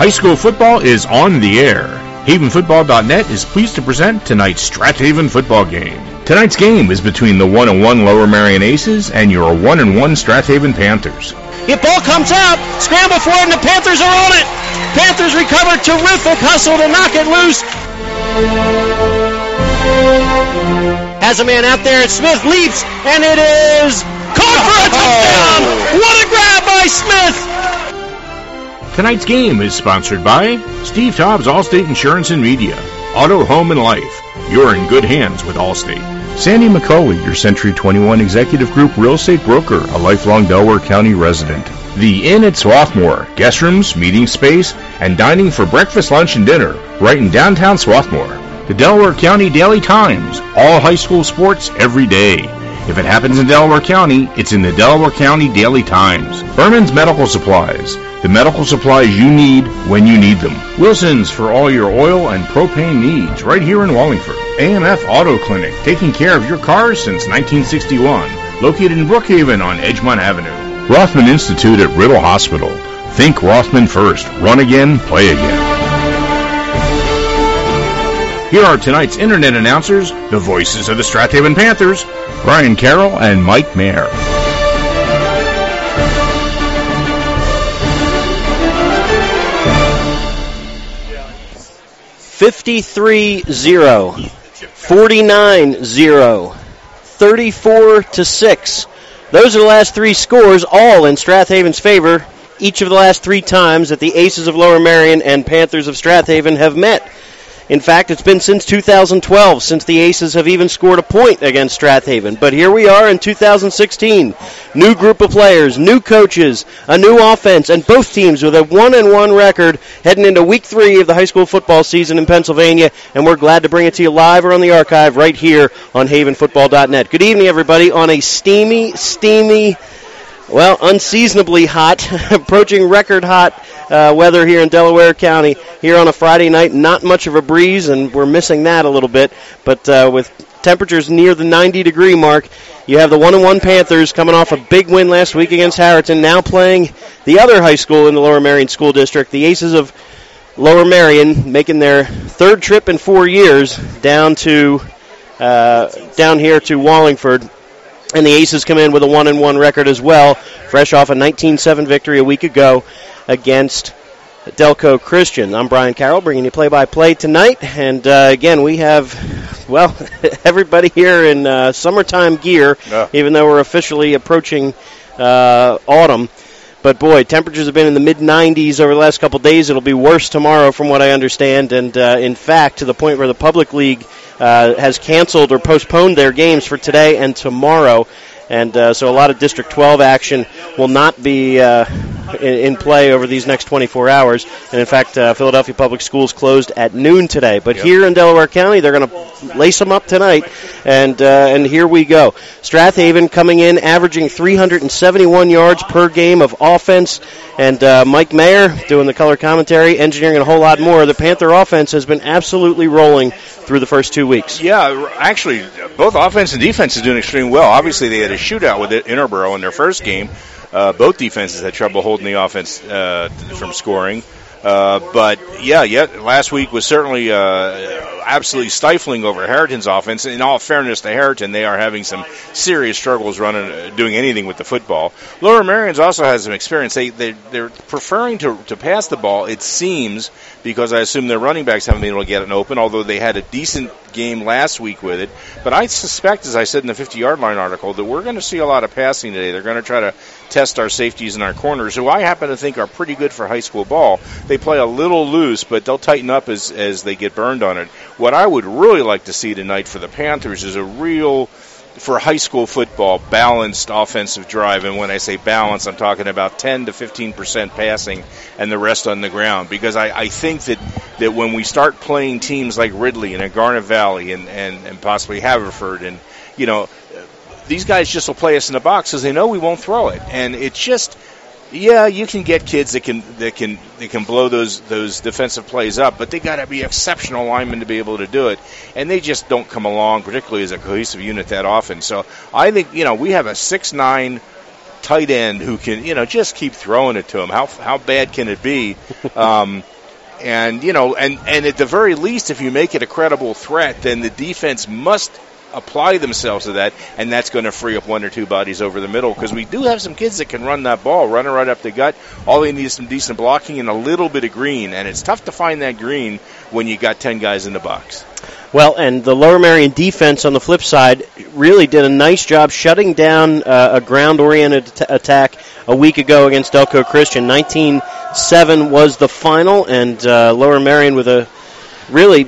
High school football is on the air. HavenFootball.net is pleased to present tonight's Strathaven football game. Tonight's game is between the 1-1 Lower Merion Aces and your 1-1 Strathaven Panthers. The ball comes out, scramble for it, and the Panthers are on it. Panthers recover, terrific hustle to knock it loose. Has a man out there, and Smith leaps, and it is caught for a touchdown. What a grab by Smith. Tonight's game is sponsored by Steve Tobbs Allstate Insurance and Media, Auto, Home, and Life. You're in good hands with Allstate. Sandy McCauley, your Century 21 Executive Group real estate broker, a lifelong Delaware County resident. The Inn at Swarthmore, guest rooms, meeting space, and dining for breakfast, lunch, and dinner, right in downtown Swarthmore. The Delaware County Daily Times, all high school sports every day. If it happens in Delaware County, it's in the Delaware County Daily Times. Berman's Medical Supplies, the medical supplies you need when you need them. Wilson's for all your oil and propane needs, right here in Wallingford. AMF Auto Clinic, taking care of your cars since 1961, located in Brookhaven on Edgemont Avenue. Rothman Institute at Riddle Hospital. Think Rothman first. Run again, play again. Here are tonight's internet announcers, the voices of the Strathaven Panthers, Brian Carroll and Mike Mayer. $53-0, $49-0, 34-6. Those are the last three scores, all in Strathaven's favor, each of the last three times that the Aces of Lower Merion and Panthers of Strathaven have met. In fact, it's been since 2012 since the Aces have even scored a point against Strathaven. But here we are in 2016. New group of players, new coaches, a new offense, and both teams with a 1-1 record heading into Week 3 of the high school football season in Pennsylvania. And we're glad to bring it to you live or on the archive right here on HavenFootball.net. Good evening, everybody, on a steamy, unseasonably hot, approaching record hot weather here in Delaware County here on a Friday night. Not much of a breeze, and we're missing that a little bit. But with temperatures near the 90-degree mark, you have the 1-1 Panthers coming off a big win last week against Harriton, now playing the other high school in the Lower Merion School District, the Aces of Lower Merion, making their third trip in 4 years down here to Wallingford. And the Aces come in with a 1-1 record as well, fresh off a 19-7 victory a week ago against Delco Christian. I'm Brian Carroll, bringing you play-by-play tonight. And, again, we have, everybody here in summertime gear, even though we're officially approaching autumn. But, boy, temperatures have been in the mid-90s over the last couple days. It'll be worse tomorrow from what I understand. And, in fact, to the point where the Public League has canceled or postponed their games for today and tomorrow. And so a lot of District 12 action will not be in play over these next 24 hours. And, in fact, Philadelphia Public Schools closed at noon today. But here in Delaware County, they're going to lace them up tonight. And here we go. Strathaven coming in, averaging 371 yards per game of offense. And Mike Mayer doing the color commentary, engineering, and a whole lot more. The Panther offense has been absolutely rolling through the first 2 weeks. Yeah, actually, both offense and defense is doing extremely well. Obviously, they had a shootout with Interboro in their first game. Both defenses had trouble holding the offense from scoring. But last week was certainly absolutely stifling over Harriton's offense. In all fairness to Harriton, they are having some serious struggles doing anything with the football. Lower Merion's also has some experience. They're preferring to pass the ball, it seems, because I assume their running backs haven't been able to get it open, although they had a decent game last week with it. But I suspect, as I said in the 50-yard line article, that we're going to see a lot of passing today. They're going to try to test our safeties and our corners, who I happen to think are pretty good for high school ball. They play a little loose, but they'll tighten up as they get burned on it. What I would really like to see tonight for the Panthers is a real, for high school football, balanced offensive drive. And when I say balance, I'm talking about 10 to 15% passing and the rest on the ground. Because I think that when we start playing teams like Ridley and Garnet Valley and possibly Haverford, and, you know, these guys just will play us in the box because they know we won't throw it. And it's just, yeah, you can get kids that can blow those defensive plays up, but they got to be exceptional linemen to be able to do it, and they just don't come along, particularly as a cohesive unit, that often. So I think, you know, we have a 6'9" tight end who can, you know, just keep throwing it to him. How bad can it be? And at the very least, if you make it a credible threat, then the defense must apply themselves to that, and that's going to free up one or two bodies over the middle, because we do have some kids that can run that ball, run it right up the gut. All they need is some decent blocking and a little bit of green, and it's tough to find that green when you got 10 guys in the box. Well, and the Lower Merion defense on the flip side really did a nice job shutting down a ground-oriented attack a week ago against Delco Christian. 19-7 was the final, and Lower Merion with a really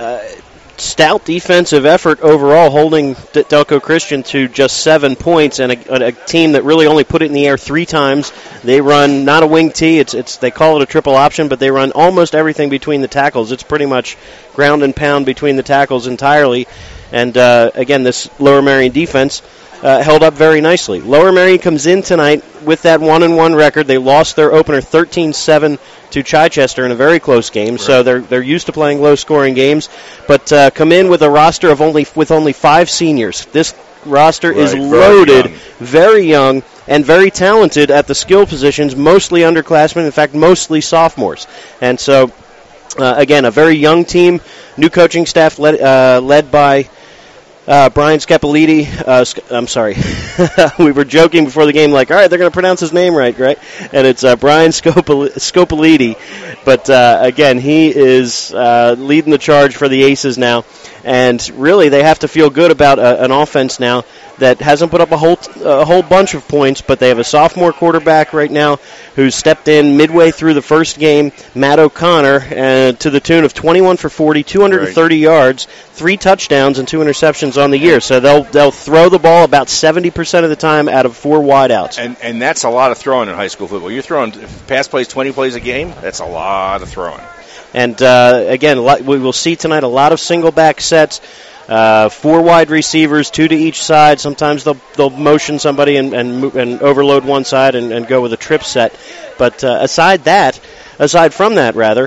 stout defensive effort overall, holding Delco Christian to just 7 points, and a team that really only put it in the air 3 times. They run not a wing tee, they call it a triple option, but they run almost everything between the tackles. It's pretty much ground and pound between the tackles entirely. And again, this Lower Merion defense held up very nicely. Lower Merion comes in tonight with that 1-1 record. They lost their opener 13-7 to Chichester in a very close game, right. So they're used to playing low-scoring games, but come in with a roster of only 5 seniors. This roster is loaded, very young, and very talented at the skill positions, mostly underclassmen, in fact, mostly sophomores. And so, again, a very young team, new coaching staff led by Brian Scopoliti. I'm sorry. We were joking before the game, like, all right, they're going to pronounce his name right? And it's Brian Scopoliti. But, again, he is leading the charge for the Aces now. And really, they have to feel good about an offense now that hasn't put up a whole bunch of points, but they have a sophomore quarterback right now who stepped in midway through the first game, Matt O'Connor, to the tune of 21 for 40, 230 yards, 3 touchdowns, and 2 interceptions on the year. So they'll throw the ball about 70% of the time out of 4 wideouts. And that's a lot of throwing in high school football. You're throwing pass plays, 20 plays a game. That's a lot of throwing. And, again, we will see tonight a lot of single-back sets, 4 wide receivers, 2 to each side. Sometimes they'll motion somebody and overload one side and go with a trip set. But aside from that,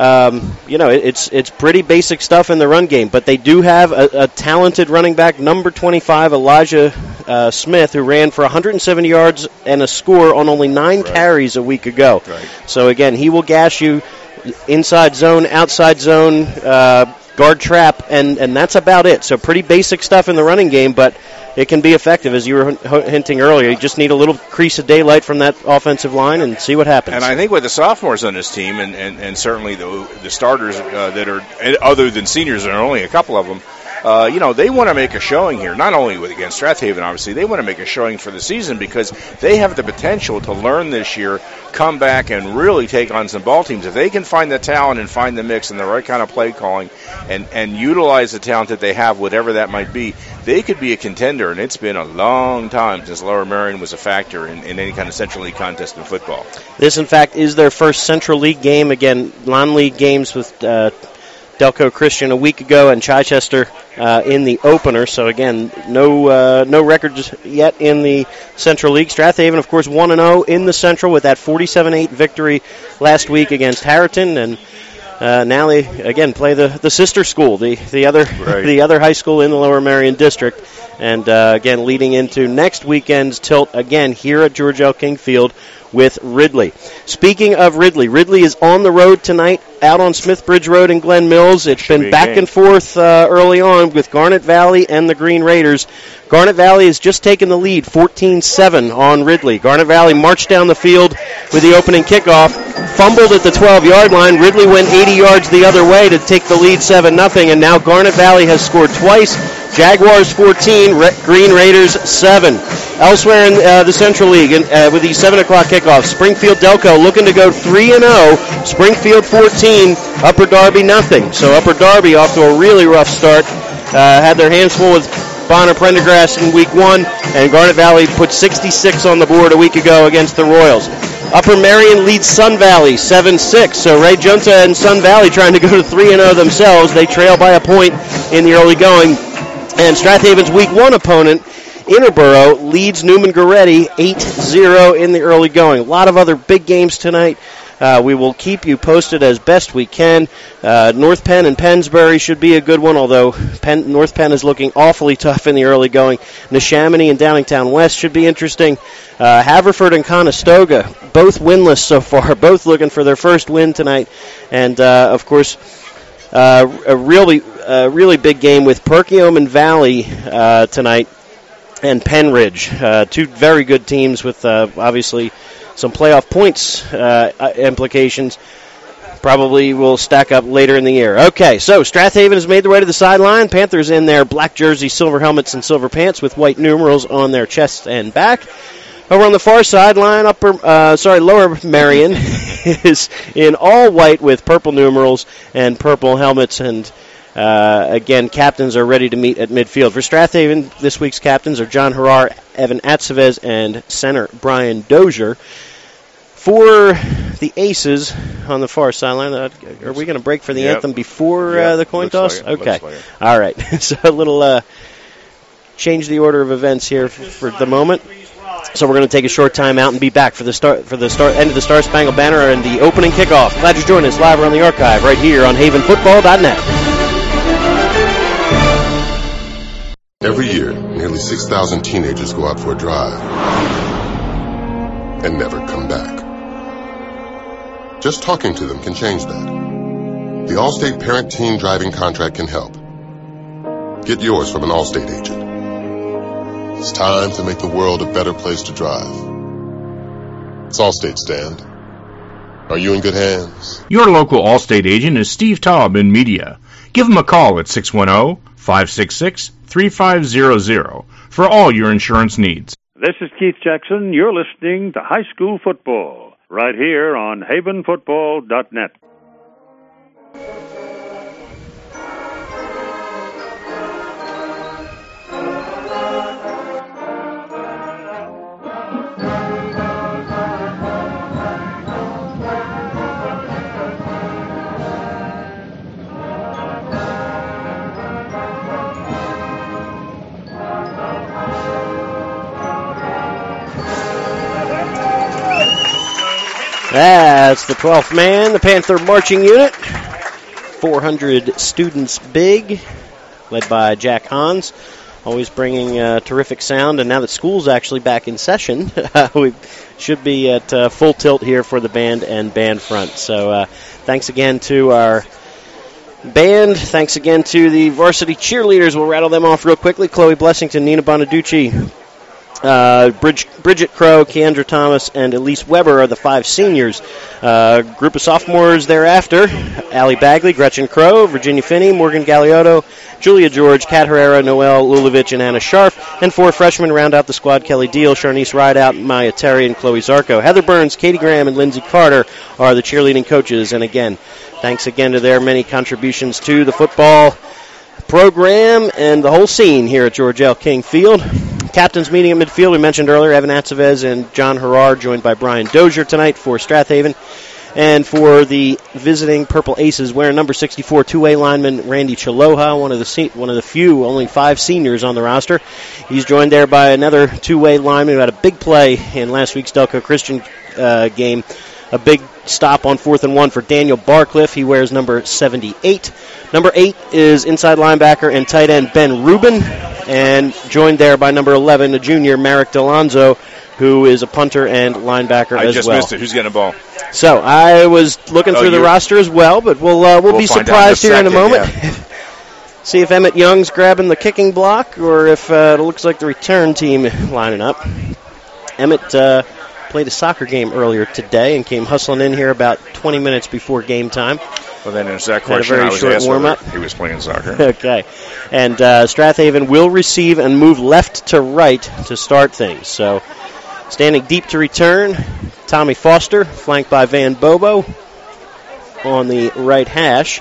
it's pretty basic stuff in the run game. But they do have a talented running back, number 25, Elijah Smith, who ran for 170 yards and a score on only 9 carries a week ago. Right. So, again, he will gash you inside zone, outside zone, guard trap, and that's about it. So pretty basic stuff in the running game, but it can be effective, as you were hinting earlier. You just need a little crease of daylight from that offensive line and see what happens. And I think with the sophomores on this team, and certainly the starters that are, other than seniors, there are only a couple of them, they want to make a showing here, not only against Strathaven, obviously. They want to make a showing for the season because they have the potential to learn this year, come back, and really take on some ball teams. If they can find the talent and find the mix and the right kind of play calling and utilize the talent that they have, whatever that might be, they could be a contender. And it's been a long time since Lower Merion was a factor in any kind of Central League contest in football. This, in fact, is their first Central League game. Again, non-league games with Delco Christian a week ago and Chichester in the opener. So, again, no records yet in the Central League. Strathaven, of course, 1-0 in the Central with that 47-8 victory last week against Harriton. And now they, again, play the sister school, the other high school in the Lower Merion District. And, again, leading into next weekend's tilt, again, here at George L. King Field with Ridley. Speaking of Ridley is on the road tonight, out on Smithbridge Road in Glen Mills. It's been back and forth early on with Garnet Valley and the Green Raiders. Garnet Valley has just taken the lead, 14-7 on Ridley. Garnet Valley marched down the field with the opening kickoff, fumbled at the 12-yard line. Ridley went 80 yards the other way to take the lead 7-0, and now Garnet Valley has scored twice. Jaguars 14, Green Raiders 7. Elsewhere in the Central League, with the 7 o'clock kickoff, Springfield Delco looking to go 3-0. Springfield 14, Upper Darby nothing. So Upper Darby off to a really rough start. Had their hands full with Bonner Prendergrass in week 1, and Garnet Valley put 66 on the board a week ago against the Royals. Upper Merion leads Sun Valley 7-6. So Ray Junta and Sun Valley trying to go to 3-0 themselves. They trail by a point in the early going. And Strathaven's week 1 opponent, Interboro, leads Newman Goretti 8-0 in the early going. A lot of other big games tonight. We will keep you posted as best we can. North Penn and Pennsbury should be a good one, although North Penn is looking awfully tough in the early going. Neshaminy and Downingtown West should be interesting. Haverford and Conestoga, both winless so far, both looking for their first win tonight. And, of course, a really big game with Perkiomen Valley tonight and Penridge. Two very good teams with, obviously, some playoff points implications. Probably will stack up later in the year. Okay, so Strathaven has made their way to the sideline. Panthers in their black jerseys, silver helmets, and silver pants with white numerals on their chests and back. Over on the far sideline, Lower Marion is in all white with purple numerals and purple helmets. And again, captains are ready to meet at midfield. For Strathaven, this week's captains are John Harrar, Evan Atsevez, and center Brian Dozier. For the Aces on the far sideline, are we going to break for the anthem before the coin toss? Okay. All right. So a little change the order of events here for the moment. So we're going to take a short time out and be back for the end of the Star Spangled Banner and the opening kickoff. Glad you're joining us live around the archive right here on havenfootball.net. Every year, nearly 6,000 teenagers go out for a drive and never come back. Just talking to them can change that. The Allstate Parent-Teen Driving Contract can help. Get yours from an Allstate agent. It's time to make the world a better place to drive. It's Allstate, Stand. Are you in good hands? Your local Allstate agent is Steve Taub in media. Give him a call at 610-566-3500 for all your insurance needs. This is Keith Jackson. You're listening to High School Football right here on havenfootball.net. That's the 12th man, the Panther Marching Unit. 400 students big, led by Jack Hans, always bringing terrific sound. And now that school's actually back in session, we should be at full tilt here for the band and band front. So thanks again to our band. Thanks again to the varsity cheerleaders. We'll rattle them off real quickly. Chloe Blessington, Nina Bonaducci, Bridget Crow, Keandra Thomas, and Elise Weber are the 5 seniors. Group of sophomores thereafter: Allie Bagley, Gretchen Crow, Virginia Finney, Morgan Galeotto, Julia George, Kat Herrera, Noelle Lulovich, and Anna Scharf. And 4 freshmen round out the squad: Kelly Deal, Sharnice Rideout, Maya Terry, and Chloe Zarko. Heather Burns, Katie Graham, and Lindsay Carter are the cheerleading coaches. And again, thanks again to their many contributions to the football program and the whole scene here at George L. King Field. Captains meeting at midfield, we mentioned earlier, Evan Atsevez and John Harrar, joined by Brian Dozier tonight for Strathaven. And for the visiting Purple Aces, wearing number 64, two-way lineman Randy Chaloha, one of the few, only 5 seniors on the roster. He's joined there by another two-way lineman who had a big play in last week's Delco Christian game. A big stop on 4th and 1 for Daniel Barcliffe. He wears number 78. Number 8 is inside linebacker and tight end Ben Rubin, and joined there by number 11, a junior, Marek Delonzo, who is a punter and linebacker as well. I just missed it. Who's getting the ball? So I was looking through the roster as well, but we'll be surprised here in a moment. Yeah. See if Emmett Young's grabbing the kicking block or if it looks like the return team lining up. Emmett played a soccer game earlier today and came hustling in here about 20 minutes before game time. Well, then there's that question I was asked whether he was playing soccer. Okay. And Strathaven will receive and move left to right to start things. So standing deep to return, Tommy Foster, flanked by Van Bobo on the right hash.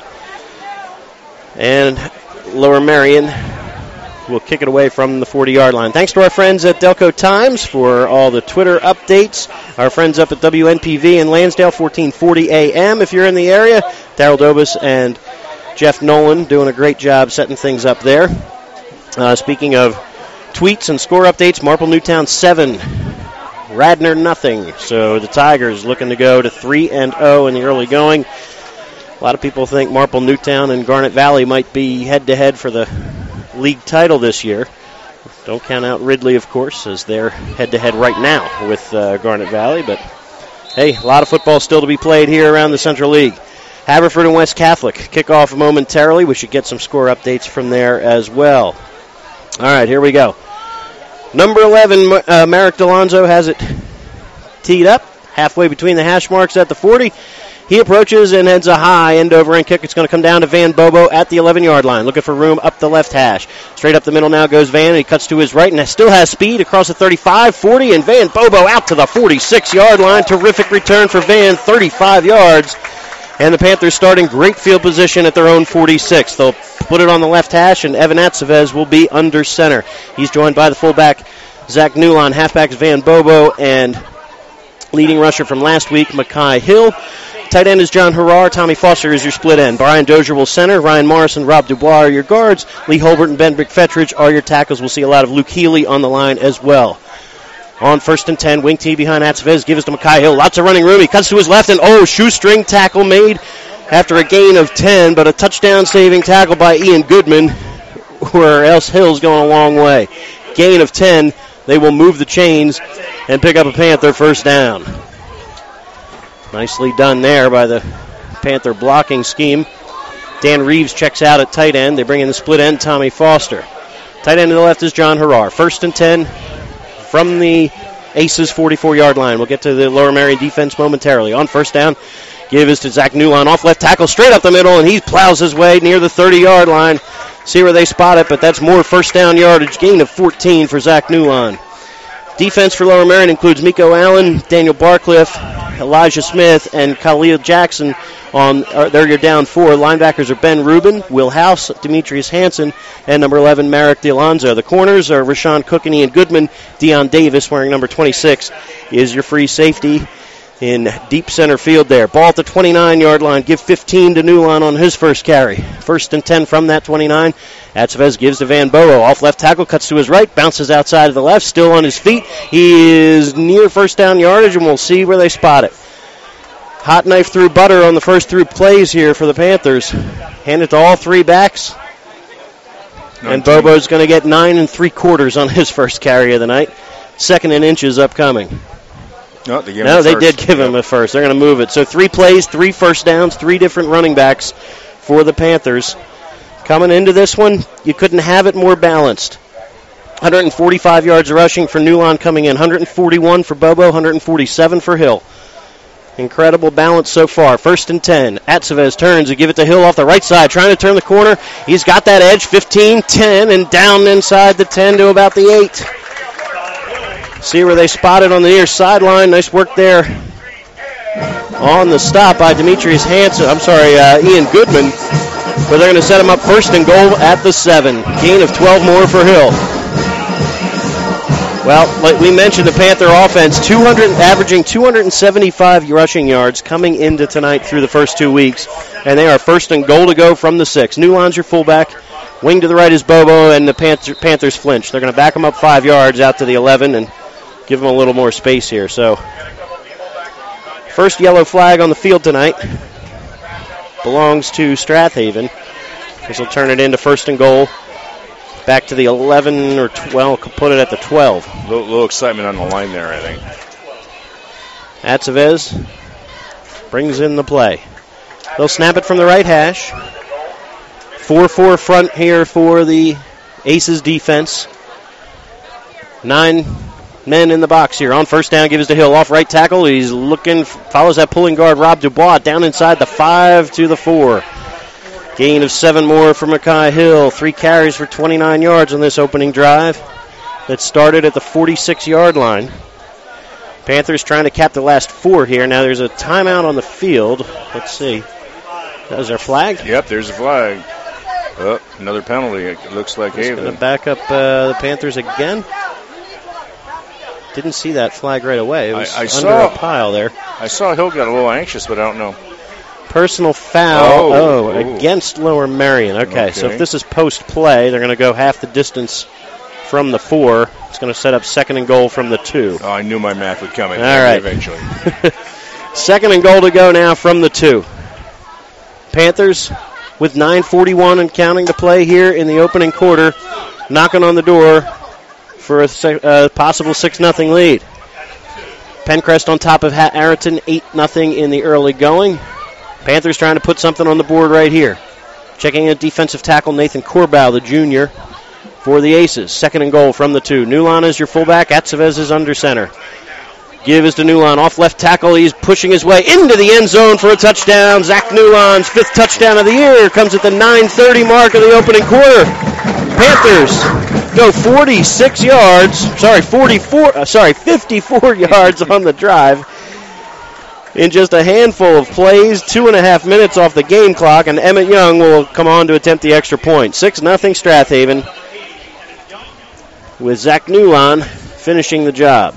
And Lower Marion will kick it away from the 40-yard line. Thanks to our friends at Delco Times for all the Twitter updates. Our friends up at WNPV in Lansdale, 1440 AM. If you're in the area, Darryl Dobus and Jeff Nolan doing a great job setting things up there. Speaking of tweets and score updates, Marple Newtown 7 Radnor, nothing. So the Tigers looking to go to 3-0 in the early going. A lot of people think Marple Newtown and Garnet Valley might be head-to-head for the league title this year. Don't count out Ridley, of course, as they're head-to-head right now with Garnet Valley. But, hey, a lot of football still to be played here around the Central League. Haverford and West Catholic kick off momentarily. We should get some score updates from there as well. All right, here we go. Number 11, Merrick Delonzo has it teed up, halfway between the hash marks at the 40. He approaches and heads a high end-over-end kick. It's going to come down to Van Bobo at the 11-yard line, looking for room up the left hash. Straight up the middle now goes Van. He cuts to his right and still has speed across the 35, 40, and Van Bobo out to the 46-yard line. Terrific return for Van, 35 yards. And the Panthers starting great field position at their own 46. They'll put it on the left hash, and Evan Atsevez will be under center. He's joined by the fullback, Zach Newlon, halfbacks Van Bobo, and leading rusher from last week, Mackay Hill. Tight end is John Harrar. Tommy Foster is your split end. Brian Dozier will center. Ryan Morrison, Rob Dubois are your guards. Lee Holbert and Ben Bickfettridge are your tackles. We'll see a lot of Luke Healy on the line as well. On 1st and 10, wing tee behind Atsevez. Gives to Mackay Hill. Lots of running room. He cuts to his left, and shoestring tackle made after a gain of 10, but a touchdown-saving tackle by Ian Goodman, where else Hill's going a long way. Gain of 10. They will move the chains and pick up a Panther first down. Nicely done there by the Panther blocking scheme. Dan Reeves checks out at tight end. They bring in the split end, Tommy Foster. Tight end to the left is John Harrar. 1st and 10 from the Aces 44-yard line. We'll get to the Lower Merion defense momentarily. On 1st down, give is to Zach Newlon. Off left tackle, straight up the middle, and he plows his way near the 30-yard line. See where they spot it, but that's more first down yardage. Gain of 14 for Zach Newlon. Defense for Lower Merion includes Miko Allen, Daniel Barcliffe, Elijah Smith, and Khalil Jackson. They're your down 4. Linebackers are Ben Rubin, Will House, Demetrius Hansen, and number 11, Merrick DeLonzo. The corners are Rashawn Cook and Ian Goodman. Deion Davis, wearing number 26, is your free safety in deep center field there. Ball at the 29-yard line. Give 15 to Newlon on his first carry. 1st and 10 from that 29. Atsevez gives to Van Bobo. Off left tackle, cuts to his right, bounces outside of the left, still on his feet. He is near first down yardage, and we'll see where they spot it. Hot knife through butter on the first through plays here for the Panthers. Hand it to all 3 backs. And Bobo's going to get 9 3/4 on his first carry of the night. 2nd and inches upcoming. No, they did give him a first. They're going to move it. So 3 plays, 3 first downs, 3 different running backs for the Panthers. Coming into this one, you couldn't have it more balanced. 145 yards rushing for Newlon coming in. 141 for Bobo, 147 for Hill. Incredible balance so far. 1st and 10. Atsevez turns to give it to Hill off the right side, trying to turn the corner. He's got that edge, 15, 10, and down inside the 10 to about the 8. See where they spot it on the near sideline. Nice work there on the stop by Demetrius Hansen. Ian Goodman. But they're going to set him up 1st and goal at the 7. Gain of 12 more for Hill. Well, like we mentioned, the Panther offense averaging 275 rushing yards coming into tonight through the first 2 weeks. And they are 1st and goal to go from the 6. Newlon's your fullback. Wing to the right is Bobo, and the Panthers flinch. They're going to back him up 5 yards out to the 11 and give him a little more space here. So, first yellow flag on the field tonight belongs to Strathaven. This will turn it into 1st and goal. Back to the 11 or 12. Put it at the 12. A little excitement on the line there, I think. Atsevez brings in the play. They'll snap it from the right hash. 4-4 front here for the Aces defense. 9 men in the box here. On 1st down, gives to Hill. Off right tackle. He's looking, follows that pulling guard, Rob Dubois, down inside the 5 to the 4. Gain of 7 more for Mackay Hill. 3 carries for 29 yards on this opening drive that started at the 46-yard line. Panthers trying to cap the last 4 here. Now there's a timeout on the field. Let's see. Is there a flag? Yep, there's a flag. Oh, another penalty, it looks like Haven. Going to back up the Panthers again. Didn't see that flag right away. It was under a pile there. I saw Hill got a little anxious, but I don't know. Personal foul against Lower Merion. Okay, so if this is post-play, they're going to go half the distance from the 4. It's going to set up 2nd and goal from the 2. Oh, I knew my math would come in. All right. Eventually. 2nd and goal to go now from the 2. Panthers with 9:41 and counting to play here in the opening quarter, knocking on the door for a possible 6-0 lead. Pencrest on top of Arrington, 8-0 in the early going. Panthers trying to put something on the board right here. Checking in defensive tackle Nathan Corbow, the junior, for the Aces. 2nd and goal from the 2. Newlon is your fullback. Atzevez is under center. Give is to Newlon. Off left tackle. He's pushing his way into the end zone for a touchdown. Zach Newlon's 5th touchdown of the year comes at the 9:30 mark of the opening quarter. Panthers go 54 yards on the drive in just a handful of plays, 2.5 minutes off the game clock, and Emmett Young will come on to attempt the extra point. 6-0 Strathaven with Zach Newlon finishing the job.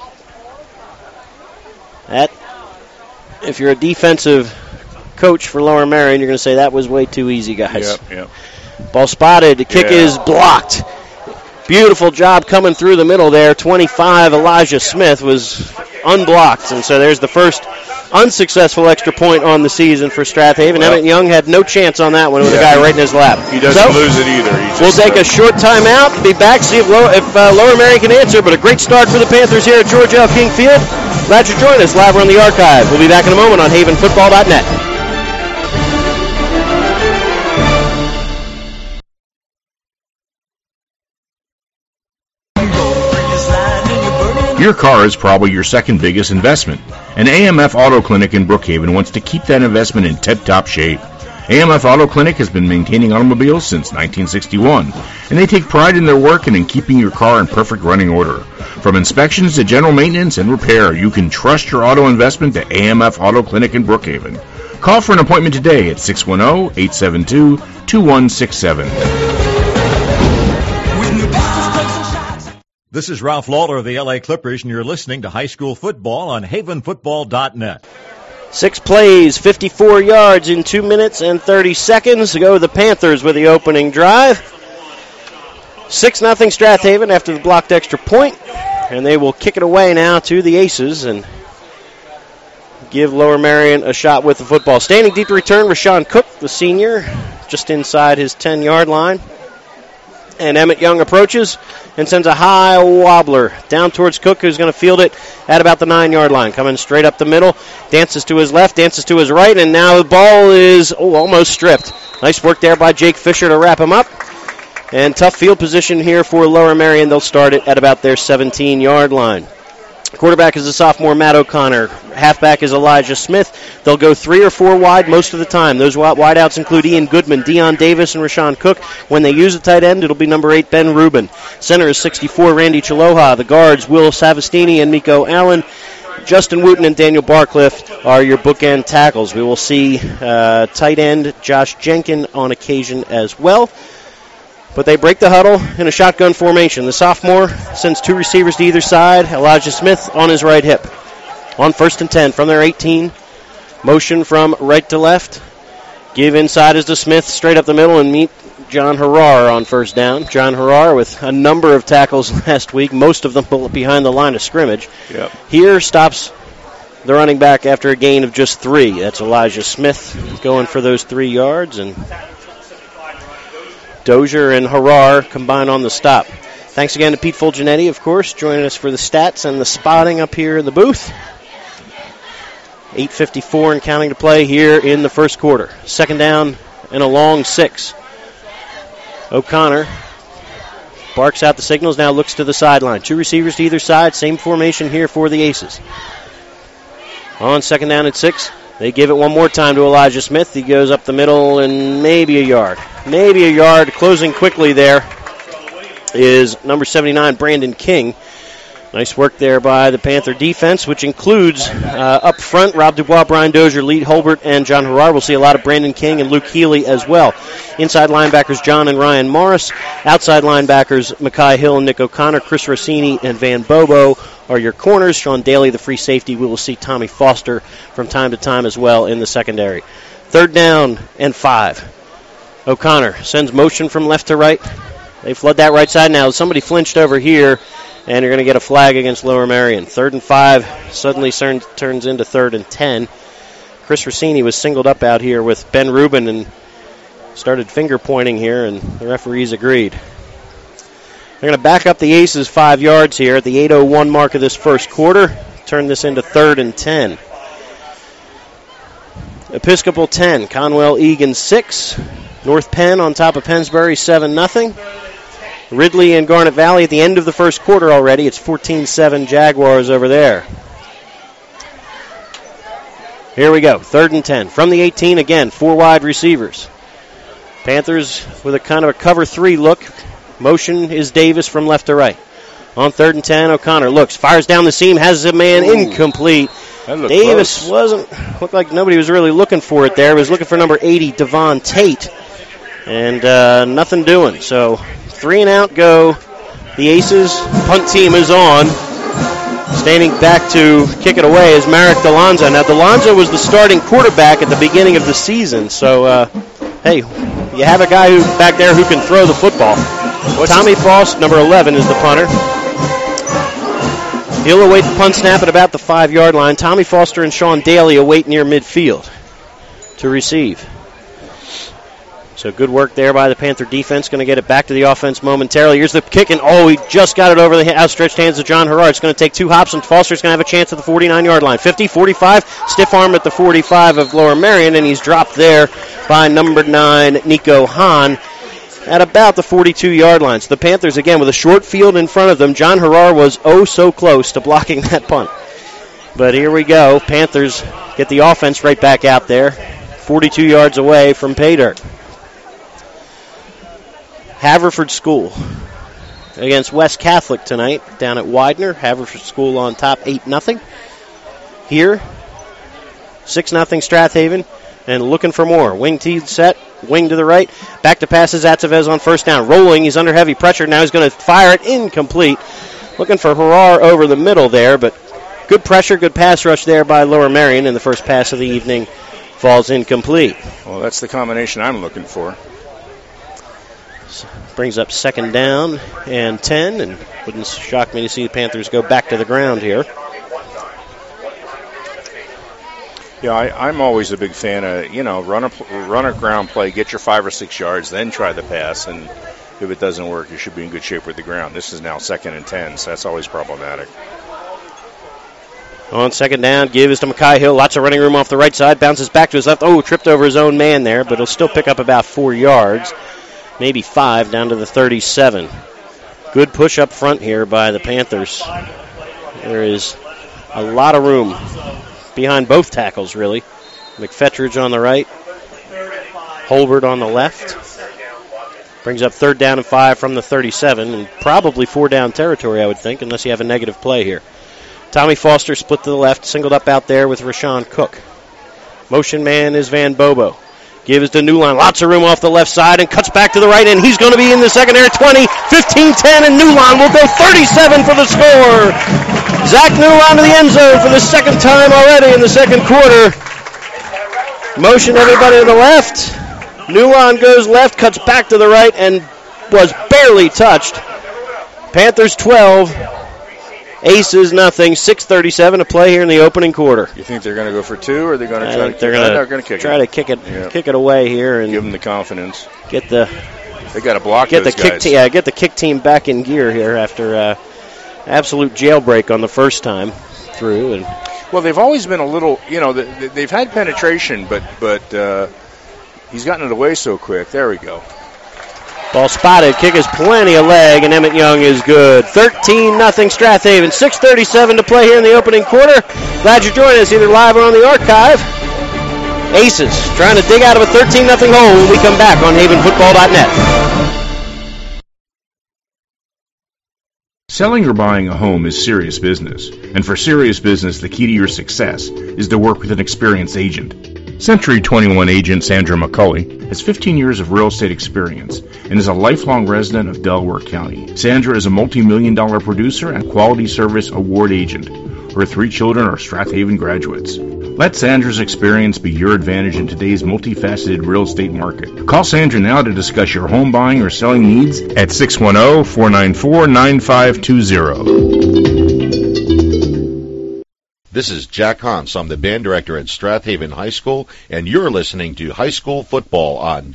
That, if you're a defensive coach for Lower Merion, you're going to say that was way too easy, guys. Yep. Ball spotted. The kick is blocked. Beautiful job coming through the middle there. 25, Elijah Smith was unblocked. And so there's the first unsuccessful extra point on the season for Strathaven. Emmett Young had no chance on that one with a guy right in his lap. He doesn't lose it either. We'll take a short timeout, be back, see if Lower Merion can answer. But a great start for the Panthers here at George L. King Field. Glad you joined us live on the archive. We'll be back in a moment on havenfootball.net. Your car is probably your second biggest investment, and AMF Auto Clinic in Brookhaven wants to keep that investment in tip-top shape. AMF Auto Clinic has been maintaining automobiles since 1961, and they take pride in their work and in keeping your car in perfect running order. From inspections to general maintenance and repair, you can trust your auto investment to AMF Auto Clinic in Brookhaven. Call for an appointment today at 610-872-2167. This is Ralph Lawler of the LA Clippers, and you're listening to High School Football on havenfootball.net. 6 plays, 54 yards in 2 minutes and 30 seconds. Go the Panthers with the opening drive. 6-0 Strathaven after the blocked extra point. And they will kick it away now to the Aces and give Lower Merion a shot with the football. Standing deep to return, Rashawn Cook, the senior, just inside his 10-yard line. And Emmett Young approaches and sends a high wobbler down towards Cook, who's going to field it at about the 9-yard line. Coming straight up the middle, dances to his left, dances to his right, and now the ball is almost stripped. Nice work there by Jake Fisher to wrap him up. And tough field position here for Lower Merion. They'll start it at about their 17-yard line. Quarterback is the sophomore Matt O'Connor. Halfback is Elijah Smith. They'll go 3 or 4 wide most of the time. Those wideouts include Ian Goodman, Deion Davis, and Rashawn Cook. When they use a tight end, it'll be number 8, Ben Rubin. Center is 64, Randy Chaloha. The guards, Will Savastini and Miko Allen. Justin Wooten and Daniel Barcliffe are your bookend tackles. We will see tight end Josh Jenkin on occasion as well. But they break the huddle in a shotgun formation. The sophomore sends 2 receivers to either side. Elijah Smith on his right hip. On 1st and 10 from their 18. Motion from right to left. Give inside is to Smith, straight up the middle, and meet John Harrar on first down. John Harrar with a number of tackles last week, most of them behind the line of scrimmage. Yep. Here stops the running back after a gain of just 3. That's Elijah Smith going for those 3 yards, and Dozier and Harrar combine on the stop. Thanks again to Pete Fulgenetti, of course, joining us for the stats and the spotting up here in the booth. 8:54 and counting to play here in the first quarter. 2nd down and a long 6. O'Connor barks out the signals, now looks to the sideline. 2 receivers to either side, same formation here for the Aces. On 2nd down and 6. They give it one more time to Elijah Smith. He goes up the middle and maybe a yard. Maybe a yard. Closing quickly there is number 79, Brandon King. Nice work there by the Panther defense, which includes up front Rob Dubois, Brian Dozier, Lee Holbert, and John Harrar. We'll see a lot of Brandon King and Luke Healy as well. Inside linebackers John and Ryan Morris. Outside linebackers Makai Hill and Nick O'Connor. Chris Rossini and Van Bobo are your corners. Sean Daly, the free safety. We will see Tommy Foster from time to time as well in the secondary. 3rd down and 5. O'Connor sends motion from left to right. They flood that right side now. Somebody flinched over here, and you're going to get a flag against Lower Merion. 3rd and 5 suddenly turns into 3rd and 10. Chris Rossini was singled up out here with Ben Rubin and started finger pointing here, and the referees agreed. They're going to back up the Aces 5 yards here at the 8:01 mark of this first quarter. Turn this into 3rd and 10. Episcopal 10, Conwell Egan 6. North Penn on top of Pennsbury 7-0. Ridley and Garnet Valley at the end of the first quarter already. It's 14-7 Jaguars over there. Here we go, 3rd and 10. From the 18 again, 4 wide receivers. Panthers with a kind of a cover 3 look. Motion is Davis from left to right. On 3rd and 10, O'Connor looks, fires down the seam, has a man incomplete. Davis looked like nobody was really looking for it there. He was looking for number 80, Devon Tate. And nothing doing. So 3 and out go the Aces. Punt team is on. Standing back to kick it away is Marek DeLonzo. Now, DeLonzo was the starting quarterback at the beginning of the season. So, hey, you have a guy who back there who can throw the football. Tommy Frost, number 11, is the punter. He'll await the punt snap at about the 5-yard line. Tommy Foster and Sean Daly await near midfield to receive. So good work there by the Panther defense. Going to get it back to the offense momentarily. Here's the kick, and he just got it over the outstretched hands of John Herrard. It's going to take 2 hops, and Foster's going to have a chance at the 49-yard line. 50, 45, stiff arm at the 45 of Lower Merion, and he's dropped there by number 9, Nico Hahn, at about the 42-yard line. So the Panthers, again, with a short field in front of them. John Herrard was so close to blocking that punt. But here we go. Panthers get the offense right back out there, 42 yards away from pay dirt. Haverford School against West Catholic tonight down at Widener. Haverford School on top 8-0. Here, 6-0 Strathaven, and looking for more. Wing T set, wing to the right. Back to passes, Atzavez on first down. Rolling, he's under heavy pressure. Now he's going to fire it incomplete. Looking for Herrard over the middle there, but good pressure, good pass rush there by Lower Merion, and the first pass of the evening falls incomplete. Well, that's the combination I'm looking for. Brings up 2nd down and 10, and wouldn't shock me to see the Panthers go back to the ground here. Yeah, I'm always a big fan of, run a ground play, get your 5 or 6 yards, then try the pass, and if it doesn't work, you should be in good shape with the ground. This is now 2nd and 10, so that's always problematic. On 2nd down, give is to Mackay Hill. Lots of running room off the right side. Bounces back to his left. Tripped over his own man there, but he'll still pick up about 4 yards. Maybe 5 down to the 37. Good push up front here by the Panthers. There is a lot of room behind both tackles, really. McFetridge on the right, Holbert on the left. Brings up 3rd down and 5 from the 37, and probably 4 down territory, I would think, unless you have a negative play here. Tommy Foster split to the left, singled up out there with Rashawn Cook. Motion man is Van Bobo. Gives to Newline. Lots of room off the left side and cuts back to the right end. He's going to be in the secondary. 20, 15, 10, and Newline will go 37 for the score. Zach Newline to the end zone for the 2nd time already in the 2nd quarter. Motion everybody to the left. Newline goes left, cuts back to the right, and was barely touched. Panthers 12. Aces nothing. 6:37 to play here in the opening quarter. You think they're going to go for 2, or are they going to try to kick it away here and give them the confidence? They got to block get those the guys. Get the kick team back in gear here after absolute jailbreak on the first time through. And well, they've always been a little, they've had penetration, but he's gotten it away so quick. There we go. Ball spotted. Kick is plenty of leg, and Emmett Young is good. 13-0 Strathaven. 6:37 to play here in the opening quarter. Glad you're joining us either live or on the archive. Aces trying to dig out of a 13-0 hole when we come back on HavenFootball.net. Selling or buying a home is serious business, and for serious business, the key to your success is to work with an experienced agent. Century 21 agent Sandra McCulley has 15 years of real estate experience and is a lifelong resident of Delaware County. Sandra is a multi-million-dollar producer and quality service award agent. Her 3 children are Strathaven graduates. Let Sandra's experience be your advantage in today's multifaceted real estate market. Call Sandra now to discuss your home buying or selling needs at 610-494-9520. This is Jack Hans. I'm the band director at Strathaven High School, and you're listening to High School Football on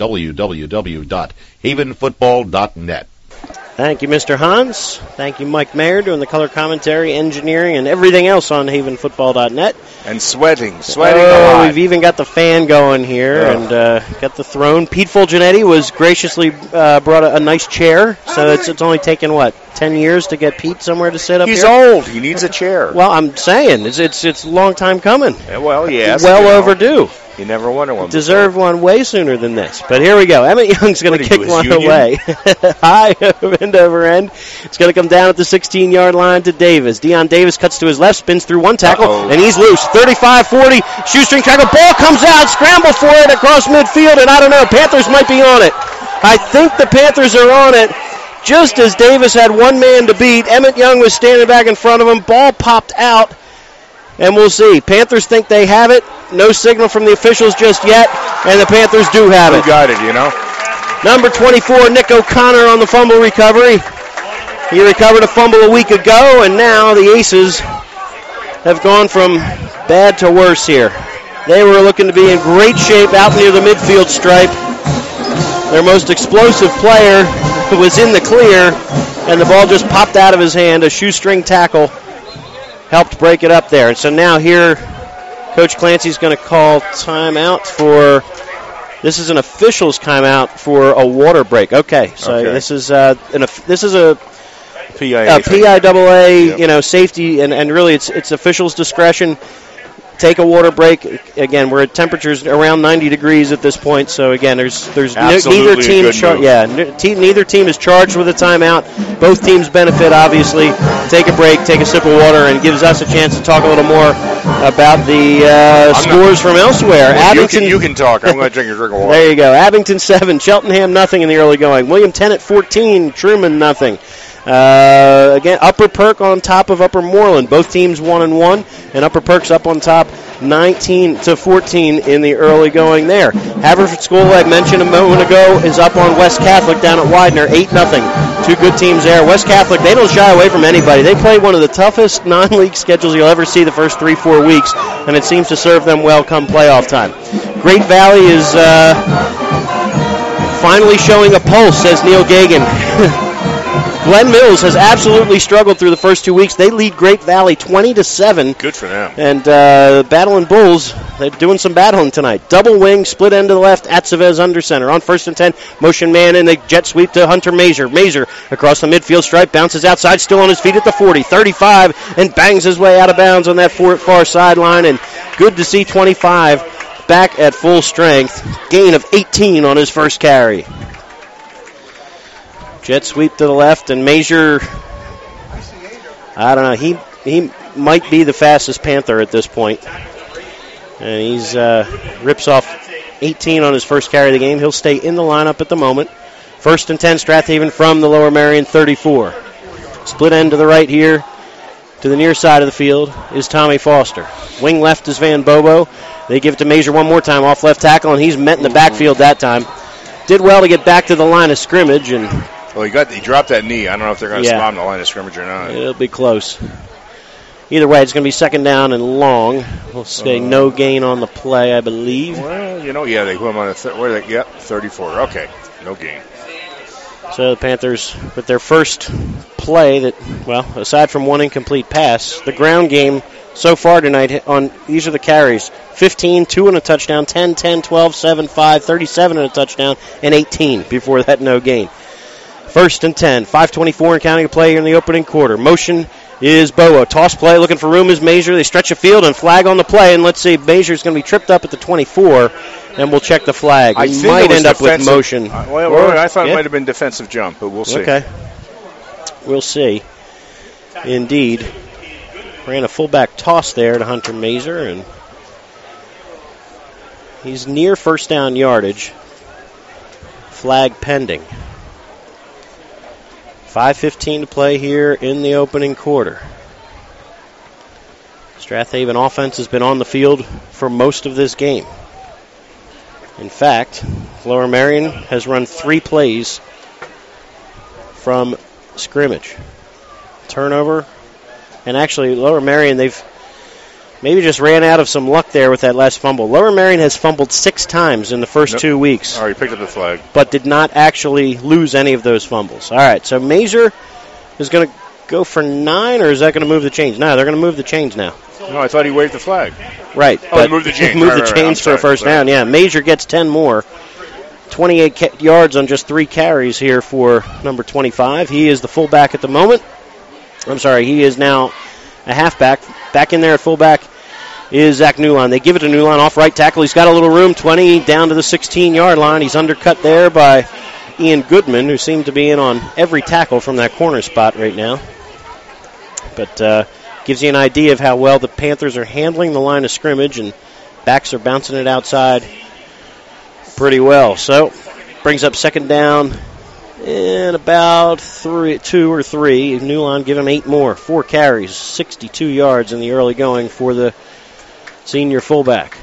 www.havenfootball.net. Thank you, Mr. Hans. Thank you, Mike Mayer, doing the color commentary, engineering, and everything else on havenfootball.net. And sweating a lot. We've even got the fan going here and got the throne. Pete Fulgenetti was graciously brought a nice chair, so it's only taken, 10 years to get Pete somewhere to sit up He's here? old. He needs a chair. Well, I'm saying, it's a long time coming. Well, yes. Overdue. You never wanted one. Deserved one way sooner than this. But here we go. Emmett Young's going to kick one away. High, end over end. It's going to come down at the 16-yard line to Davis. Deion Davis cuts to his left, spins through one tackle, and he's loose. 35-40, shoestring tackle. Ball comes out, scramble for it across midfield, and I don't know, Panthers might be on it. I think the Panthers are on it. Just as Davis had one man to beat, Emmett Young was standing back in front of him. Ball popped out, and we'll see. Panthers think they have it. No signal from the officials just yet, and the Panthers do have it. Who got it, Number 24, Nick O'Connor on the fumble recovery. He recovered a fumble a week ago, and now the Aces have gone from bad to worse here. They were looking to be in great shape out near the midfield stripe. Their most explosive player was in the clear, and the ball just popped out of his hand. A shoestring tackle helped break it up there. And so now here, Coach Clancy's going to call timeout for, this is an official's timeout for a water break. Okay, so this is a PIAA, safety, and really it's officials' discretion. Take a water break. Again, we're at temperatures around 90 degrees at this point. So again, there's neither team neither team is charged with a timeout. Both teams benefit, obviously. Take a break, take a sip of water, and gives us a chance to talk a little more about the scores from elsewhere. Well, Abington, you can talk. I'm going to drink a drink of water. There you go. Abington 7, Cheltenham nothing in the early going. William Tennant 14, Truman nothing. Again, Upper Perk on top of Upper Moreland. Both teams 1-1, and Upper Perk's up on top 19-14 in the early going there. Haverford School, I mentioned a moment ago, is up on West Catholic down at Widener, 8-0. Two good teams there. West Catholic, they don't shy away from anybody. They play one of the toughest non-league schedules you'll ever see the first 3-4 weeks, and it seems to serve them well come playoff time. Great Valley is finally showing a pulse, says Neil Gagan. Glen Mills has absolutely struggled through the first 2 weeks. They lead Great Valley 20-7. Good for them. And Battling Bulls, they're doing some battling tonight. Double wing, split end to the left at Chavez under center. On 1st and 10, motion man and a jet sweep to Hunter Mazer. Mazer across the midfield stripe, bounces outside, still on his feet at the 40, 35, and bangs his way out of bounds on that far sideline. And good to see 25 back at full strength. Gain of 18 on his first carry. Jet sweep to the left, and Mazer, I don't know, he might be the fastest Panther at this point. And he's rips off 18 on his first carry of the game. He'll stay in the lineup at the moment. 1st and 10, Strathaven from the Lower Marion 34. Split end to the right here. To the near side of the field is Tommy Foster. Wing left is Van Bobo. They give it to Mazer one more time off left tackle, and he's met in the backfield that time. Did well to get back to the line of scrimmage, and well, he dropped that knee. I don't know if they're going to spot him the line of scrimmage or not. It'll be close. Either way, it's going to be 2nd down and long. We'll say no gain on the play, I believe. Well, they put him on the 34. Okay, no gain. So the Panthers, with their first play that, aside from one incomplete pass, the ground game so far tonight these are the carries. 15, 2 and a touchdown, 10, 10, 12, 7, 5, 37 and a touchdown, and 18 before that no gain. 1st and 10, 5:24 and counting to play here in the opening quarter. Motion is Boa. Toss play, looking for room is Mazer. They stretch a field and flag on the play, and let's see, Mazer's going to be tripped up at the 24, and we'll check the flag. He might end up with motion. I thought it might have been defensive jump, but we'll see. Okay. We'll see. Indeed. Ran a fullback toss there to Hunter Mazer, and he's near first down yardage. Flag pending. 5:15 to play here in the opening quarter. Strathaven offense has been on the field for most of this game. In fact, Lower Merion has run 3 plays from scrimmage. Turnover, and actually Lower Merion, they've maybe just ran out of some luck there with that last fumble. Lower Merion has fumbled 6 times in the first 2 weeks. All right, picked up the flag. But did not actually lose any of those fumbles. All right, so Mazer is going to go for 9, or is that going to move the chains? No, they're going to move the chains now. No, I thought he waved the flag. Right. But move the chains. Move the chains for a first down. Yeah, Mazer gets 10 more. 28 yards on just 3 carries here for number 25. He is the fullback at the moment. I'm sorry, he is now a halfback. Back in there at fullback is Zach Newline. They give it to Newline off right tackle. He's got a little room, 20 down to the 16-yard line. He's undercut there by Ian Goodman, who seemed to be in on every tackle from that corner spot right now. But gives you an idea of how well the Panthers are handling the line of scrimmage, and backs are bouncing it outside pretty well. So brings up second down in about 2 or 3. Newline give him 8 more. 4 carries, 62 yards in the early going for the senior fullback.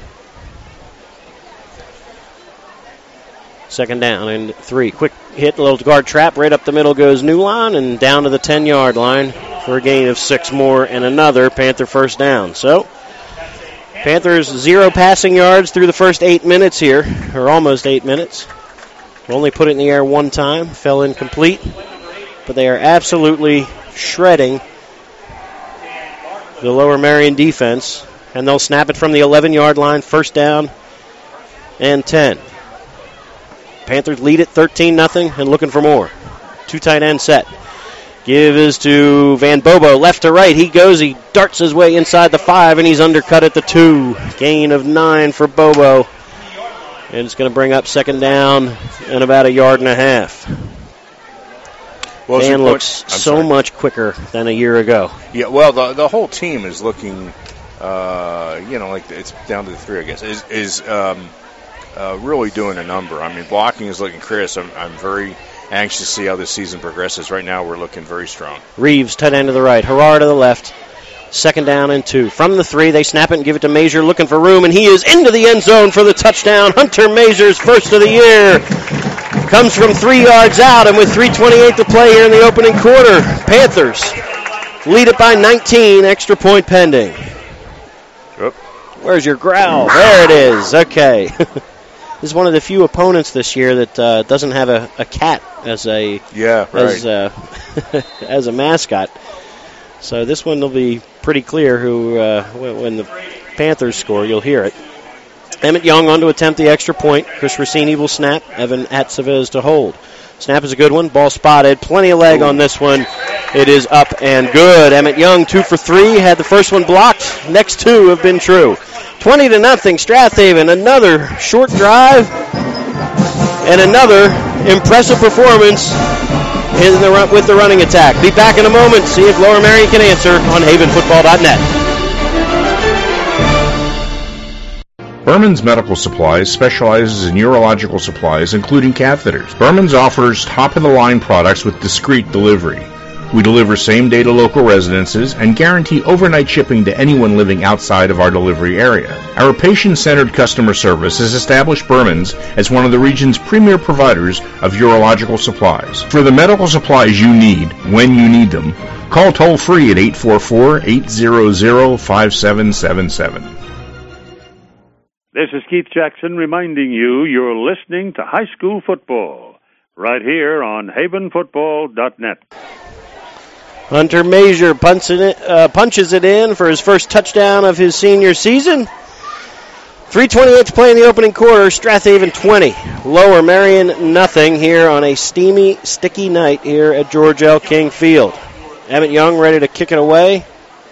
Second down and 3. Quick hit, a little guard trap. Right up the middle goes Newline, and down to the 10-yard line for a gain of 6 more and another Panther first down. So Panthers 0 passing yards through the first 8 minutes here, or almost 8 minutes. Only put it in the air 1 time, fell incomplete, but they are absolutely shredding the Lower Merion defense, and they'll snap it from the 11-yard line, first down and 10. Panthers lead it 13-0 and looking for more. 2 tight end set. Give is to Van Bobo, left to right. He goes, he darts his way inside the 5, and he's undercut at the 2. Gain of 9 for Bobo. And it's going to bring up second down and about 1.5 yards. Well, Dan looks so much quicker than a year ago. Yeah, well, the whole team is looking, like it's down to the 3, I guess, is really doing a number. I mean, blocking is looking crisp. I'm very anxious to see how this season progresses. Right now, we're looking very strong. Reeves, tight end to the right. Harrar to the left. Second down and 2. From the 3, they snap it and give it to Mazer, looking for room, and he is into the end zone for the touchdown. Hunter Mazer's first of the year. Comes from 3 yards out, and with 3:28 to play here in the opening quarter, Panthers lead it by 19, extra point pending. Yep. Where's your growl? There it is. Okay. This is one of the few opponents this year that doesn't have a cat as a as a mascot. So this one will be pretty clear who when the Panthers score, you'll hear it. Emmett Young on to attempt the extra point. Chris Rossini will snap. Evan Atsevez to hold. Snap is a good one. Ball spotted. Plenty of leg on this one. It is up and good. Emmett Young 2 for 3. Had the first one blocked. Next 2 have been true. 20-0. Strathaven. Another short drive and another impressive performance with the running attack. Be back in a moment. See if Lower Merion can answer on havenfootball.net. Berman's Medical Supplies specializes in urological supplies, including catheters. Berman's offers top-of-the-line products with discreet delivery. We deliver same-day to local residences and guarantee overnight shipping to anyone living outside of our delivery area. Our patient-centered customer service has established Berman's as one of the region's premier providers of urological supplies. For the medical supplies you need, when you need them, call toll-free at 844-800-5777. This is Keith Jackson reminding you you're listening to High School Football right here on havenfootball.net. Hunter Mazer punches it in for his first touchdown of his senior season. 3:28 to play in the opening quarter. Strathaven 20. Lower Merion nothing here on a steamy, sticky night here at George L. King Field. Emmett Young ready to kick it away.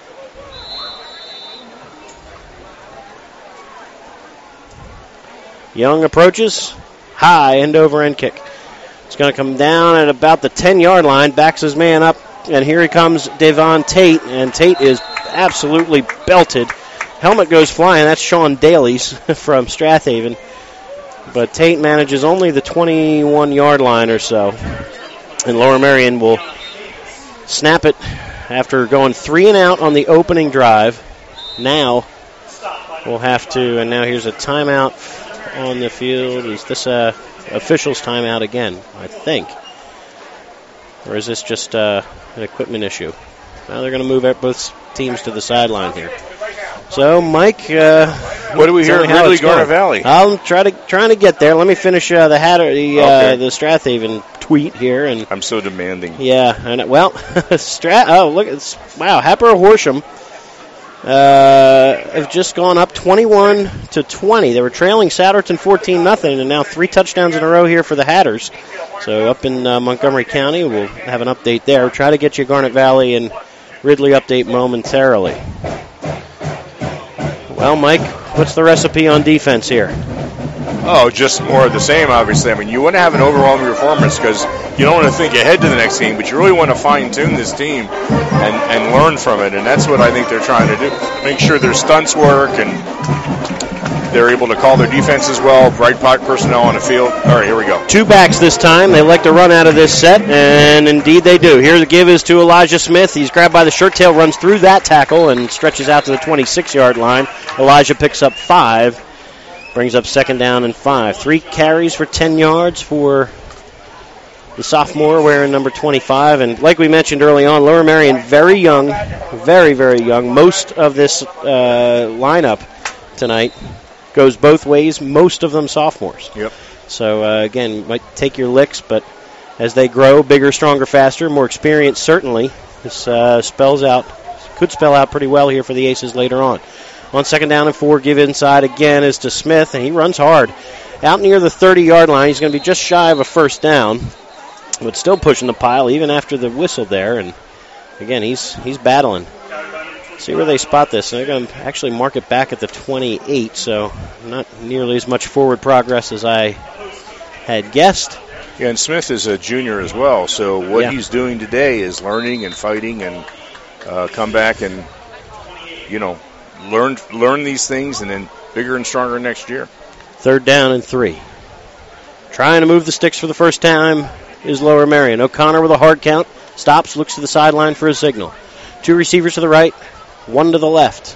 Young approaches. High end-over-end kick. It's going to come down at about the 10-yard line. Backs his man up. And here he comes, Devon Tate. And Tate is absolutely belted. Helmet goes flying. That's Sean Daly's from Strathaven. But Tate manages only the 21-yard line or so. And Lower Merion will snap it after going 3 and out on the opening drive. now we'll have to, and now here's a timeout on the field. Is this a official's timeout again, I think? Or is this just an equipment issue? Now they're going to move both teams to the sideline here. So, Mike, what do we hear at Ridley Garnet Valley? I'm trying to get there. Let me finish the Strathaven tweet here, and I'm so demanding. Yeah, and well, Happer Horsham have just gone up 21-20. They were trailing Souderton 14-0, and now 3 touchdowns in a row here for the Hatters. So up in Montgomery County, we'll have an update there. We'll try to get you Garnet Valley and Ridley update momentarily. Well, Mike, what's the recipe on defense here? Oh, just more of the same, obviously. I mean, you want to have an overwhelming performance because you don't want to think ahead to the next game, but you really want to fine-tune this team and learn from it, and that's what I think they're trying to do. Make sure their stunts work and they're able to call their defense as well, bright personnel on the field. All right, here we go. 2 backs this time. They like to run out of this set, and indeed they do. Here the give is to Elijah Smith. He's grabbed by the shirt tail, runs through that tackle, and stretches out to the 26-yard line. Elijah picks up 5. Brings up 2nd down and 5. 3 carries for 10 yards for the sophomore wearing number 25. And like we mentioned early on, Lower Merion very young, very, very young. Most of this lineup tonight goes both ways, most of them sophomores. Yep. So, again, you might take your licks, but as they grow, bigger, stronger, faster, more experience certainly, this could spell out pretty well here for the Aces later on. On 2nd down and 4, give inside again is to Smith, and he runs hard. Out near the 30-yard line, he's going to be just shy of a 1st down, but still pushing the pile even after the whistle there. And again, he's battling. See where they spot this. They're going to actually mark it back at the 28, so not nearly as much forward progress as I had guessed. Yeah, and Smith is a junior as well, so what he's doing today is learning and fighting and come back and, learn these things, and then bigger and stronger next year. 3rd down and 3. Trying to move the sticks for the first time is Lower Merion. O'Connor with a hard count. Stops, looks to the sideline for a signal. 2 receivers to the right, 1 to the left.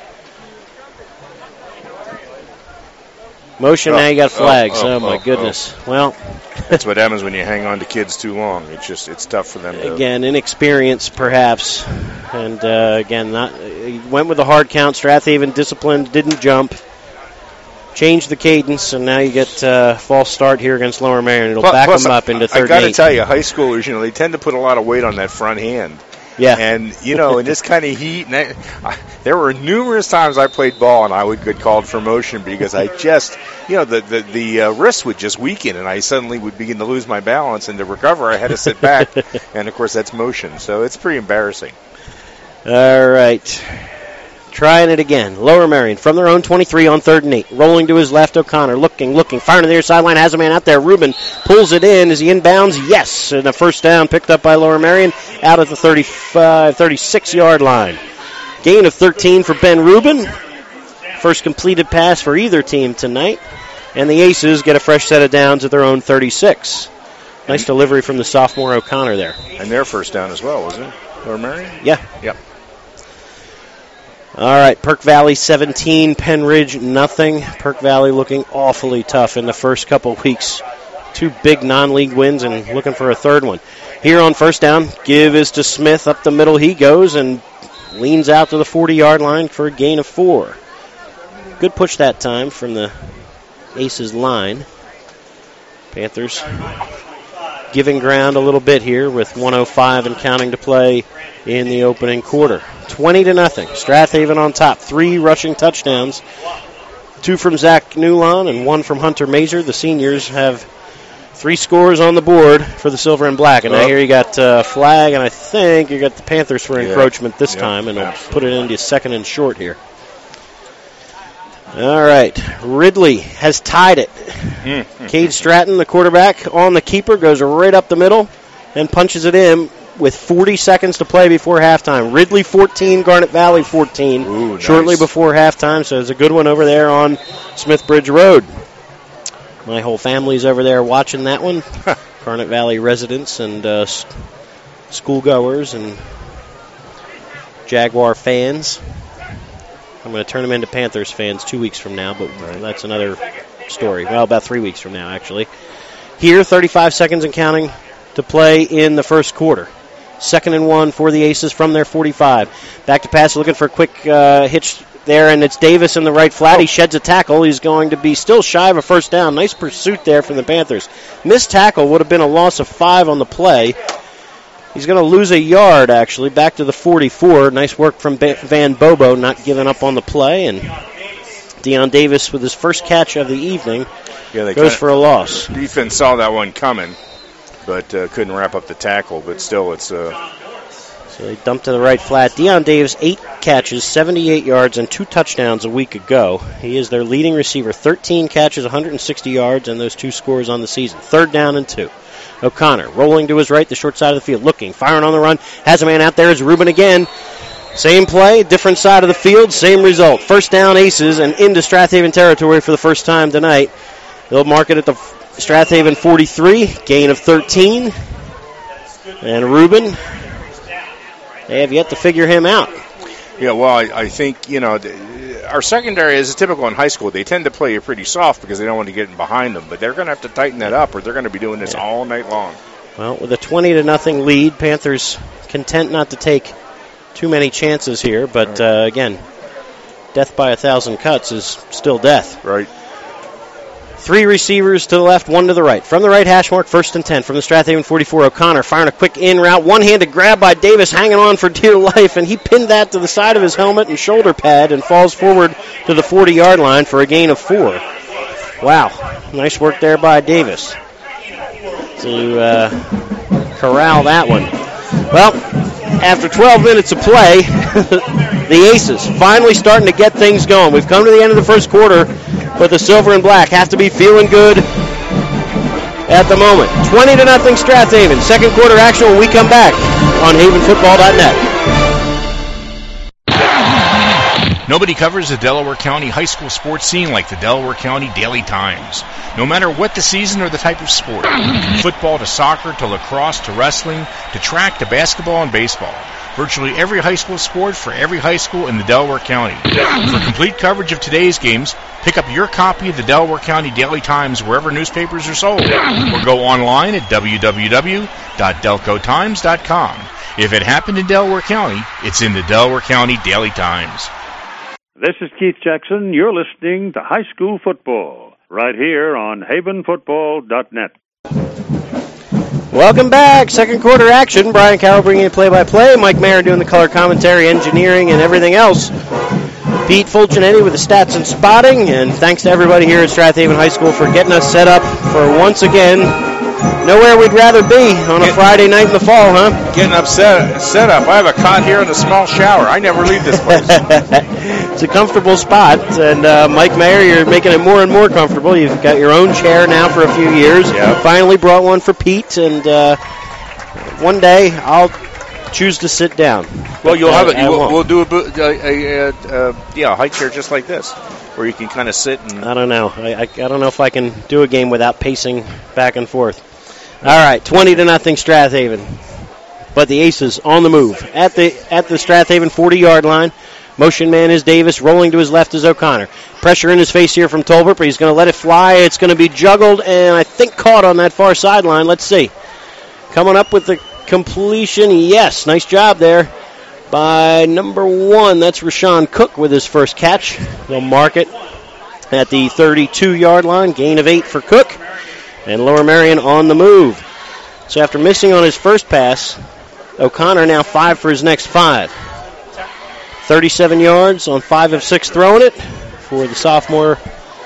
Motion, now you got flags. My goodness. Well, that's what happens when you hang on to kids too long. It's tough for them to... Again, inexperience perhaps. And again, he went with a hard count. Strathaven disciplined, didn't jump. Changed the cadence, and now you get false start here against Lower Merion. It'll back them up into 3rd and 8. I got to tell you, high schoolers, they tend to put a lot of weight on that front hand. Yeah. And, in this kind of heat, there were numerous times I played ball and I would get called for motion because I just, the wrist would just weaken and I suddenly would begin to lose my balance, and to recover I had to sit back. And, of course, that's motion. So it's pretty embarrassing. All right. Trying it again. Lower Merion from their own 23 on 3rd and 8. Rolling to his left, O'Connor. Looking. Firing to the near sideline. Has a man out there. Rubin pulls it in. Is he inbounds? Yes. And a 1st down picked up by Lower Merion out at the 36-yard line. Gain of 13 for Ben Rubin. First completed pass for either team tonight. And the Aces get a fresh set of downs at their own 36. Nice delivery from the sophomore O'Connor there. And their 1st down as well, wasn't it? Lower Merion? Yeah. Yep. All right, Perk Valley 17, Penn Ridge nothing. Perk Valley looking awfully tough in the first couple weeks. 2 big non-league wins and looking for a 3rd one. Here on 1st down, give is to Smith. Up the middle he goes and leans out to the 40-yard line for a gain of 4. Good push that time from the Aces line. Panthers giving ground a little bit here with 1:05 and counting to play in the opening quarter. 20-0. Strathaven on top. 3 rushing touchdowns. 2 from Zach Newlon and 1 from Hunter Mazer. The seniors have 3 scores on the board for the Silver and Black. And now here you got flag, and I think you got the Panthers for encroachment this time, and they'll put it into 2nd and short here. All right. Ridley has tied it. Cade Stratton, the quarterback, on the keeper, goes right up the middle and punches it in with 40 seconds to play before halftime. Ridley 14, Garnet Valley 14. Ooh, shortly nice. Before halftime, so it's a good one over there on Smithbridge Road. My whole family's over there watching that one. Garnet Valley residents and schoolgoers and Jaguar fans. I'm going to turn them into Panthers fans 2 weeks from now, but that's another story. Well, about 3 weeks from now, actually. Here, 35 seconds and counting to play in the first quarter. 2nd and 1 for the Aces from their 45. Back to pass, looking for a quick hitch there, and it's Davis in the right flat. He sheds a tackle. He's going to be still shy of a first down. Nice pursuit there from the Panthers. Missed tackle would have been a loss of 5 on the play. He's going to lose a yard, actually, back to the 44. Nice work from Van Bobo, not giving up on the play, and Deion Davis with his first catch of the evening goes for a loss. Defense saw that one coming, but couldn't wrap up the tackle, but still it's... So they dumped to the right flat. Deion Davis, 8 catches, 78 yards, and 2 touchdowns a week ago. He is their leading receiver. 13 catches, 160 yards, and those 2 scores on the season. 3rd down and 2. O'Connor rolling to his right, the short side of the field, looking, firing on the run. Has a man out there. Is Rubin again. Same play, different side of the field, same result. First down, Aces, and into Strathaven territory for the first time tonight. They'll mark it at the Strathaven 43, gain of 13. And Rubin, they have yet to figure him out. Yeah, well, I think, our secondary is typical in high school. They tend to play you pretty soft because they don't want to get in behind them, but they're going to have to tighten that up or they're going to be doing this all night long. Well, with a 20-0 lead, Panthers content not to take too many chances here, but again, death by 1,000 cuts is still death. Right. 3 receivers to the left, 1 to the right. From the right hash mark, 1st and 10 from the Strathaven 44. O'Connor firing a quick in route. One-handed grab by Davis, hanging on for dear life, and he pinned that to the side of his helmet and shoulder pad and falls forward to the 40-yard line for a gain of 4. Wow. Nice work there by Davis to corral that one. Well, after 12 minutes of play, the Aces finally starting to get things going. We've come to the end of the first quarter, but the Silver and Black have to be feeling good at the moment. 20-0 Strathaven. Second quarter action when we come back on havenfootball.net. Nobody covers the Delaware County high school sports scene like the Delaware County Daily Times. No matter what the season or the type of sport, from football to soccer to lacrosse to wrestling to track to basketball and baseball. Virtually every high school sport for every high school in the Delaware County. For complete coverage of today's games, pick up your copy of the Delaware County Daily Times wherever newspapers are sold, or go online at www.delcotimes.com. If it happened in Delaware County, it's in the Delaware County Daily Times. This is Keith Jackson. You're listening to High School Football right here on havenfootball.net. Welcome back. Second quarter action. Brian Carroll bringing you play-by-play. Mike Mayer doing the color commentary, engineering, and everything else. Pete Fulcinetti with the stats and spotting. And thanks to everybody here at Strathaven High School for getting us set up for once again nowhere we'd rather be on a Friday night in the fall, huh? Getting set up. I have a cot here and a small shower. I never leave this place. It's a comfortable spot, and Mike Mayer, you're making it more and more comfortable. You've got your own chair now for a few years. Yep. Finally brought one for Pete, and one day I'll choose to sit down. Well, you'll have it. We'll do a high chair just like this, where you can kind of sit and. I don't know. I don't know if I can do a game without pacing back and forth. All right, 20-0 Strathaven, but the Aces on the move at the Strathaven 40-yard line. Motion man is Davis. Rolling to his left is O'Connor. Pressure in his face here from Tolbert, but he's going to let it fly. It's going to be juggled and I think caught on that far sideline. Let's see. Coming up with the completion. Yes, nice job there by number 1. That's Rashawn Cook with his first catch. They'll mark it at the 32-yard line. Gain of 8 for Cook. And Lower Merion on the move. So after missing on his first pass, O'Connor now 5 for his next 5. 37 yards on 5 of 6 throwing it for the sophomore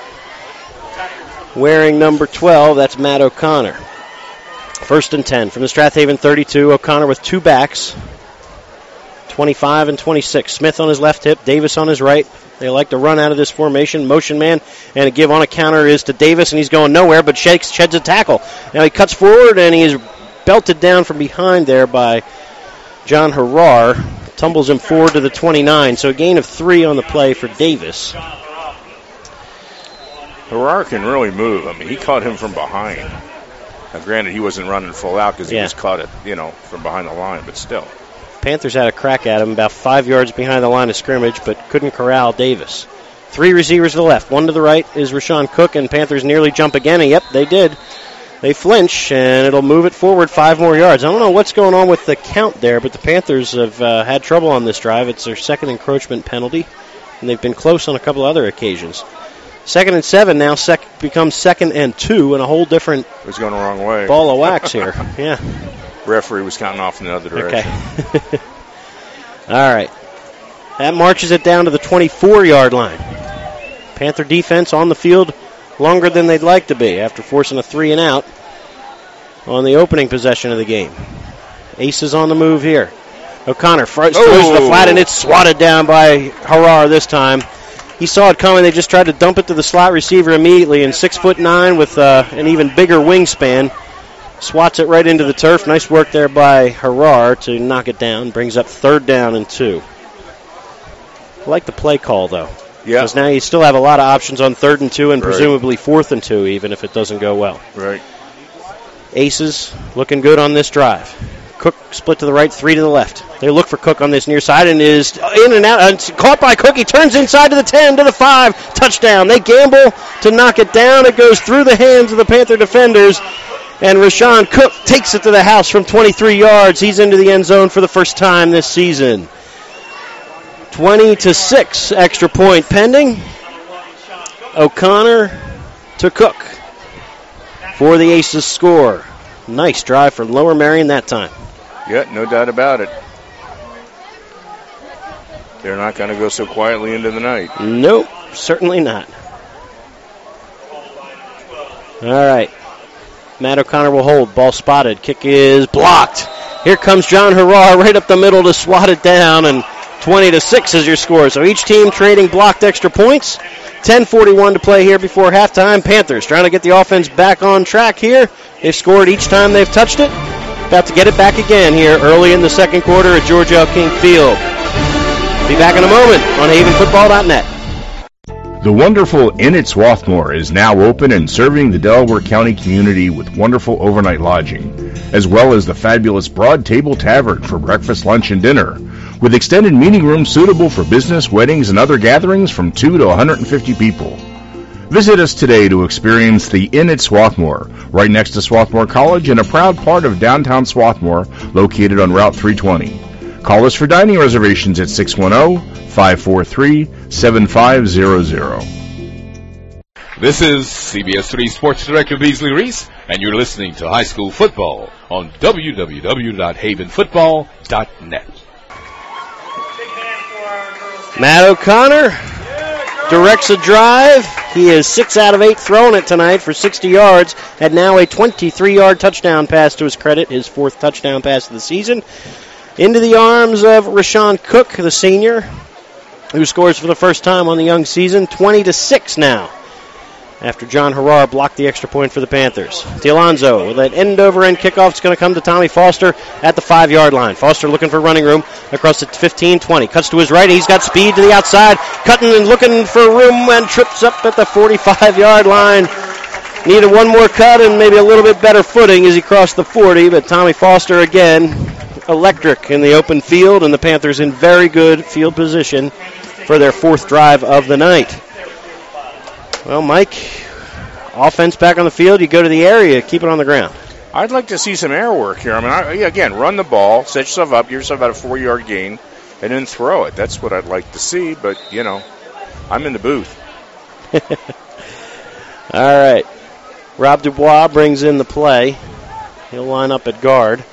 wearing number 12. That's Matt O'Connor. 1st and 10 from the Strathaven 32. O'Connor with 2 backs, 25 and 26. Smith on his left hip, Davis on his right. They like to run out of this formation. Motion man, and a give on a counter is to Davis, and he's going nowhere, but sheds a tackle. Now he cuts forward, and he is belted down from behind there by John Harrar. Tumbles him forward to the 29, so a gain of 3 on the play for Davis. Harrar can really move. I mean, he caught him from behind. Now, granted, he wasn't running full out because he was caught from behind the line, but still. Panthers had a crack at him about 5 yards behind the line of scrimmage, but couldn't corral Davis. 3 receivers to the left. 1 to the right is Rashawn Cook, and Panthers nearly jump again. And yep, they did. They flinch, and it'll move it forward 5 more yards. I don't know what's going on with the count there, but the Panthers have had trouble on this drive. It's their second encroachment penalty, and they've been close on a couple other occasions. 2nd and 7 now becomes 2nd and 2, and a whole different It was going the wrong way. ball of wax here. Yeah. Referee was counting off in the other direction. Okay. All right. That marches it down to the 24-yard line. Panther defense on the field longer than they'd like to be after forcing a 3 and out on the opening possession of the game. Aces on the move here. O'Connor throws to the flat, and it's swatted down by Harar this time. He saw it coming. They just tried to dump it to the slot receiver immediately, and 6'9" with an even bigger wingspan swats it right into the turf. Nice work there by Harar to knock it down. Brings up 3rd down and 2. I like the play call, though. Yeah. Because now you still have a lot of options on 3rd and 2 and presumably 4th and 2, even if it doesn't go well. Right. Aces looking good on this drive. Cook split to the right, 3 to the left. They look for Cook on this near side and is in and out. Caught by Cook. He turns inside to the 10, to the 5. Touchdown. They gamble to knock it down. It goes through the hands of the Panther defenders. And Rashawn Cook takes it to the house from 23 yards. He's into the end zone for the first time this season. 20-6 extra point pending. O'Connor to Cook for the Aces score. Nice drive for Lower Merion that time. Yeah, no doubt about it. They're not going to go so quietly into the night. Nope, certainly not. All right. Matt O'Connor will hold. Ball spotted. Kick is blocked. Here comes John Harar right up the middle to swat it down, and 20-6 is your score. So each team trading blocked extra points. 10:41 to play here before halftime. Panthers trying to get the offense back on track here. They've scored each time they've touched it. About to get it back again here early in the second quarter at George L. King Field. Be back in a moment on HavenFootball.net. The wonderful Inn at Swarthmore is now open and serving the Delaware County community with wonderful overnight lodging, as well as the fabulous Broad Table Tavern for breakfast, lunch, and dinner, with extended meeting rooms suitable for business, weddings, and other gatherings from 2 to 150 people. Visit us today to experience the Inn at Swarthmore, right next to Swarthmore College and a proud part of downtown Swarthmore, located on Route 320. Call us for dining reservations at 610-543-7500. This is CBS 3 Sports Director Beasley Reese, and you're listening to High School Football on www.havenfootball.net. Matt O'Connor directs a drive. He is 6 out of 8 throwing it tonight for 60 yards. Had now a 23-yard touchdown pass to his credit, his 4th touchdown pass of the season. Into the arms of Rashawn Cook, the senior, who scores for the first time on the young season. 20-6 now, after John Harar blocked the extra point for the Panthers. DiAlonzo with an end-over-end kickoff. It's going to come to Tommy Foster at the 5-yard line. Foster looking for running room across the 15-20. Cuts to his right. He's got speed to the outside. Cutting and looking for room and trips up at the 45-yard line. Needed one more cut and maybe a little bit better footing as he crossed the 40, but Tommy Foster again electric in the open field, and the Panthers in very good field position for their 4th drive of the night. Well, Mike, offense back on the field. You go to the area, keep it on the ground. I'd like to see some air work here. I mean, again, run the ball, set yourself up, give yourself about a 4-yard gain, and then throw it. That's what I'd like to see, but, I'm in the booth. All right. Rob Dubois brings in the play. He'll line up at guard.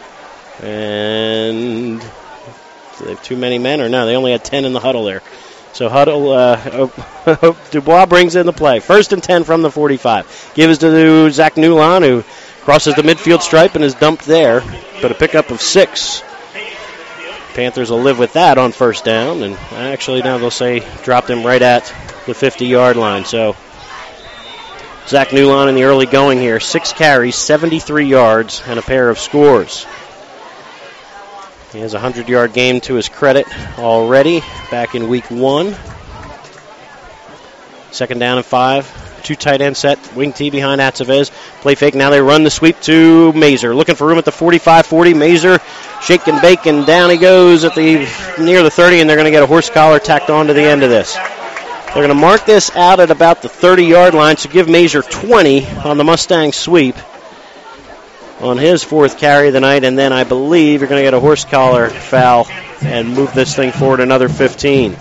And do they have too many men or no? They only had 10 in the huddle there. So Dubois brings in the play. 1st and 10 from the 45. Gives to Zach Newlon, who crosses the midfield stripe and is dumped there. But a pickup of 6. Panthers will live with that on 1st down. And actually now they'll say dropped him right at the 50-yard line. So Zach Newlon in the early going here. 6 carries, 73 yards, and a pair of scores. He has a 100-yard game to his credit already back in week 1. 2nd down and 5 Two tight end set, wing T behind Atzavez. Play fake, now they run the sweep to Mazer. Looking for room at the 45-40. Mazer shake and bake, and down he goes at near the 30, and they're going to get a horse collar tacked on to the end of this. They're going to mark this out at about the 30-yard line, so give Mazer 20 on the Mustang sweep on his fourth carry of the night, and then I believe you're going to get a horse collar foul and move this thing forward another 15.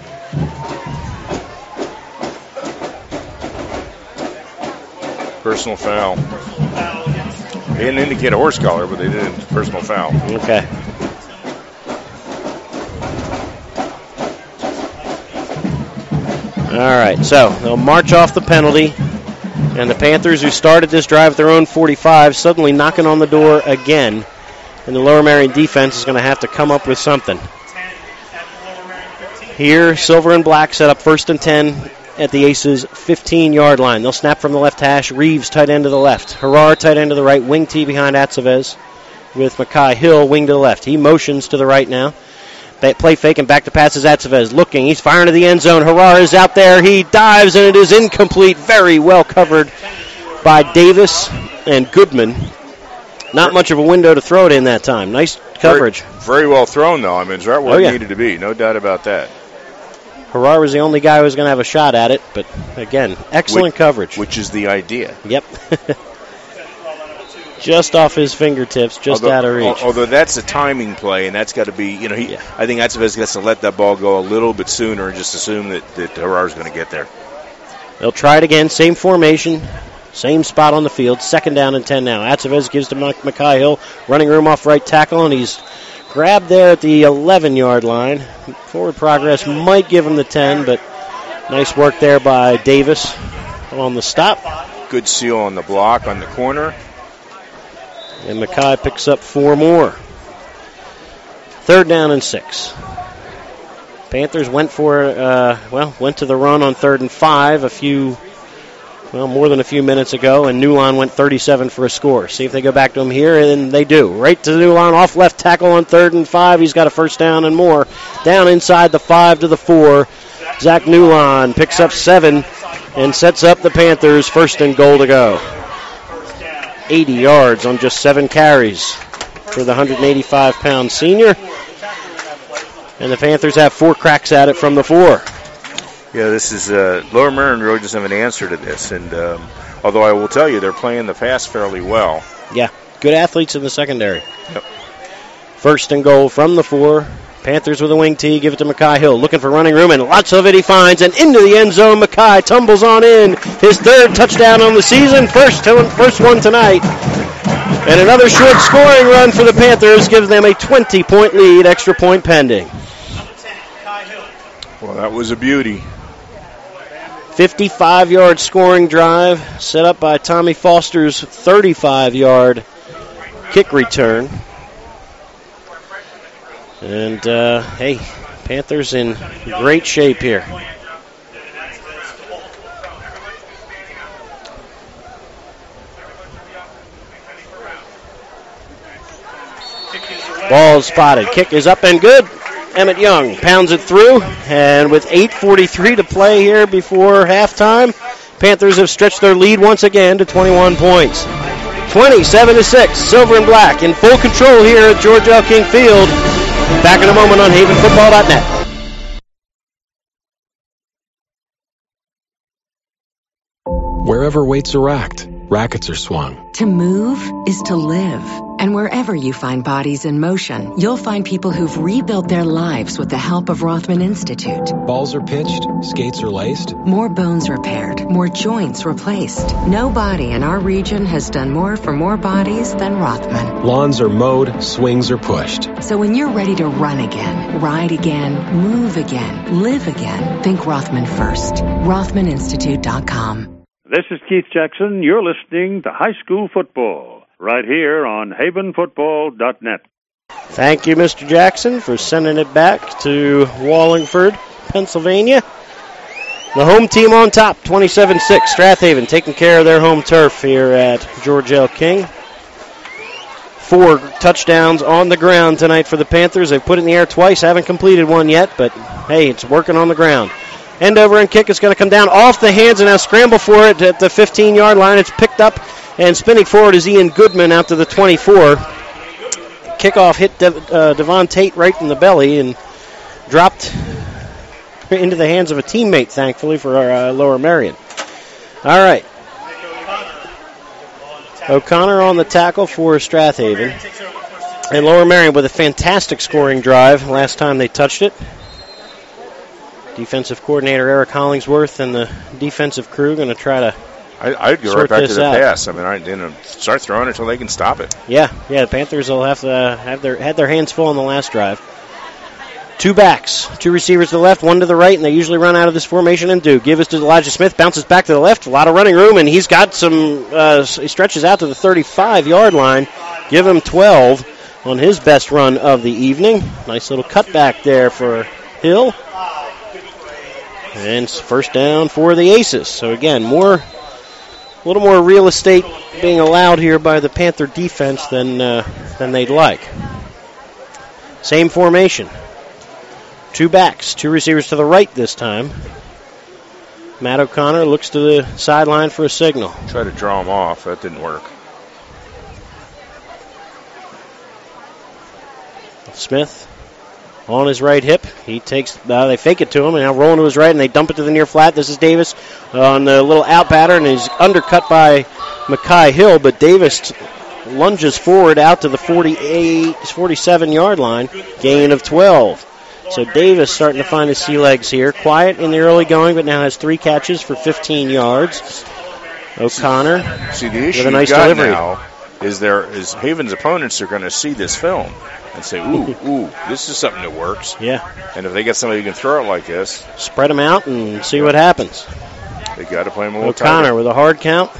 Personal foul. They didn't indicate a horse collar, but they did personal foul. Okay. All right, so they'll march off the penalty, and the Panthers, who started this drive at their own 45, suddenly knocking on the door again, and the Lower Merion defense is going to have to come up with something. Here, Silver and Black set up 1st and 10 at the Aces' 15-yard line. They'll snap from the left hash. Reeves, tight end to the left. Harar, tight end to the right. Wing T behind Atzavez with Mackay Hill, wing to the left. He motions to the right now. Play fake and back to passes Atzavez. Looking. He's firing to the end zone. Harar is out there. He dives, and it is incomplete. Very well covered by Davis and Goodman. Not much of a window to throw it in that time. Nice coverage. Very well thrown, though. I mean, it's right where it needed to be. No doubt about that. Harar was the only guy who was going to have a shot at it, but again, excellent coverage. Which is the idea. Yep. Just off his fingertips, out of reach. Although that's a timing play, and that's got to be, I think Atzavez has to let that ball go a little bit sooner and just assume that Harar's going to get there. They'll try it again, same formation, same spot on the field, 2nd down and 10 now. Atzavez gives to Mackay Hill, running room off right tackle, and he's grabbed there at the 11-yard line. Forward progress might give him the 10, but nice work there by Davis on the stop. Good seal on the block on the corner. And Mackay picks up 4 more. 3rd down and 6. Panthers went to the run on 3rd and 5 more than a few minutes ago, and Newline went 37 for a score. See if they go back to him here, and they do. Right to Newline, off left tackle on 3rd and 5. He's got a 1st down and more. Down inside the 5 to the 4. Zach Newline picks up 7 and sets up the Panthers 1st and goal to go. 80 yards on just 7 carries for the 185-pound senior. And the Panthers have 4 cracks at it from the 4. Yeah, this is Lower Merion really doesn't have an answer to this. And although I will tell you, they're playing the pass fairly well. Yeah, good athletes in the secondary. Yep. 1st and goal from the 4. Panthers with a wing tee, give it to Mackay Hill, looking for running room, and lots of it he finds, and into the end zone, Mackay tumbles on in, his 3rd touchdown on the season, first one tonight. And another short scoring run for the Panthers gives them a 20-point lead, extra point pending. Well, that was a beauty. 55-yard scoring drive set up by Tommy Foster's 35-yard kick return. And, Panthers in great shape here. Ball spotted. Kick is up and good. Emmett Young pounds it through. And with 8:43 to play here before halftime, Panthers have stretched their lead once again to 21 points. 27-6, Silver and Black in full control here at George L. King Field. Back in a moment on HavenFootball.net. Wherever weights are racked, rackets are swung. To move is to live. And wherever you find bodies in motion, you'll find people who've rebuilt their lives with the help of Rothman Institute. Balls are pitched, skates are laced. More bones repaired, more joints replaced. No body in our region has done more for more bodies than Rothman. Lawns are mowed, swings are pushed. So when you're ready to run again, ride again, move again, live again, think Rothman first. RothmanInstitute.com. This is Keith Jackson. You're listening to High School Football right here on HavenFootball.net. Thank you, Mr. Jackson, for sending it back to Wallingford, Pennsylvania. The home team on top, 27-6. Strathaven taking care of their home turf here at George L. King. 4 touchdowns on the ground tonight for the Panthers. They've put it in the air twice, haven't completed one yet, but hey, it's working on the ground. End-over end kick is going to come down off the hands, and now scramble for it at the 15-yard line. It's picked up, and spinning forward is Ian Goodman out to the 24. Kickoff hit Devon Tate right in the belly and dropped into the hands of a teammate, thankfully, for our Lower Merion. All right. O'Connor on the tackle for Strathaven. And Lower Merion with a fantastic scoring drive last time they touched it. Defensive coordinator Eric Hollingsworth and the defensive crew going to try to I'd go right back to the pass. I mean, start throwing until they can stop it. Yeah. The Panthers will have to had their hands full on the last drive. 2 backs, 2 receivers to the left, 1 to the right, and they usually run out of this formation and do. Give us to Elijah Smith, bounces back to the left, a lot of running room, and he's got some. He stretches out to the 35-yard line. Give him 12 on his best run of the evening. Nice little cutback there for Hill. And first down for the Aces. So again, a little more real estate being allowed here by the Panther defense than they'd like. Same formation. 2 backs, 2 receivers to the right this time. Matt O'Connor looks to the sideline for a signal. Try to draw him off. That didn't work. Smith on his right hip. He takes. They fake it to him, and now rolling to his right, and they dump it to the near flat. This is Davis on the little out pattern, and he's undercut by Mackay Hill, but Davis lunges forward out to the 47-yard line. Gain of 12. So Davis starting to find his sea legs here. Quiet in the early going, but now has 3 catches for 15 yards. O'Connor see the issue with a nice got delivery. Now is Haven's opponents are going to see this film and say, ooh, this is something that works. Yeah. And if they get somebody who can throw it like this, spread them out and see what happens. They got to play him a little O'Connor tighter. with a hard count.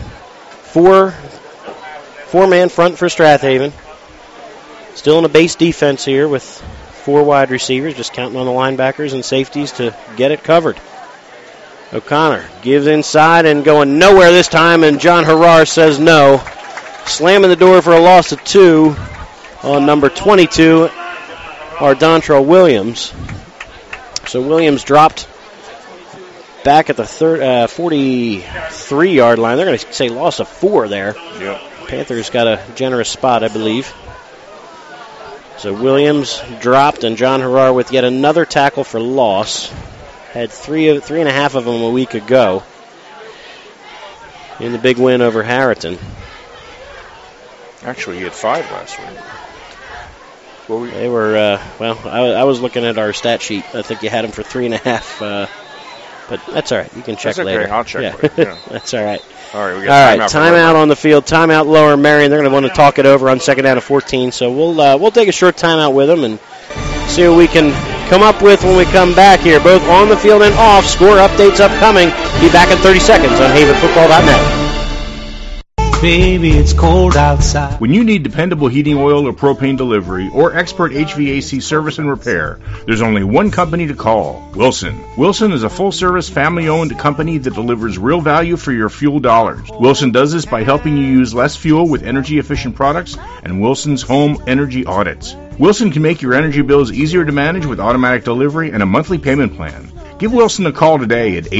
Four-man front for Strathaven. Still in a base defense here with 4 wide receivers, just counting on the linebackers and safeties to get it covered. O'Connor gives inside and going nowhere this time, and John Harrar says no. Slamming the door for a loss of 2 on number 22, Ardontrell Williams. So Williams dropped back at the 43-yard line. They're going to say loss of 4 there. Yep. Panthers got a generous spot, I believe. So Williams dropped, and John Harrar with yet another tackle for loss. Had 3.5 of them a week ago in the big win over Harriton. Actually, he had 5 last week. They were, I was looking at our stat sheet. I think you had him for 3.5, but that's all right. You can check that's okay. later. I'll check later. Yeah. That's all right. All right, we got timeout on the field. Timeout Lower Merion. They're going to want to talk it over on second down and 14. So we'll take a short timeout with them and see what we can come up with when we come back here, both on the field and off. Score updates upcoming. Be back in 30 seconds on HavenFootball.net. Baby, it's cold outside. When you need dependable heating oil or propane delivery or expert HVAC service and repair, there's only one company to call, Wilson. Wilson is a full-service, family-owned company that delivers real value for your fuel dollars. Wilson does this by helping you use less fuel with energy-efficient products and Wilson's home energy audits. Wilson can make your energy bills easier to manage with automatic delivery and a monthly payment plan. Give Wilson a call today at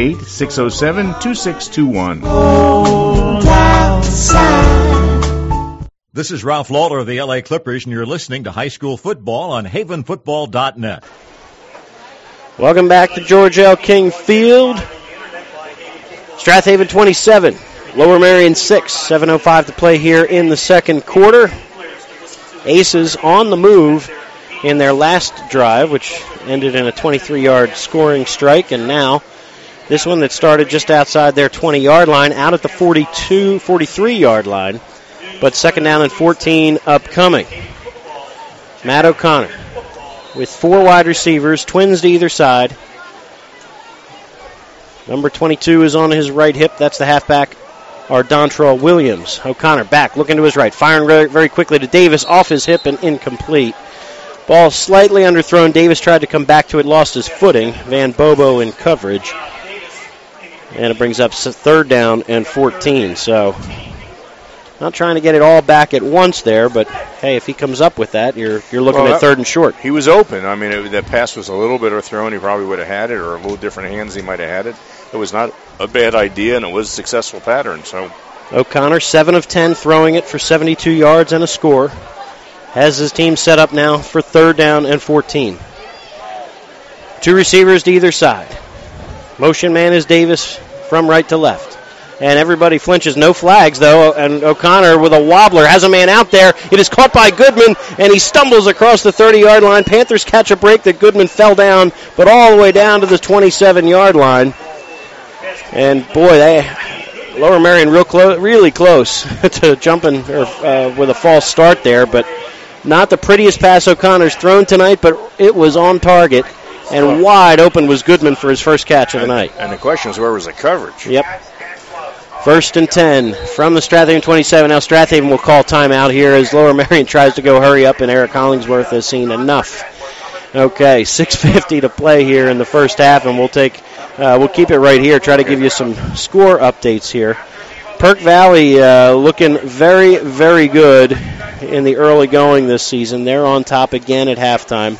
888-607-2621. This is Ralph Lawler of the LA Clippers, and you're listening to High School Football on HavenFootball.net. Welcome back to George L. King Field. Strathaven 27, Lower Merion 6, 7:05 to play here in the second quarter. Aces on the move in their last drive, which ended in a 23-yard scoring strike, and now this one that started just outside their 20-yard line, out at the 43-yard line, but second down and 14 upcoming. Matt O'Connor with 4 wide receivers, twins to either side. Number 22 is on his right hip. That's the halfback, Ardontrell Williams. O'Connor back, looking to his right, firing very, very quickly to Davis, off his hip and incomplete. Ball slightly underthrown. Davis tried to come back to it, lost his footing. Van Bobo in coverage. And it brings up third down and 14. So Not trying to get it all back at once there, but hey, if he comes up with that, you're looking at 3rd and short. He was open. I mean, that pass was a little bit of a throw, and he probably would have had it, or a little different hands he might have had it. It was not a bad idea, and it was a successful pattern. So O'Connor, 7 of 10, throwing it for 72 yards and a score. Has his team set up now for 3rd down and 14. 2 receivers to either side. Motion man is Davis from right to left. And everybody flinches. No flags, though. And O'Connor with a wobbler has a man out there. It is caught by Goodman, and he stumbles across the 30-yard line. Panthers catch a break that Goodman fell down, but all the way down to the 27-yard line. And, boy, Lower Merion really close to jumping with a false start there. But not the prettiest pass O'Connor's thrown tonight, but it was on target. And wide open was Goodman for his first catch of the night. And the question is, where was the coverage? Yep. 1st and 10 from the Strathaven 27. Now Strathaven will call timeout here as Lower Merion tries to go hurry up, and Eric Hollingsworth has seen enough. Okay, 6:50 to play here in the first half, and we'll keep it right here, try to give you some score updates here. Perk Valley looking very, very good in the early going this season. They're on top again at halftime.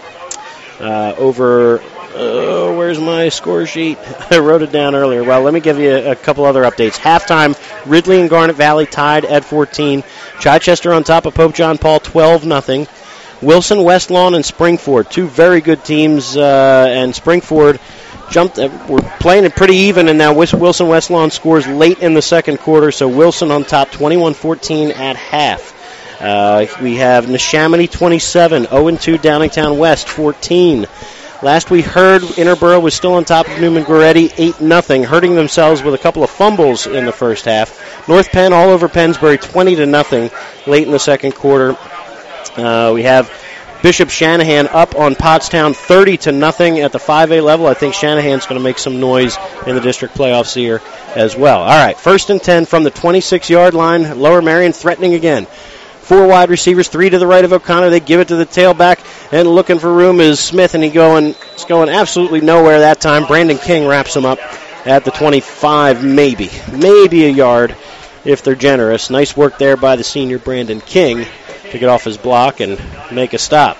Where's my score sheet? I wrote it down earlier. Well, let me give you a couple other updates. Halftime, Ridley and Garnet Valley tied at 14. Chichester on top of Pope John Paul, 12-0. Wilson, West Lawn, and Springford, 2 very good teams, and Springford were playing it pretty even, and now Wilson West Lawn scores late in the second quarter, so Wilson on top, 21-14 at half. We have Neshaminy 27, 0-2 Downingtown West 14. Last we heard, Interboro was still on top of Newman Goretti, 8-0, hurting themselves with a couple of fumbles in the first half. North Penn all over Pennsbury, 20-0 late in the second quarter. We have Bishop Shanahan up on Pottstown, 30-0 at the 5A level. I think Shanahan's going to make some noise in the district playoffs here as well. All right, 1st and 10 from the 26-yard line. Lower Merion threatening again. 4 wide receivers, 3 to the right of O'Connor. They give it to the tailback, and looking for room is Smith, and he's going absolutely nowhere that time. Brandon King wraps him up at the 25, maybe a yard if they're generous. Nice work there by the senior Brandon King to get off his block and make a stop.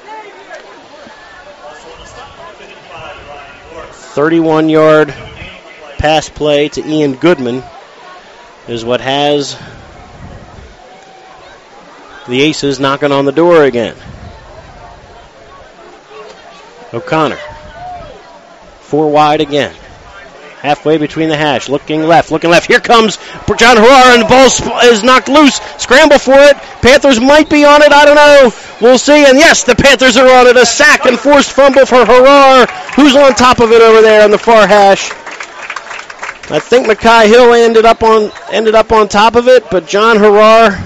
31-yard pass play to Ian Goodman is what has the Aces knocking on the door again. O'Connor, 4 wide again. Halfway between the hash, looking left. Here comes John Herrera, and the ball is knocked loose. Scramble for it. Panthers might be on it. I don't know. We'll see. And yes, the Panthers are on it. A sack and forced fumble for Herrera, who's on top of it over there on the far hash. I think Mackay Hill ended up on top of it, but John Herrera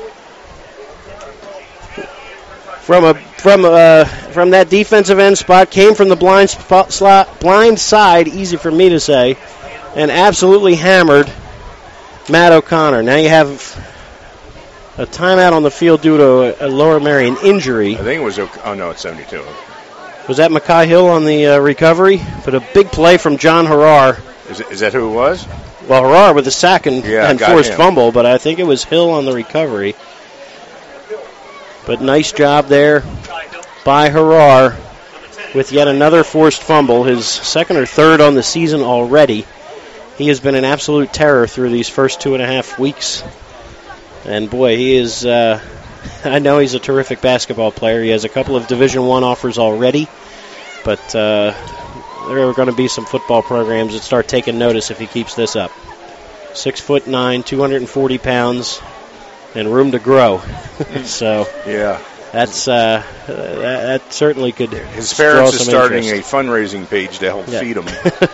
from that defensive end spot came from the blind side, easy for me to say, and absolutely hammered Matt O'Connor. Now you have a timeout on the field due to a Lower Merion injury. I think it was it's 72. Was that Mackay Hill on the recovery? But a big play from John Herrera. Is that who it was? Well, Herrera with the sack and forced fumble, but I think it was Hill on the recovery. But nice job there by Herrera with yet another forced fumble, his second or third on the season already. He has been an absolute terror through these first 2.5 weeks. And boy, he is, I know he's a terrific basketball player. He has a couple of Division I offers already, but there are going to be some football programs that start taking notice if he keeps this up. 6'9", 240 pounds, and room to grow. So yeah, that's that certainly could. His parents are starting interest. A fundraising page to help feed him.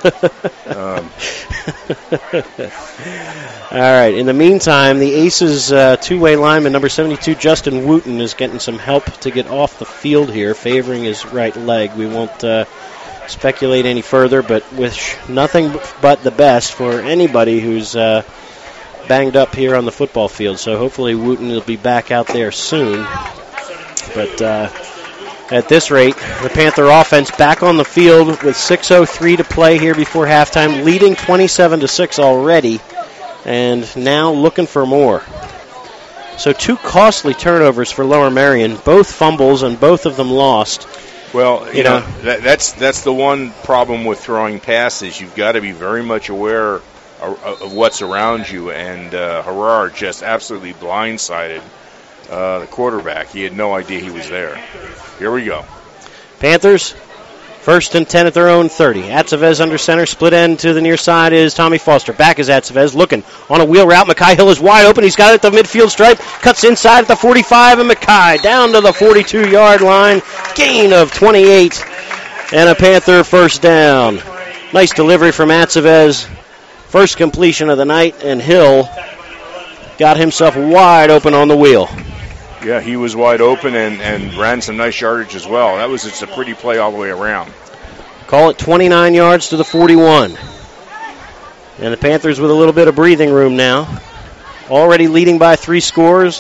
All right. In the meantime, the Aces two-way lineman number 72, Justin Wooten, is getting some help to get off the field here, favoring his right leg. We won't speculate any further, but wish nothing but the best for anybody who's banged up here on the football field. So hopefully Wooten will be back out there soon. But at this rate, the Panther offense back on the field with 6:03 to play here before halftime, leading 27-6 already, and now looking for more. So 2 costly turnovers for Lower Merion, both fumbles and both of them lost. Well, you know that's the one problem with throwing passes. You've got to be very much aware of what's around you, and Harar just absolutely blindsided the quarterback. He had no idea he was there. Here we go. Panthers, 1st and 10 at their own 30. Atzavez under center. Split end to the near side is Tommy Foster. Back is Atzavez looking on a wheel route. Mackay Hill is wide open. He's got it at the midfield stripe. Cuts inside at the 45, and Mackay down to the 42-yard line. Gain of 28 and a Panther first down. Nice delivery from Atzavez. First completion of the night, and Hill got himself wide open on the wheel. Yeah, he was wide open and ran some nice yardage as well. That was just a pretty play all the way around. Call it 29 yards to the 41. And the Panthers with a little bit of breathing room now. Already leading by 3 scores.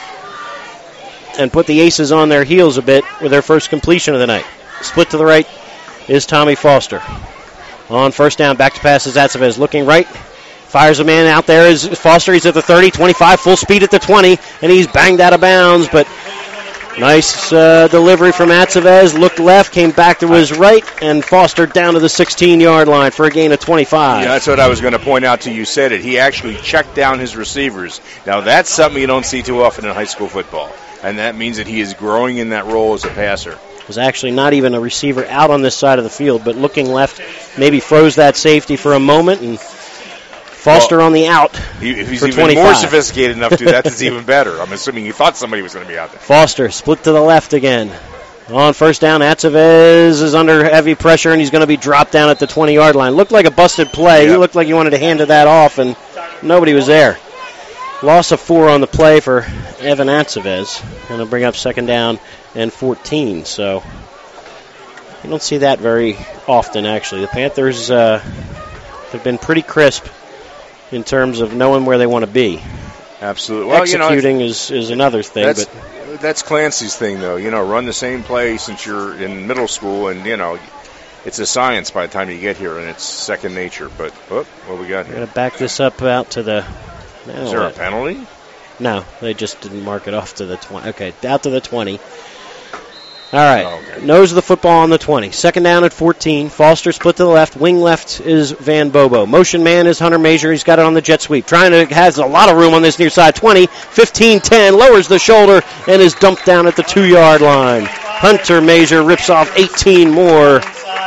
And put the Aces on their heels a bit with their first completion of the night. Split to the right is Tommy Foster. On first down, back to pass is Atzavez. Looking right. Fires a man out there is Foster. He's at the 30, 25, full speed at the 20, and he's banged out of bounds. But nice delivery from Atzavez. Looked left, came back to his right, and Foster down to the 16-yard line for a gain of 25. Yeah, that's what I was going to point out to you. Said it. He actually checked down his receivers. Now, that's something you don't see too often in high school football, and that means that he is growing in that role as a passer. Was actually not even a receiver out on this side of the field, but looking left, maybe froze that safety for a moment, and Foster on the out. If he's for even 25. more sophisticated enough to do that, that's even better. I'm assuming he thought somebody was going to be out there. Foster split to the left again. On first down, Atzavez is under heavy pressure, and he's going to be dropped down at the 20-yard line. Looked like a busted play. Yep. He looked like he wanted to hand that off, and nobody was there. Loss of 4 on the play for Evan Atzavez. Going to bring up second down and 14. So you don't see that very often, actually. The Panthers have been pretty crisp in terms of knowing where they want to be. Absolutely. Well, executing is another thing. That's Clancy's thing, though. Run the same play since you're in middle school, and, it's a science by the time you get here, and it's second nature. But what we got here? We're going to back this up out to the... Is there a penalty? No, they just didn't mark it off to the 20. Okay, out to the 20. All right, nose of the football on the 20. Second down at 14. Foster split to the left. Wing left is Van Bobo. Motion man is Hunter Major. He's got it on the jet sweep. Has a lot of room on this near side. 20, 15, 10. Lowers the shoulder and is dumped down at the 2-yard line. Hunter Major rips off 18 more.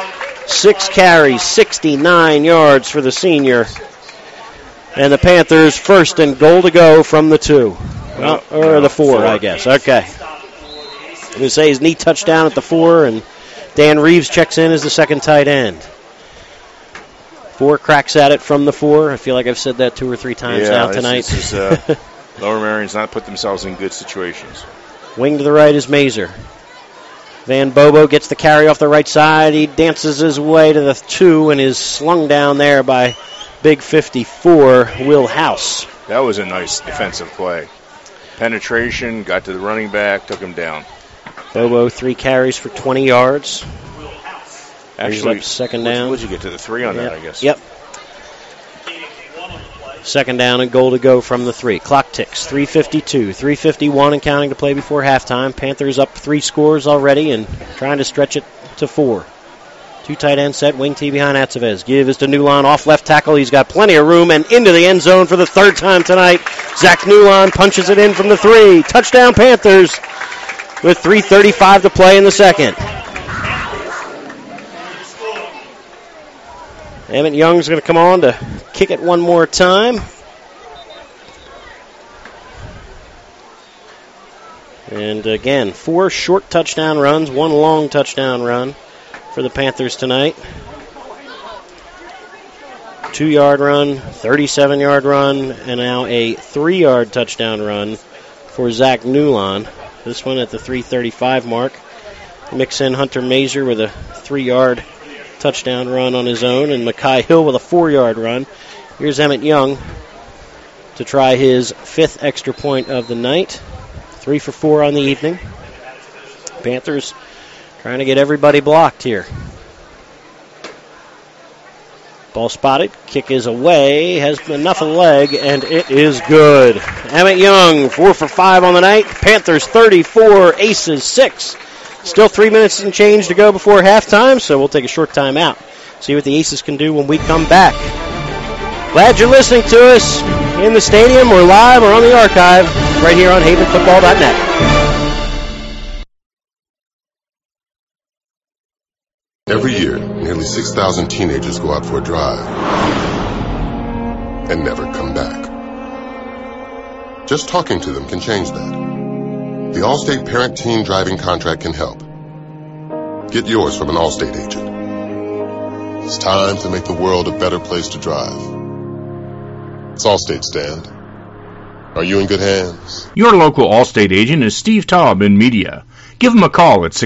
6 carries, 69 yards for the senior. And the Panthers first and goal to go from the 2. Or the 4, I guess. Okay. I'm going to say his knee touchdown at the 4, and Dan Reeves checks in as the second tight end. 4 cracks at it from the 4. I feel like I've said that 2 or 3 times now tonight. Lower Marion's not put themselves in good situations. Wing to the right is Mazer. Van Bobo gets the carry off the right side. He dances his way to the 2 and is slung down there by Big 54, Will House. That was a nice defensive play. Penetration, got to the running back, took him down. Bobo 3 carries for 20 yards. Actually, second down. Would you get to the 3 on that, I guess? Yep. Second down and goal to go from the 3. Clock ticks. 3:52, 3:51 and counting to play before halftime. Panthers up 3 scores already and trying to stretch it to 4. 2 tight end set, wing T behind Atzavez. Give is to Newline off left tackle. He's got plenty of room and into the end zone for the 3rd time tonight. Zach Newline punches it in from the 3. Touchdown Panthers with 3:35 to play in the second. Emmett Young's going to come on to kick it one more time. And again, 4 short touchdown runs, 1 long touchdown run for the Panthers tonight. 2-yard run, 37-yard run, and now a 3-yard touchdown run for Zach Newline. This one at the 3:35 mark. Mix in Hunter Mazer with a 3-yard touchdown run on his own, and Mackay Hill with a 4-yard run. Here's Emmett Young to try his 5th extra point of the night. 3 for 4 on the evening. Panthers trying to get everybody blocked here. Ball spotted. Kick is away. Has enough of the leg, and it is good. Emmett Young, 4 for 5 on the night. Panthers 34, Aces 6. Still 3 minutes and change to go before halftime, so we'll take a short time out. See what the Aces can do when we come back. Glad you're listening to us in the stadium or live or on the archive right here on havenfootball.net. Every year, nearly 6,000 teenagers go out for a drive and never come back. Just talking to them can change that. The Allstate Parent-Teen Driving Contract can help. Get yours from an Allstate agent. It's time to make the world a better place to drive. It's Allstate, Stan. Are you in good hands? Your local Allstate agent is Steve Taub in media. Give him a call at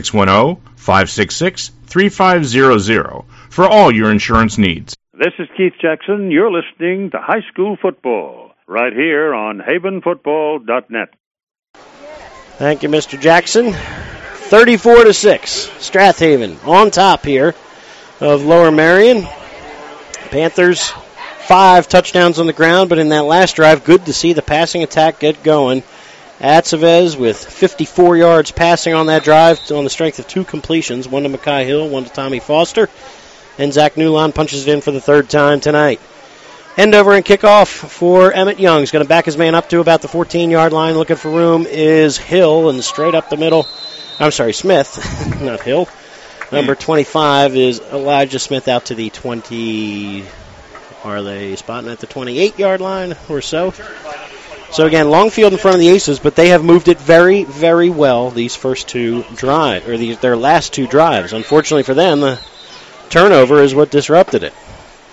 610-566-3500 for all your insurance needs. This is Keith Jackson. You're listening to High School Football right here on havenfootball.net. Thank you, Mr. Jackson. 34-6. Strathaven on top here of Lower Marion. Panthers 5 touchdowns on the ground, but in that last drive, good to see the passing attack get going. Atzevez with 54 yards passing on that drive on the strength of 2 completions, one to Mackay Hill, one to Tommy Foster. And Zach Newland punches it in for the 3rd time tonight. End over and kickoff for Emmett Young. He's going to back his man up to about the 14-yard line. Looking for room is Hill, and straight up the middle. I'm sorry, Smith, not Hill. Number 25 is Elijah Smith out to the 20. Are they spotting at the 28-yard line or so? So again, long field in front of the Aces, but they have moved it very, very well these first 2 drives, or their last 2 drives. Unfortunately for them, the turnover is what disrupted it.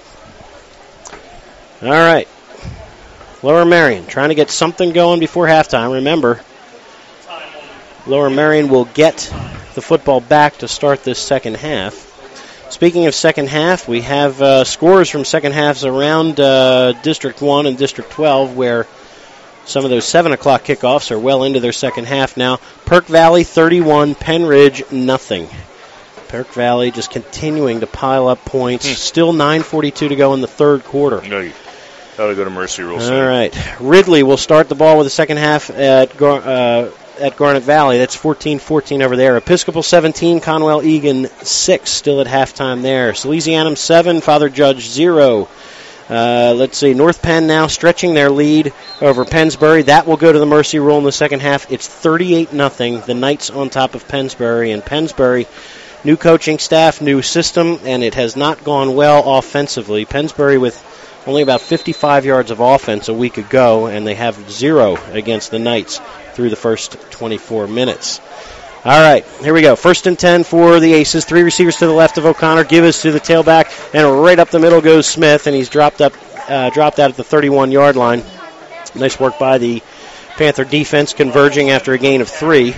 All right. Lower Marion trying to get something going before halftime. Remember, Lower Marion will get the football back to start this second half. Speaking of second half, we have scores from second halves around District 1 and District 12 where some of those 7 o'clock kickoffs are well into their second half now. Perk Valley 31, Penn Ridge nothing. Perk Valley just continuing to pile up points. Still 9:42 to go in the third quarter. No, you ought to go to Mercy real soon. All right. Ridley will start the ball with the second half at Garnet Valley. That's 14-14 over there. Episcopal 17, Conwell Egan 6, still at halftime there. Salesianum 7, Father Judge 0. Let's see, North Penn now stretching their lead over Pennsbury. That will go to the Mercy Rule in the second half. It's 38-0. The Knights on top of Pennsbury. And Pennsbury, new coaching staff, new system, and it has not gone well offensively. Pennsbury with only about 55 yards of offense a week ago, and they have 0 against the Knights through the first 24 minutes. All right, here we go. 1st and 10 for the Aces. 3 receivers to the left of O'Connor. Givens to the tailback, and right up the middle goes Smith, and he's dropped out at the 31-yard line. Nice work by the Panther defense, converging after a gain of 3.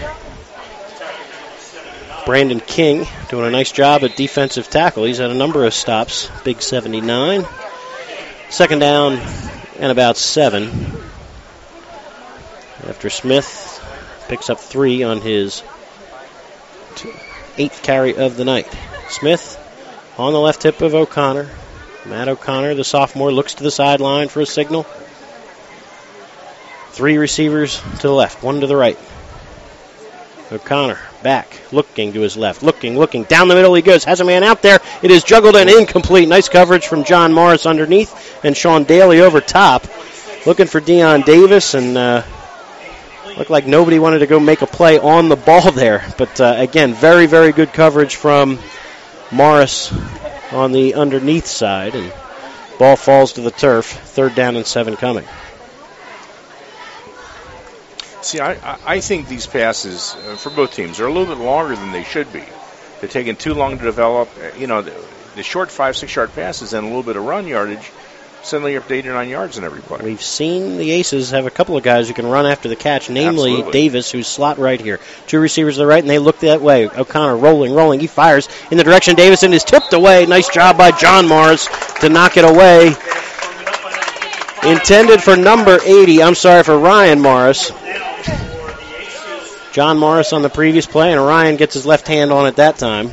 Brandon King doing a nice job at defensive tackle. He's had a number of stops. Big 79. 2nd down and about 7. After Smith picks up 3 on his 8th carry of the night. Smith on the left hip of O'Connor. Matt O'Connor, the sophomore, looks to the sideline for a signal. 3 receivers to the left, 1 to the right. O'Connor back, looking to his left, looking. Down the middle he goes, has a man out there. It is juggled and incomplete. Nice coverage from John Morris underneath and Sean Daly over top. Looking for Deion Davis, and looked like nobody wanted to go make a play on the ball there. But again, very, very good coverage from Morris on the underneath side, and ball falls to the turf. 3rd down and 7 coming. See, I think these passes for both teams are a little bit longer than they should be. They're taking too long to develop. You know, the short 5-6 yard passes and a little bit of run yardage, suddenly you're up to 8 or 9 yards in every play. We've seen the Aces have a couple of guys who can run after the catch, namely Absolutely. Davis, who's slot right here. 2 receivers to the right, and they look that way. O'Connor rolling. He fires in the direction of Davis and is tipped away. Nice job by John Morris to knock it away. Intended for for Ryan Morris. John Morris on the previous play, and Ryan gets his left hand on it that time.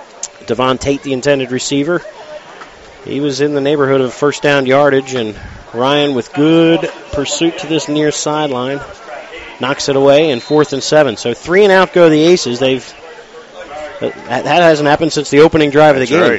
Devon Tate, the intended receiver. He was in the neighborhood of 1st down yardage, and Ryan with good pursuit to this near sideline. Knocks it away, and 4th and 7. So 3 and out go the Aces. That hasn't happened since the opening drive of the game. Right.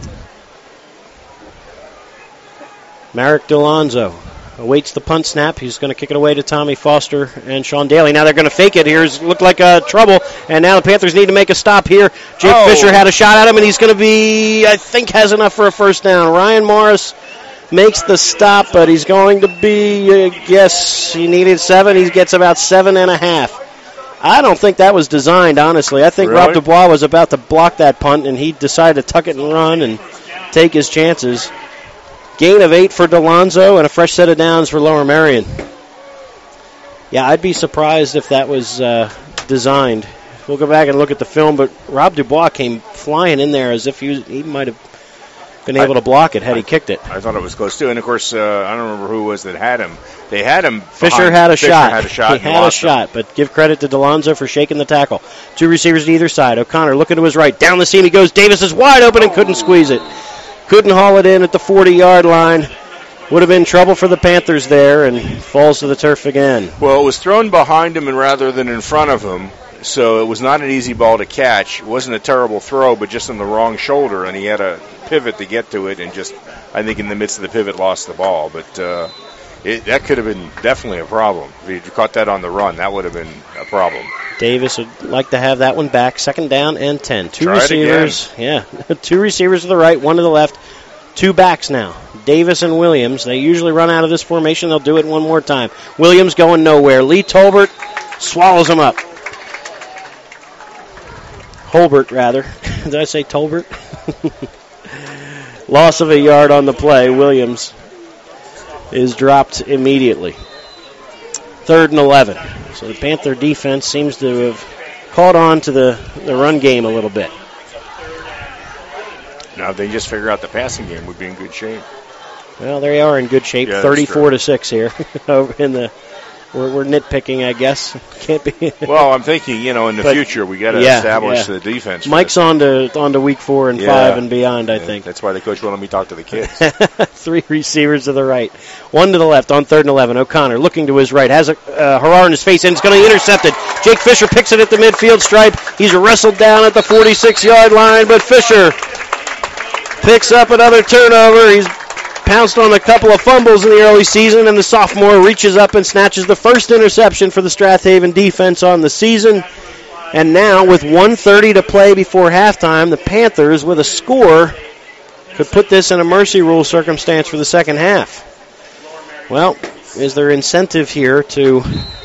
Merrick DeLonzo awaits the punt snap. He's going to kick it away to Tommy Foster and Sean Daly. Now they're going to fake it. Here's looked like trouble, and now the Panthers need to make a stop here. Jake Fisher had a shot at him, and he's going to be, I think, has enough for a first down. Ryan Morris makes the stop, but he's going to be, yes, he needed 7. He gets about 7.5. I don't think that was designed, honestly. I think Rob Dubois was about to block that punt, and he decided to tuck it and run and take his chances. Gain of 8 for DeLonzo and a fresh set of downs for Lower Merion. Yeah, I'd be surprised if that was designed. We'll go back and look at the film, but Rob Dubois came flying in there as if he might have been able to block it had he kicked it. I thought it was close, too. And, of course, I don't remember who it was that had him. They had him. Fisher had a shot. He had a shot, but give credit to DeLonzo for shaking the tackle. 2 receivers to either side. O'Connor looking to his right. Down the seam he goes. Davis is wide open and couldn't squeeze it. Couldn't haul it in at the 40-yard line. Would have been trouble for the Panthers there, and falls to the turf again. Well, it was thrown behind him and rather than in front of him, so it was not an easy ball to catch. It wasn't a terrible throw, but just on the wrong shoulder, and he had a pivot to get to it, and just, I think in the midst of the pivot, lost the ball. But that could have been definitely a problem. If he caught that on the run, that would have been a problem. Davis would like to have that one back. 2nd down and 10. Try receivers. Yeah, 2 receivers to the right, 1 to the left. 2 backs now. Davis and Williams. They usually run out of this formation. They'll do it one more time. Williams going nowhere. Lee Tolbert swallows him up. Holbert, rather. Did I say Tolbert? Loss of a yard on the play. Williams is dropped immediately. 3rd and 11. So the Panther defense seems to have caught on to the run game a little bit. Now, if they just figure out the passing game, we'd be in good shape. Well, they are in good shape. Yeah, 34-6 here. We're nitpicking, I guess. Can't be. Well, I'm thinking, in the future, we got to establish the defense. Mike's on to week 4 and 5 and beyond, I think. That's why the coach won't let me talk to the kids. 3 receivers to the right, 1 to the left on 3rd and 11. O'Connor looking to his right, has a Harar in his face, and it's going to be intercepted. Jake Fisher picks it at the midfield stripe. He's wrestled down at the 46-yard line, but Fisher picks up another turnover. He's pounced on a couple of fumbles in the early season, and the sophomore reaches up and snatches the first interception for the Strathaven defense on the season. And now, with 1:30 to play before halftime, the Panthers, with a score, could put this in a mercy rule circumstance for the second half. Well, is there incentive here to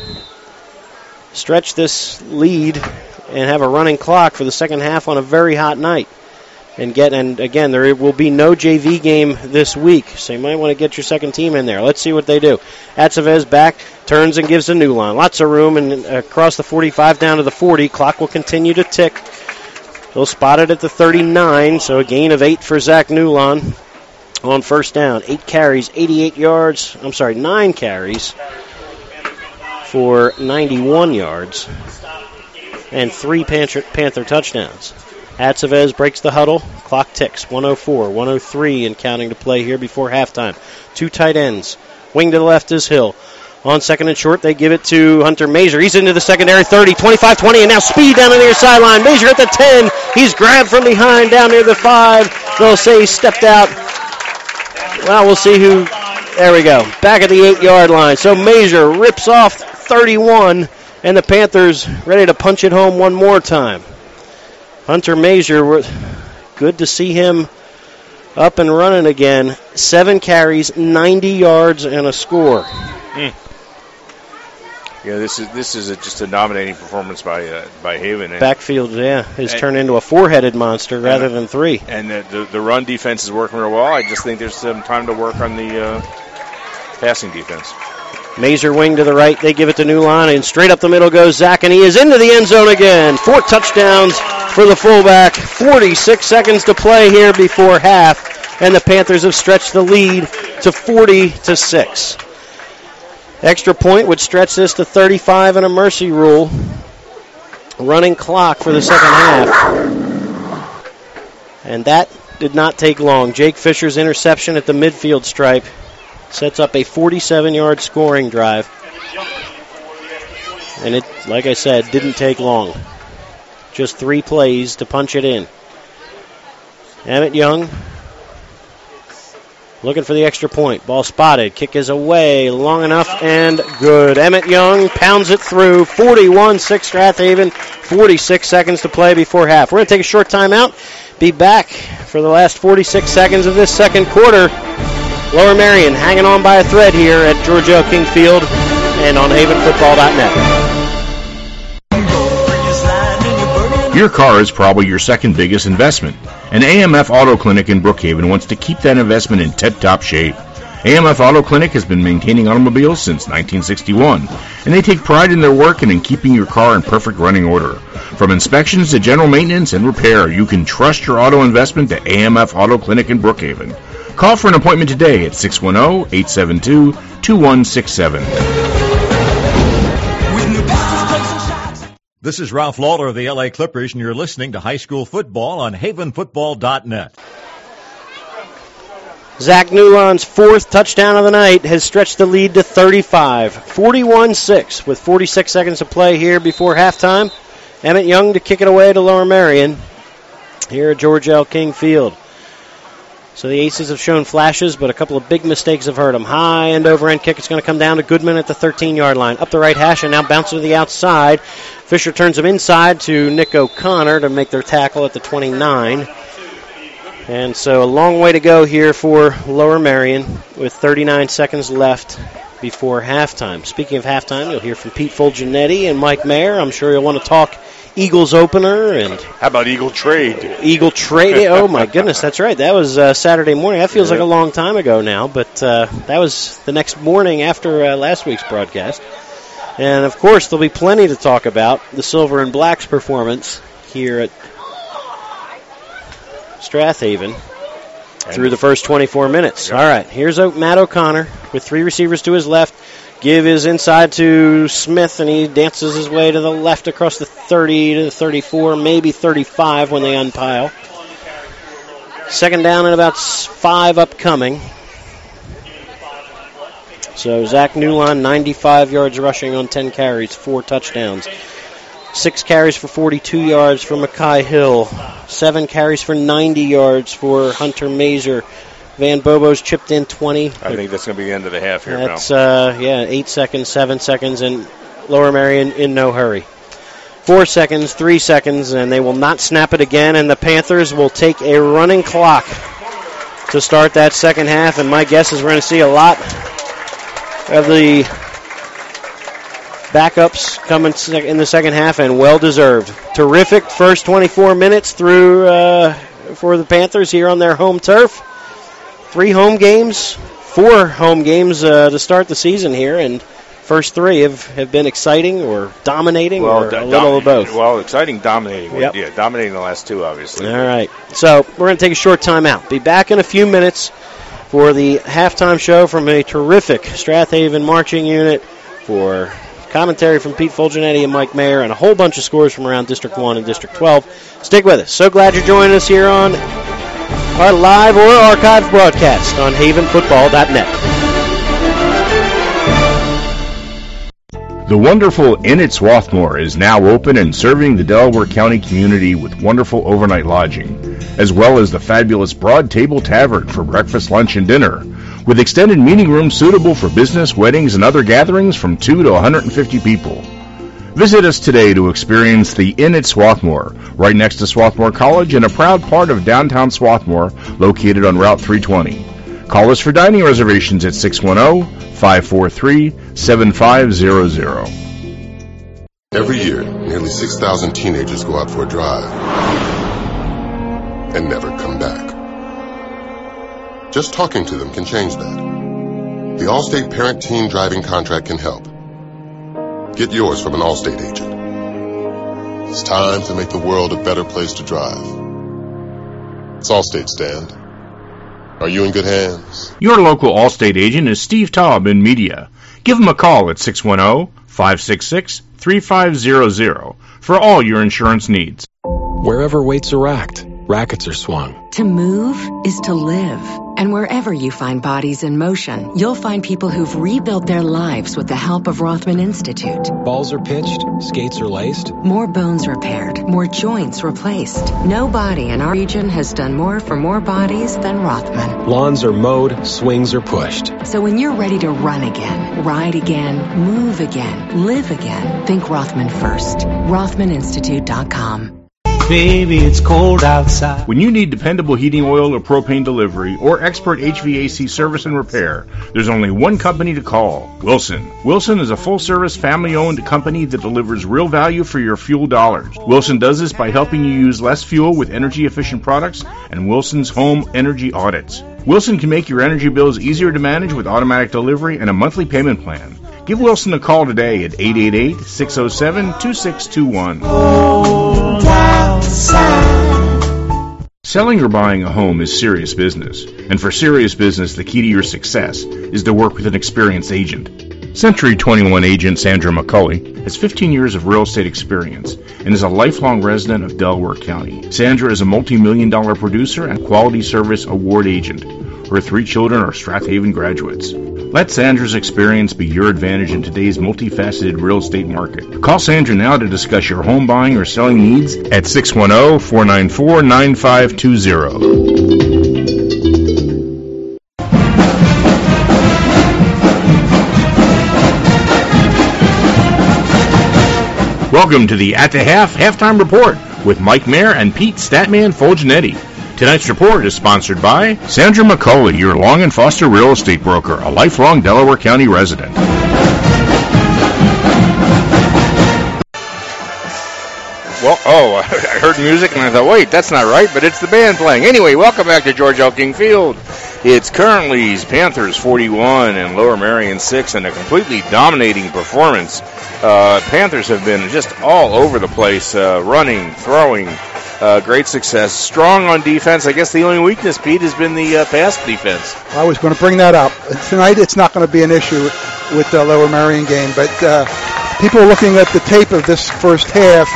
stretch this lead and have a running clock for the second half on a very hot night? And again, there will be no JV game this week, so you might want to get your second team in there. Let's see what they do. Atsevez back, turns and gives a new line. Lots of room, and across the 45 down to the 40. Clock will continue to tick. He'll spot it at the 39, so a gain of 8 for Zach Newlon on first down. 8 carries, 88 yards. 9 carries for 91 yards and 3 Panther touchdowns. Atsevez breaks the huddle. Clock ticks. 104, 103 and counting to play here before halftime. 2 tight ends. Wing to the left is Hill. On 2nd and short, they give it to Hunter Mazer. He's into the secondary. 30, 25, 20, and now speed down the near sideline. Mazer at the 10. He's grabbed from behind down near the 5. They'll say he stepped out. Well, we'll see who. There we go. Back at the 8-yard line. So Mazer rips off 31, and the Panthers ready to punch it home one more time. Hunter Mazer, good to see him up and running again. 7 carries, 90 yards, and a score. Yeah, this is just a dominating performance by Haven. And backfield, has turned into a 4-headed monster rather than 3. And the run defense is working real well. I just think there's some time to work on the passing defense. Mazer wing to the right. They give it to Newline, and straight up the middle goes Zach, and he is into the end zone again. 4 touchdowns for the fullback. 46 seconds to play here before half, and the Panthers have stretched the lead to 40-6. Extra point would stretch this to 35 and a mercy rule. Running clock for the second half. And that did not take long. Jake Fisher's interception at the midfield stripe sets up a 47-yard scoring drive. And it, like I said, didn't take long. Just 3 plays to punch it in. Emmett Young looking for the extra point. Ball spotted. Kick is away. Long enough and good. Emmett Young pounds it through. 41-6 Strathaven. 46 seconds to play before half. We're going to take a short timeout. Be back for the last 46 seconds of this second quarter. Lower Merion hanging on by a thread here at George L. King Field and on havenfootball.net. Your car is probably your second biggest investment, and AMF Auto Clinic in Brookhaven wants to keep that investment in tip-top shape. AMF Auto Clinic has been maintaining automobiles since 1961, and they take pride in their work and in keeping your car in perfect running order. From inspections to general maintenance and repair, you can trust your auto investment to AMF Auto Clinic in Brookhaven. Call for an appointment today at 610-872-2167. This is Ralph Lawler of the LA Clippers, and you're listening to High School Football on havenfootball.net. Zach Newland's 4th touchdown of the night has stretched the lead to 35. 41-6 with 46 seconds to play here before halftime. Emmett Young to kick it away to Lower Merion here at George L. King Field. So the Aces have shown flashes, but a couple of big mistakes have hurt them. High end over end kick. It's going to come down to Goodman at the 13-yard line. Up the right hash and now bouncing to the outside. Fisher turns him inside to Nick O'Connor to make their tackle at the 29. And so a long way to go here for Lower Merion with 39 seconds left before halftime. Speaking of halftime, you'll hear from Pete Fulgenetti and Mike Mayer. I'm sure you'll want to talk Eagles opener and how about Eagle Trade? Eagle Trade. Oh my goodness, that's right. That was Saturday morning. That feels like a long time ago now, but that was the next morning after last week's broadcast. And of course, there'll be plenty to talk about the Silver and Black's performance here at Strathaven through the first 24 minutes. Yep. All right, here's Matt O'Connor with 3 receivers to his left. Give is inside to Smith, and he dances his way to the left across the 30 to the 34, maybe 35 when they unpile. Second down and about 5 upcoming. So Zach Newland, 95 yards rushing on 10 carries, 4 touchdowns. 6 carries for 42 yards for Mackay Hill. 7 carries for 90 yards for Hunter Mazer. Van Bobo's chipped in 20. I think that's going to be the end of the half here now. That's 8 seconds, 7 seconds, and Lower Merion in no hurry. 4 seconds, 3 seconds, and they will not snap it again, and the Panthers will take a running clock to start that second half, and my guess is we're going to see a lot of the backups coming in the second half, and well-deserved. Terrific first 24 minutes through for the Panthers here on their home turf. 4 home games to start the season here, and first 3 have been exciting or dominating or a little of both. Well, exciting, dominating. Yep. Yeah, dominating the last 2, obviously. All right. So we're going to take a short time out. Be back in a few minutes for the halftime show from a terrific Strathaven marching unit, for commentary from Pete Fulgenetti and Mike Mayer, and a whole bunch of scores from around District 1 and District 12. Stick with us. So glad you're joining us here on our live or archived broadcast on havenfootball.net. The wonderful Inn at Swarthmore is now open and serving the Delaware County community with wonderful overnight lodging, as well as the fabulous Broad Table Tavern for breakfast, lunch, and dinner, with extended meeting rooms suitable for business, weddings, and other gatherings from 2 to 150 people. Visit us today to experience the Inn at Swarthmore, right next to Swarthmore College and a proud part of downtown Swarthmore, located on Route 320. Call us for dining reservations at 610-543-7500. Every year, nearly 6,000 teenagers go out for a drive and never come back. Just talking to them can change that. The Allstate Parent-Teen Driving Contract can help. Get yours from an Allstate agent. It's time to make the world a better place to drive. It's Allstate, Stand. Are you in good hands? Your local Allstate agent is Steve Taub in Media. Give him a call at 610-566-3500 for all your insurance needs. Wherever weights are racked, rackets are swung. To move is to live. And wherever you find bodies in motion, you'll find people who've rebuilt their lives with the help of Rothman Institute. Balls are pitched, skates are laced. More bones repaired, more joints replaced. No body in our region has done more for more bodies than Rothman. Lawns are mowed, swings are pushed. So when you're ready to run again, ride again, move again, live again, think Rothman first. RothmanInstitute.com. Baby, it's cold outside. When you need dependable heating oil or propane delivery or expert HVAC service and repair, there's only one company to call, Wilson. Wilson is a full-service, family-owned company that delivers real value for your fuel dollars. Wilson does this by helping you use less fuel with energy-efficient products and Wilson's home energy audits. Wilson can make your energy bills easier to manage with automatic delivery and a monthly payment plan. Give Wilson a call today at 888-607-2621. Selling or buying a home is serious business, and for serious business, the key to your success is to work with an experienced agent. Century 21 agent Sandra McCulley has 15 years of real estate experience and is a lifelong resident of Delaware County. Sandra is a multi-million-dollar producer and quality service award agent. Her 3 children are Strath Haven graduates. Let Sandra's experience be your advantage in today's multifaceted real estate market. Call Sandra now to discuss your home buying or selling needs at 610-494-9520. Welcome to the At the Halftime Report with Mike Mayer and Pete Statman Fulgenetti. Tonight's report is sponsored by Sandra McCulley, your Long and Foster real estate broker, a lifelong Delaware County resident. Well, I heard music and I thought, wait, that's not right, but it's the band playing. Anyway, welcome back to George L. King Field. It's currently Panthers 41 and Lower Merion 6 in a completely dominating performance. Panthers have been just all over the place, running, throwing. Great success. Strong on defense. I guess the only weakness, Pete, has been the pass defense. I was going to bring that up. Tonight it's not going to be an issue with the Lower Merion game, but people looking at the tape of this first half,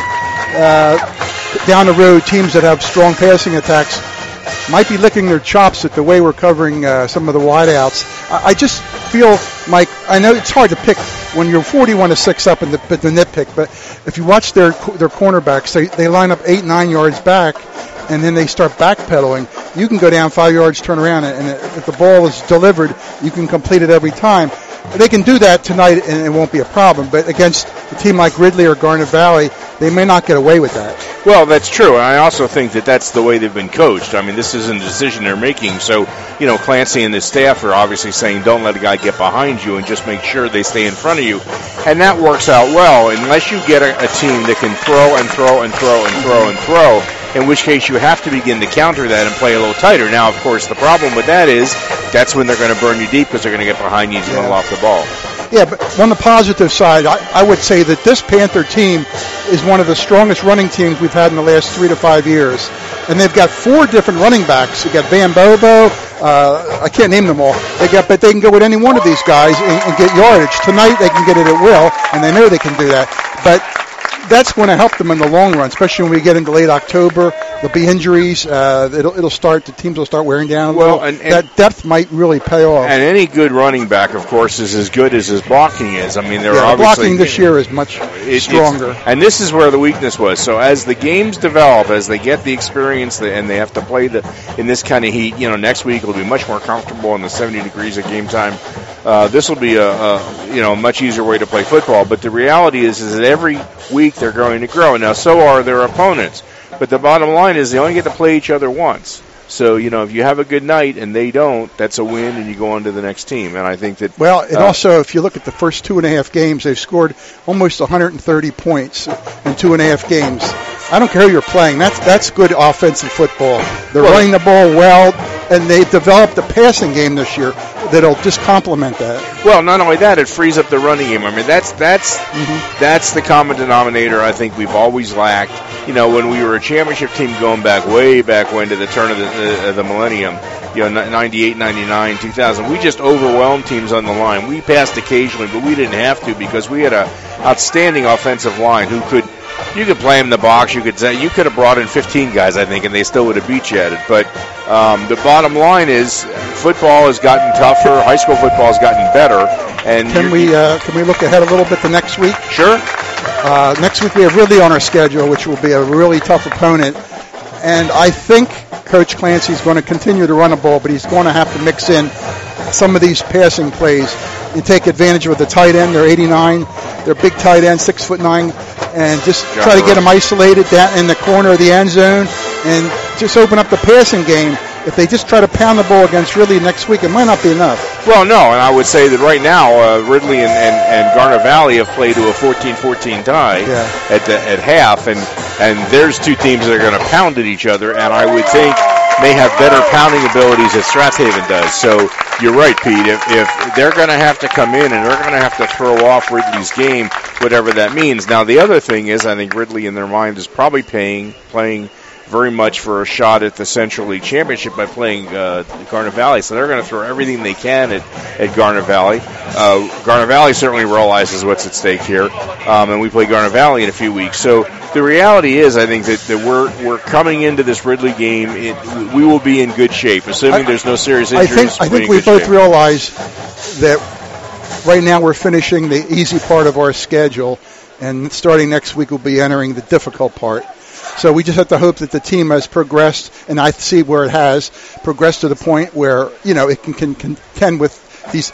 down the road, teams that have strong passing attacks might be licking their chops at the way we're covering some of the wideouts. I just feel, Mike, I know it's hard to pick when you're 41-6 up in the nitpick, but if you watch their cornerbacks, they line up 8-9 yards back, and then they start backpedaling. You can go down 5 yards, turn around, and if the ball is delivered, you can complete it every time. They can do that tonight, and it won't be a problem. But against a team like Ridley or Garnet Valley, they may not get away with that. Well, that's true. I also think that that's the way they've been coached. I mean, this isn't a decision they're making. So, Clancy and his staff are obviously saying, don't let a guy get behind you and just make sure they stay in front of you. And that works out well, unless you get a team that can throw and throw and throw and throw and throw, in which case you have to begin to counter that and play a little tighter. Now, of course, the problem with that is that's when they're going to burn you deep because they're going to get behind you and run off the ball. Yeah, but on the positive side, I would say that this Panther team is one of the strongest running teams we've had in the last 3 to 5 years. And they've got 4 different running backs. You've got Van Bobo. I can't name them all. But they can go with any one of these guys and get yardage. Tonight they can get it at will, and they know they can do that. But that's going to help them in the long run, especially when we get into late October. There'll be injuries. It'll start. The teams will start wearing down a little. And that depth might really pay off. And any good running back, of course, is as good as his blocking is. I mean, the blocking this year is much stronger. And this is where the weakness was. So as the games develop, as they get the experience, and they have to play in this kind of heat, next week will be much more comfortable in the 70 degrees at game time. This will be a much easier way to play football. But the reality is that every week they're going to grow. Now, so are their opponents. But the bottom line is they only get to play each other once. So, if you have a good night and they don't, that's a win and you go on to the next team. And I think that... Well, and also, if you look at the first 2.5 games, they've scored almost 130 points in 2.5 games. I don't care who you're playing. That's good offensive football. They're running the ball well, and they've developed a passing game this year that'll just complement that. Well, not only that, it frees up the running game. I mean, that's the common denominator I think we've always lacked. When we were a championship team going way back when to the turn of the millennium, 98, 99, 2000, we just overwhelmed teams on the line. We passed occasionally, but we didn't have to because we had an outstanding offensive line who could You could play them in the box. You could have brought in 15 guys, I think, and they still would have beat you at it. But the bottom line is, football has gotten tougher. High school football has gotten better. And can we look ahead a little bit to next week? Sure. Next week we have Ridley on our schedule, which will be a really tough opponent. And I think Coach Clancy's going to continue to run the ball, but he's going to have to mix in some of these passing plays. You take advantage of the tight end. They're 89. They're big tight end, 6'9", and just try to get them isolated down in the corner of the end zone and just open up the passing game. If they just try to pound the ball against Ridley next week, it might not be enough. Well, no, and I would say that right now Ridley and Garner Valley have played to a 14-14 tie at half, and there's two teams that are going to pound at each other, and I would think may have better pounding abilities as Strathaven does. So you're right, Pete. If they're going to have to come in and they're going to have to throw off Ridley's game, whatever that means. Now, the other thing is, I think Ridley in their mind is probably playing very much for a shot at the Central League Championship by playing Garner Valley. So they're going to throw everything they can at Garner Valley. Garner Valley certainly realizes what's at stake here, and we play Garner Valley in a few weeks. So the reality is, I think that we're coming into this Ridley game. We will be in good shape, assuming there's no serious injuries. I think we both realize that right now we're finishing the easy part of our schedule, and starting next week we'll be entering the difficult part. So we just have to hope that the team has progressed, and I see where it has progressed to the point where it can contend with these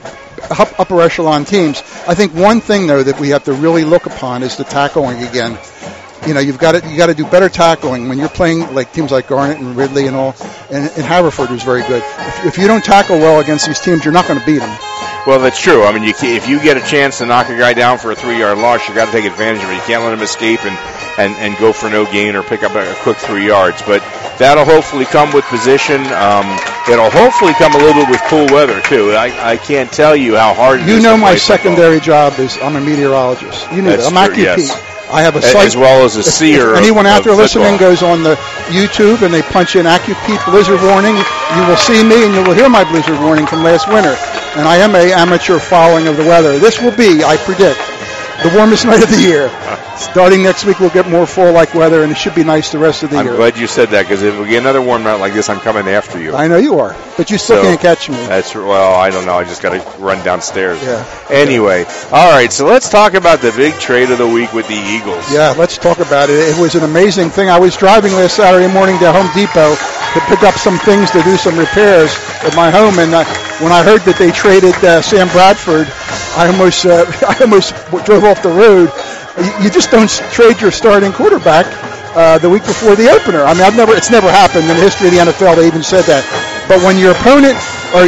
upper echelon teams. I think one thing though that we have to really look upon is the tackling again. You've got to do better tackling when you're playing like teams like Garnet and Ridley and all, and Haverford was very good. If you don't tackle well against these teams, you're not going to beat them. Well, that's true. I mean, if you get a chance to knock a guy down for a 3-yard loss, you got to take advantage of it. You can't let him escape and go for no gain or pick up a quick 3 yards. But that'll hopefully come with position. It'll hopefully come a little bit with cool weather too. I can't tell you how hard. My secondary job is I'm a meteorologist. You know that. I'm AccuPete. Yes. I have a site. As well as a seer. If anyone out there football. listening goes on the YouTube and they punch in AccuPete blizzard warning, you will see me and you will hear my blizzard warning from last winter. And I am an amateur following of the weather. This will be, I predict, the warmest night of the year. Starting next week, we'll get more fall-like weather, and it should be nice the rest of the year. I'm glad you said that, because if we get another warm night like this, I'm coming after you. I know you are, but you still can't catch me. Well, I don't know. I just got to run downstairs. Yeah. Anyway, all right, so let's talk about the big trade of the week with the Eagles. Yeah, let's talk about it. It was an amazing thing. I was driving last Saturday morning to Home Depot to pick up some things to do some repairs at my home, and when I heard that they traded Sam Bradford, I almost drove off the road. You just don't trade your starting quarterback the week before the opener. I mean, it's never happened in the history of the NFL. They even said that. But when your opponent or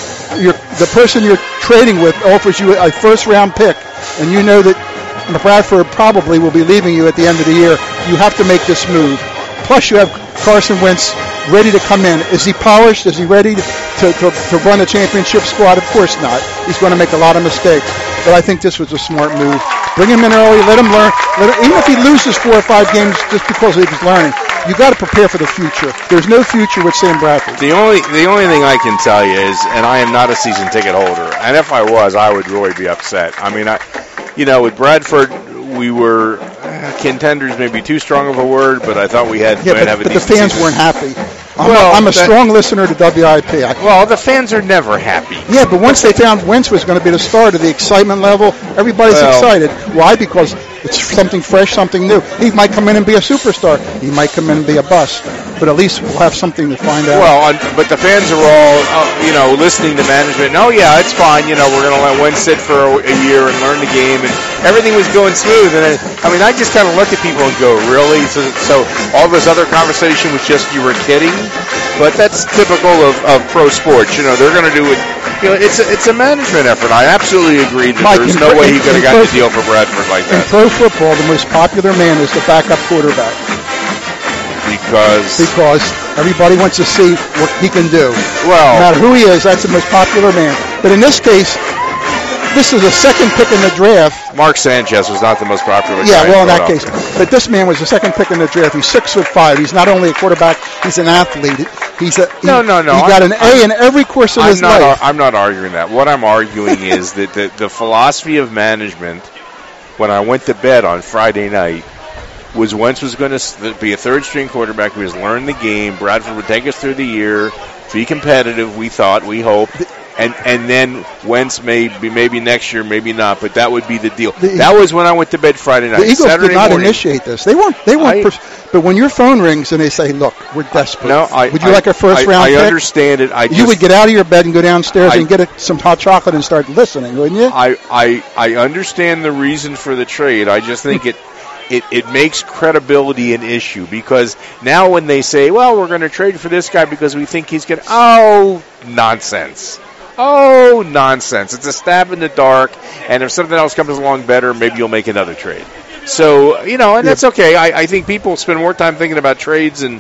the person you're trading with offers you a first-round pick, and you know that Bradford probably will be leaving you at the end of the year, you have to make this move. Plus, you have Carson Wentz ready to come in. Is he polished? Is he ready to run a championship squad? Of course not. He's going to make a lot of mistakes. But I think this was a smart move. Bring him in early. Let him learn. Even if he loses 4 or 5 games just because he was learning, you got to prepare for the future. There's no future with Sam Bradford. The only thing I can tell you is, and I am not a season ticket holder, and if I was, I would really be upset. I mean, with Bradford, we were contenders, maybe too strong of a word, but I thought we had to have a decent the fans season. Weren't happy. I'm a strong listener to WIP. Well, the fans are never happy. Yeah, but once they found Wentz was going to be the start of the excitement level, everybody's excited. Why? Because it's something fresh, something new. He might come in and be a superstar. He might come in and be a bust. But at least we'll have something to find out. Well, but the fans are all, listening to management. Oh, yeah, it's fine. We're going to let Wentz sit for a year and learn the game. And everything was going smooth. And I just kind of look at people and go, really? So all this other conversation was just you were kidding? But that's typical of pro sports. They're going to do it. It's a management effort. I absolutely agree that there's no way he could have got the deal for Bradford like that. In pro football, the most popular man is the backup quarterback. Because everybody wants to see what he can do. Well, no matter who he is, that's the most popular man. But in this case, this is a second pick in the draft. Mark Sanchez was not the most popular guy. Yeah, well, in that case. But this man was the second pick in the draft. He's 6'5". He's not only a quarterback, he's an athlete. He got an A in every course of his life. I'm not arguing that. What I'm arguing is that the philosophy of management, when I went to bed on Friday night, was Wentz was going to be a third-string quarterback. We was learn the game. Bradford would take us through the year, be competitive, we hoped. And then Wentz maybe next year, maybe not, but that would be the deal. That was when I went to bed Friday night. The Eagles Saturday did not morning, initiate this. They weren't. But when your phone rings and they say, "Look, we're desperate. Would you like a first-round pick?" I understand it. You would get out of your bed and go downstairs and get some hot chocolate and start listening, wouldn't you? I understand the reason for the trade. I just think it makes credibility an issue, because now when they say, well, we're going to trade for this guy because we think he's going to... Oh, nonsense. It's a stab in the dark, and if something else comes along better, maybe you'll make another trade. So, and that's okay. I think people spend more time thinking about trades and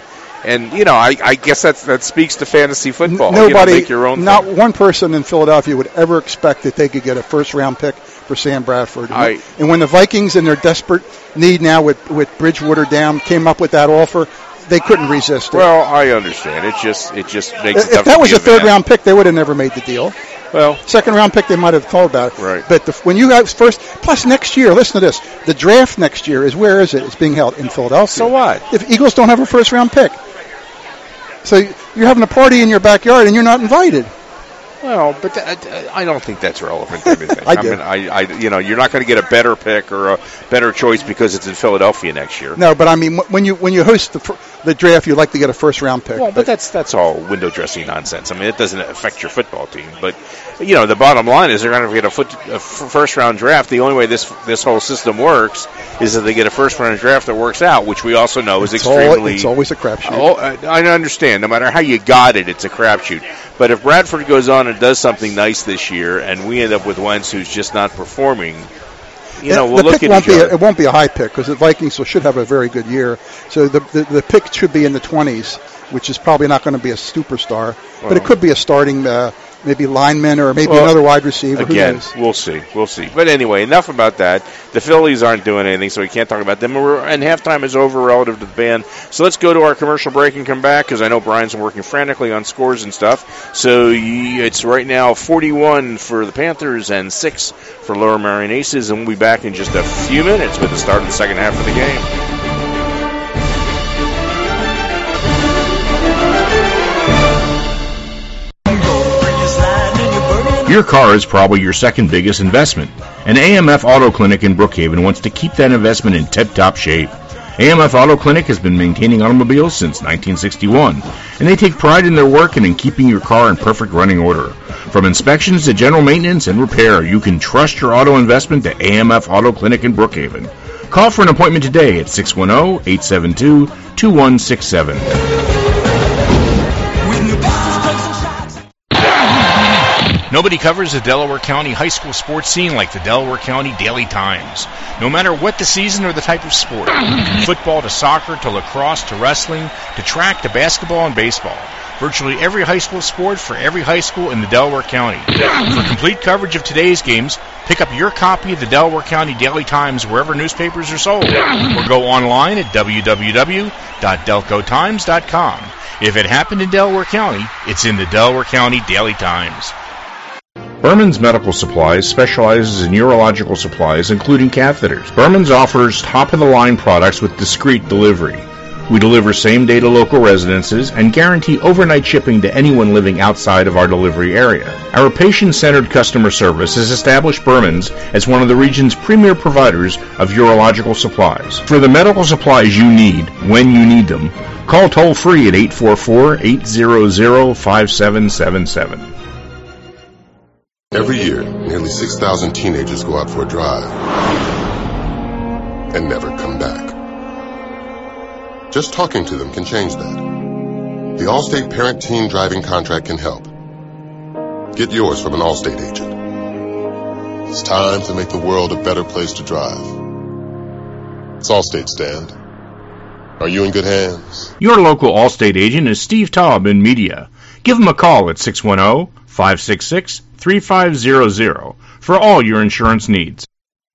I guess that speaks to fantasy football. Nobody, make your own not thing. one person in Philadelphia would ever expect that they could get a first-round pick for Sam Bradford. And when the Vikings, in their desperate need now with Bridgewater down, came up with that offer, they couldn't resist it. Well, I understand. It just makes it tough. If that was a third-round pick, they would have never made the deal. Well, second-round pick, they might have thought about it. Right. But when you have first, plus next year, listen to this: the draft next year is where is it? It's being held in Philadelphia. So what? If Eagles don't have a first-round pick, so you're having a party in your backyard and you're not invited. Well, but I don't think that's relevant to everything. I do. You're not going to get a better pick or a better choice because it's in Philadelphia next year. No, but I mean, when you host the draft, you like to get a first-round pick. Well, but that's all window dressing nonsense. I mean, it doesn't affect your football team. But the bottom line is they're going to get a first-round draft. The only way this whole system works is that they get a first-round draft that works out, which we also know is extremely. It's always a crapshoot. I understand. No matter how you got it, it's a crapshoot. But if Bradford goes on and does something nice this year, and we end up with Wentz who's just not performing, we'll look at each other. It won't be a high pick because the Vikings should have a very good year. So the pick should be in the 20s, which is probably not going to be a superstar, but it could be a starting maybe lineman or maybe another wide receiver. Again, we'll see. But anyway, enough about that. The Phillies aren't doing anything, so we can't talk about them. And halftime is over relative to the band. So let's go to our commercial break and come back, because I know Brian's working frantically on scores and stuff. So it's right now 41 for the Panthers and 6 for Lower Merion Aces, and we'll be back in just a few minutes with the start of the second half of the game. Your car is probably your second biggest investment, and AMF Auto Clinic in Brookhaven wants to keep that investment in tip-top shape. AMF Auto Clinic has been maintaining automobiles since 1961, and they take pride in their work and in keeping your car in perfect running order. From inspections to general maintenance and repair, you can trust your auto investment to AMF Auto Clinic in Brookhaven. Call for an appointment today at 610-872-2167. Nobody covers the Delaware County high school sports scene like the Delaware County Daily Times. No matter what the season or the type of sport, from football to soccer to lacrosse to wrestling to track to basketball and baseball, virtually every high school sport for every high school in the Delaware County. For complete coverage of today's games, pick up your copy of the Delaware County Daily Times wherever newspapers are sold, or go online at www.delcotimes.com. If it happened in Delaware County, it's in the Delaware County Daily Times. Berman's Medical Supplies specializes in urological supplies, including catheters. Berman's offers top-of-the-line products with discreet delivery. We deliver same-day to local residences and guarantee overnight shipping to anyone living outside of our delivery area. Our patient-centered customer service has established Berman's as one of the region's premier providers of urological supplies. For the medical supplies you need, when you need them, call toll-free at 844-800-5777. Every year, nearly 6,000 teenagers go out for a drive and never come back. Just talking to them can change that. The Allstate Parent-Teen Driving Contract can help. Get yours from an Allstate agent. It's time to make the world a better place to drive. It's Allstate, Stand. Are you in good hands? Your local Allstate agent is Steve Taub in Media. Give him a call at 610-566-3500 for all your insurance needs.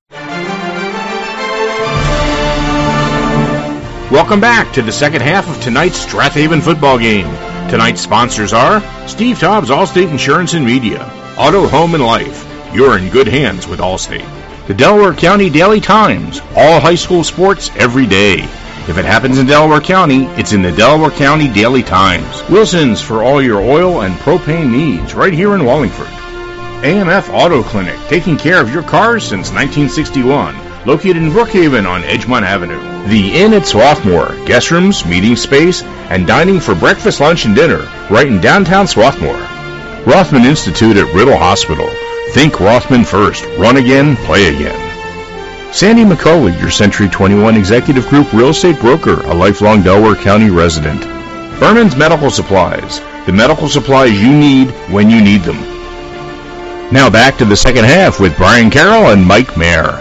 Welcome back to the second half of tonight's Strathaven football game. Tonight's sponsors are Steve Taub's Allstate Insurance and Media, Auto, Home, and Life. You're in good hands with Allstate. The Delaware County Daily Times, all high school sports every day. If it happens in Delaware County, it's in the Delaware County Daily Times. Wilson's for all your oil and propane needs, right here in Wallingford. AMF Auto Clinic, taking care of your cars since 1961. Located in Brookhaven on Edgemont Avenue. The Inn at Swarthmore, guest rooms, meeting space, and dining for breakfast, lunch, and dinner, right in downtown Swarthmore. Rothman Institute at Riddle Hospital. Think Rothman first. Run again, play again. Sandy McCauley, your Century 21 Executive Group real estate broker, a lifelong Delaware County resident. Berman's Medical Supplies, the medical supplies you need when you need them. Now back to the second half with Brian Carroll and Mike Mayer.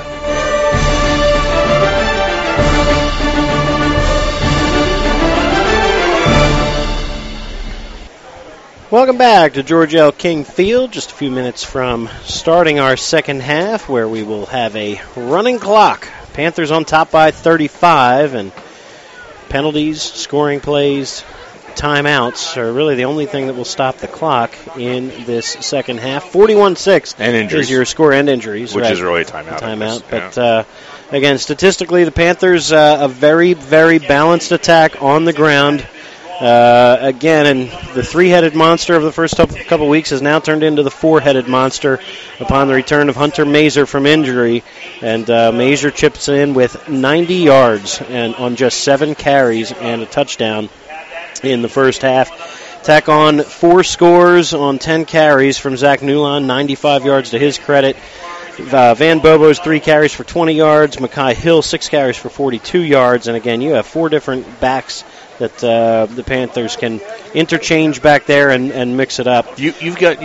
Welcome back to George L. King Field, just a few minutes from starting our second half, where we will have a running clock. Panthers on top by 35, and penalties, scoring plays, timeouts are really the only thing that will stop the clock in this second half. 41-6 and injuries is your score, and injuries, which right? is really a timeout. But again, statistically, the Panthers a very, very balanced attack on the ground. Again, and the three-headed monster of the first couple weeks has now turned into the four-headed monster upon the return of Hunter Mazer from injury. And Mazer chips in with 90 yards and on just 7 carries and a touchdown in the first half. Tack on 4 scores on 10 carries from Zach Newland, 95 yards to his credit. Van Bobo's 3 carries for 20 yards. Makai Hill, 6 carries for 42 yards. And again, you have 4 different backs that the Panthers can interchange back there and mix it up. You've got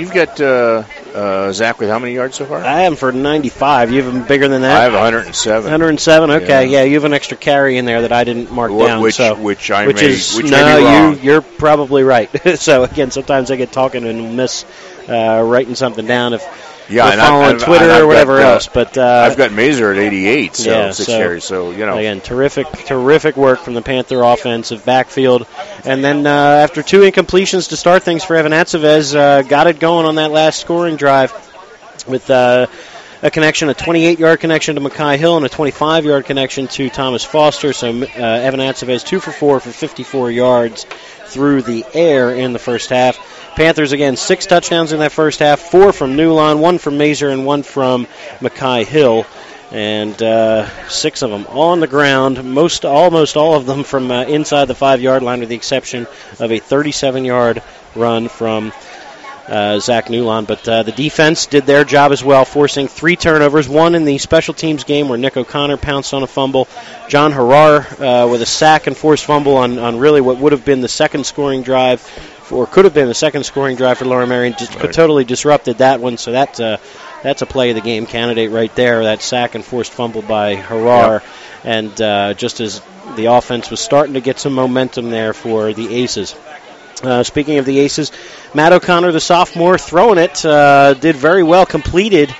Zach with how many yards so far? I have him for 95. You have him bigger than that? I have 107. 107. Okay, yeah, you have an extra carry in there that I didn't mark down. Which may be wrong. You're probably right. So again, sometimes I get talking and miss writing something down if. Yeah, and following Twitter or whatever else. But I've got Mazer at 88, so 6 carries. So again, terrific work from the Panther offensive backfield. And then after 2 incompletions to start things for Evan Atsevez, got it going on that last scoring drive with a 28-yard connection to Makai Hill and a 25-yard connection to Thomas Foster. So Evan Atsevez 2 for 4 for 54 yards through the air in the first half. Panthers, again, 6 touchdowns in that first half, 4 from Newland, 1 from Mazer, and 1 from Makai Hill. And 6 of them on the ground, almost all of them from inside the 5-yard line, with the exception of a 37-yard run from Zach Newland. But the defense did their job as well, forcing 3 turnovers, 1 in the special teams game where Nick O'Connor pounced on a fumble. John Harar with a sack and forced fumble on really what would have been the second scoring drive, or could have been the second scoring drive for Lower Merion. Totally disrupted that one, so that's a play of the game candidate right there, that sack and forced fumble by Harar. Yep. And just as the offense was starting to get some momentum there for the Aces. Speaking of the Aces, Matt O'Connor, the sophomore, throwing it, did very well, completed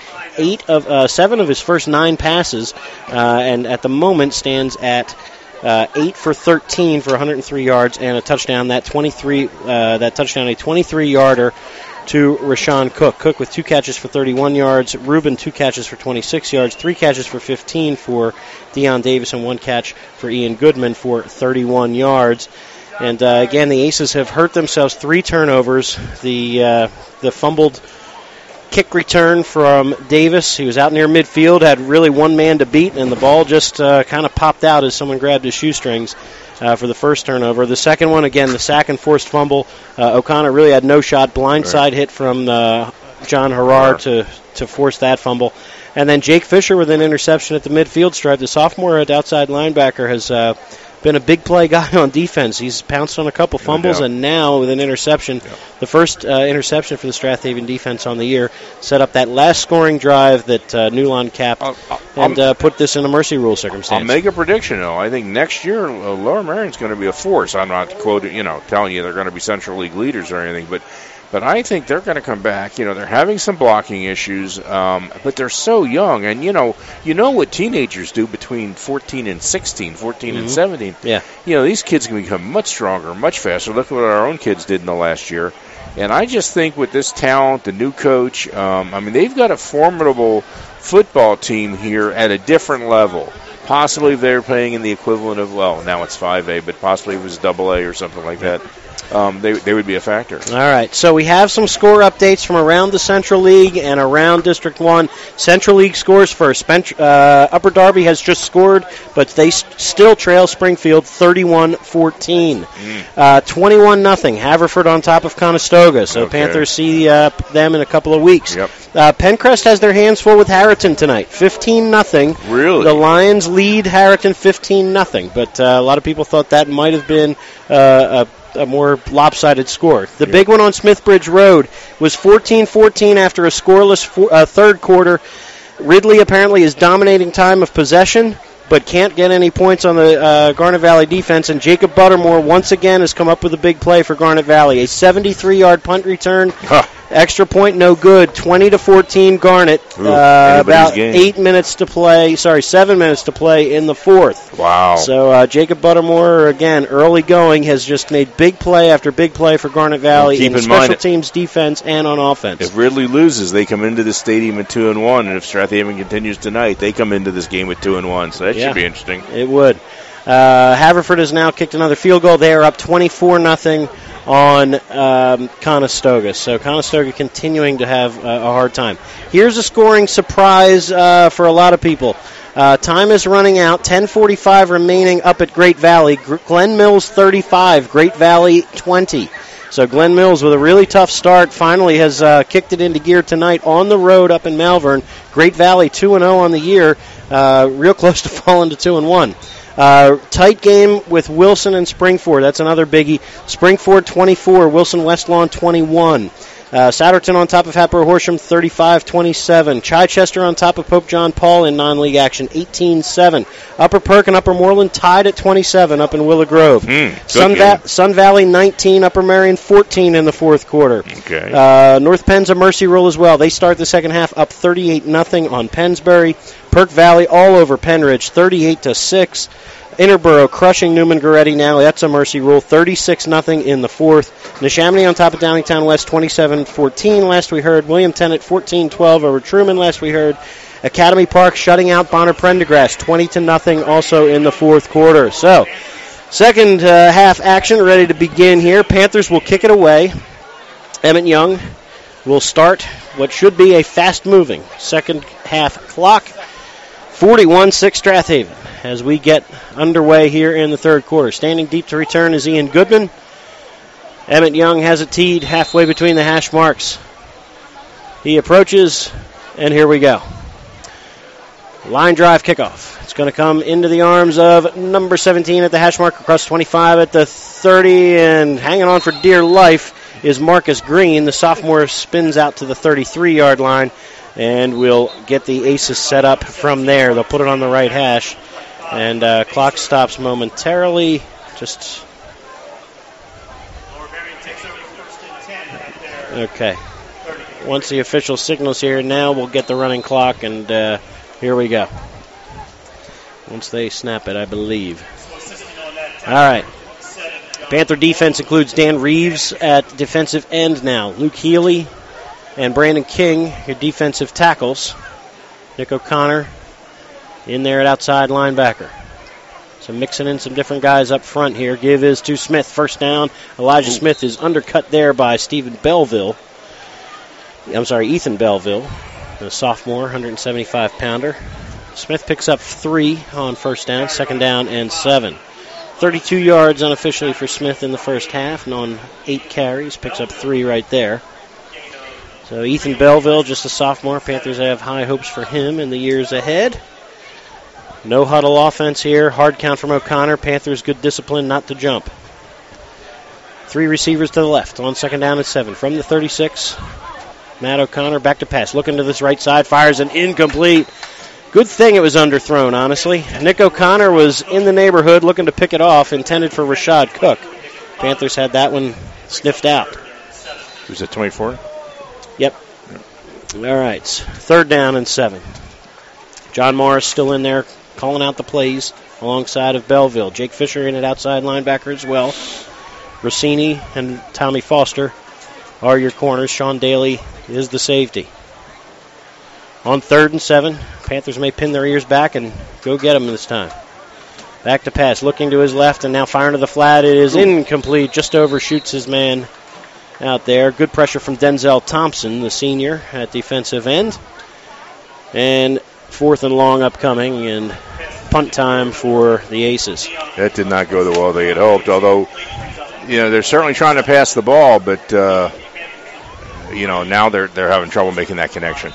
7 of his first 9 passes, and at the moment stands at 8 for 13 for 103 yards and a touchdown. That touchdown, a 23-yarder to Rashawn Cook. Cook with 2 catches for 31 yards. Rubin, 2 catches for 26 yards. 3 catches for 15 for Deion Davis, and 1 catch for Ian Goodman for 31 yards. And again, the Aces have hurt themselves. 3 turnovers. The fumbled kick return from Davis. He was out near midfield, had really one man to beat, and the ball just kind of popped out as someone grabbed his shoestrings for the first turnover. The second one, again, the sack and forced fumble. O'Connor really had no shot. Blindside hit from John Harar to force that fumble. And then Jake Fisher with an interception at the midfield stripe. The sophomore at outside linebacker has been a big play guy on defense. He's pounced on a couple fumbles, and now with an interception, the first interception for the Strathaven defense on the year, set up that last scoring drive that Newland capped and put this in a mercy rule circumstance. I'll make a prediction, though. I think next year Lower Merion's going to be a force. I'm not telling you they're going to be Central League leaders or anything, but I think they're going to come back. They're having some blocking issues, but they're so young. And, you know what teenagers do between 14 and 16, 14 and 17. Yeah. These kids can become much stronger, much faster. Look at what our own kids did in the last year. And I just think with this talent, the new coach, they've got a formidable football team here at a different level. Possibly if they're playing in the equivalent of, now it's 5A, but possibly it was AA or something like that. They would be a factor. All right, so we have some score updates from around the Central League and around District 1. Central League scores first. Upper Darby has just scored, but they still trail Springfield 31-14. 21-0. Haverford on top of Conestoga, so Panthers see them in a couple of weeks. Yep. Pencrest has their hands full with Harriton tonight, 15-0. Really? The Lions lead Harriton 15-0 but a lot of people thought that might have been a more lopsided score. The big one on Smithbridge Road was 14-14 after a scoreless third quarter. Ridley apparently is dominating time of possession, but can't get any points on the Garnet Valley defense, and Jacob Buttermore once again has come up with a big play for Garnet Valley. A 73-yard punt return. Extra point, no good. 20-14 Garnet. About 7 minutes to play in the fourth. Wow. So Jacob Buttermore, again, early going, has just made big play after big play for Garnet Valley in special teams, defense, and on offense. If Ridley loses, they come into the stadium at 2-1, and if Strathaven continues tonight, they come into this game with 2-1. So that should be interesting. It would. Haverford has now kicked another field goal. They are up 24-0 on Conestoga. So Conestoga continuing to have a hard time. Here's a scoring surprise for a lot of people. Time is running out. 10:45 remaining up at Great Valley. Glen Mills 35, Great Valley 20. So Glen Mills with a really tough start finally has kicked it into gear tonight on the road up in Malvern. Great Valley 2-0 on the year, real close to falling to 2-1. Tight game with Wilson and Springford. That's another biggie. Springford 24, Wilson West Lawn 21. Souderton on top of Hatboro Horsham 35-27. Chichester on top of Pope John Paul in non-league action 18-7. Upper Perk and Upper Moreland tied at 27 up in Willow Grove. Sun Valley 19, Upper Marion 14 in the fourth quarter. Okay. North Penn's a mercy rule as well. They start the second half up 38-0 on Pennsbury. Perk Valley all over Penridge 38-6. Interboro crushing Newman Goretti now. That's a mercy rule. 36-0 in the fourth. Neshaminy on top of Downingtown West 27-14. Last we heard William Tennant 14-12 over Truman. Last we heard Academy Park shutting out Bonner Prendergrass 20-0 also in the fourth quarter. So second half action ready to begin here. Panthers will kick it away. Emmett Young will start what should be a fast-moving second half clock. 41-6 Strathaven as we get underway here in the third quarter. Standing deep to return is Ian Goodman. Emmett Young has it teed halfway between the hash marks. He approaches, and here we go. Line drive kickoff. It's going to come into the arms of number 17 at the hash mark, across 25 at the 30, and hanging on for dear life is Marcus Green. The sophomore spins out to the 33-yard line, and we'll get the aces set up from there. They'll put it on the right hash. And clock stops momentarily. Okay. Once the official signals here, now we'll get the running clock, and here we go. Once they snap it, I believe. All right. Panther defense includes Dan Reeves at defensive end now. Luke Healy and Brandon King, your defensive tackles. Nick O'Connor in there at outside linebacker. So mixing in some different guys up front here. Give is to Smith. First down. Elijah Smith is undercut there by Ethan Belleville, the sophomore, 175-pounder. Smith picks up 3 on first down, second down, and 7. 32 yards unofficially for Smith in the first half, and on 8 carries, picks up 3 right there. So Ethan Belleville, just a sophomore. Panthers have high hopes for him in the years ahead. No huddle offense here. Hard count from O'Connor. Panthers good discipline not to jump. 3 receivers to the left on second down and 7. From the 36, Matt O'Connor back to pass. Looking to this right side. Fires an incomplete. Good thing it was underthrown, honestly. Nick O'Connor was in the neighborhood looking to pick it off, intended for Rashad Cook. Panthers had that one sniffed out. Was it 24? Yep. All right. Third down and 7. John Morris still in there calling out the plays alongside of Belleville. Jake Fisher in at outside linebacker as well. Rossini and Tommy Foster are your corners. Sean Daly is the safety. On 3rd and 7, Panthers may pin their ears back and go get him this time. Back to pass, looking to his left, and now firing to the flat. It is incomplete, just overshoots his man out there. Good pressure from Denzel Thompson, the senior, at defensive end. And 4th and long upcoming, and punt time for the Aces. That did not go the way they had hoped, although, they're certainly trying to pass the ball, but, now they're having trouble making that connection.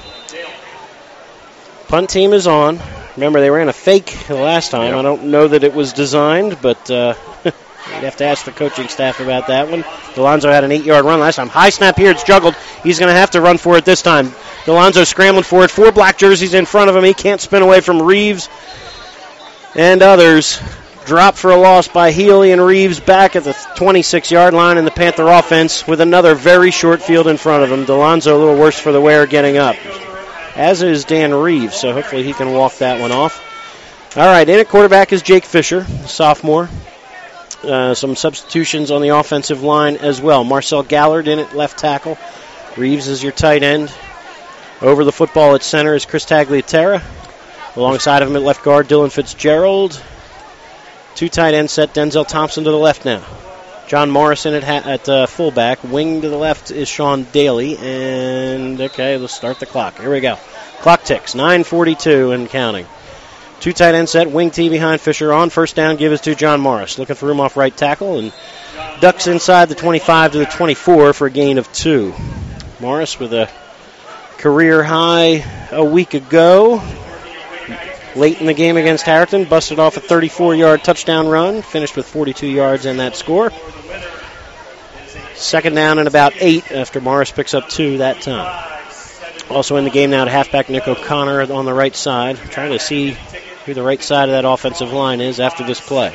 Punt team is on. Remember, they ran a fake the last time. Yep. I don't know that it was designed, but you'd have to ask the coaching staff about that one. Delonzo had an 8-yard run last time. High snap here. It's juggled. He's going to have to run for it this time. Delonzo scrambling for it. 4 black jerseys in front of him. He can't spin away from Reeves and others. Drop for a loss by Healy, and Reeves back at the 26-yard line in the Panther offense with another very short field in front of him. Delonzo a little worse for the wear getting up, as is Dan Reeves, so hopefully he can walk that one off. All right, in at quarterback is Jake Fisher, sophomore. Some substitutions on the offensive line as well. Marcel Gallard in at left tackle. Reeves is your tight end. Over the football at center is Chris Tagliatella. Alongside of him at left guard, Dylan Fitzgerald. 2 tight end set, Denzel Thompson to the left now. John Morrison at fullback. Wing to the left is Sean Daly. And, okay, let's start the clock. Here we go. Clock ticks. 9:42 and counting. 2 tight end set. Wing T behind Fisher on. First down, give us to John Morris. Looking for room off right tackle. And ducks inside the 25 to the 24 for a gain of 2. Morris with a career high a week ago. Late in the game against Harrington, busted off a 34-yard touchdown run, finished with 42 yards in that score. Second down and about 8 after Morris picks up 2 that time. Also in the game now to halfback Nick O'Connor on the right side, trying to see who the right side of that offensive line is after this play.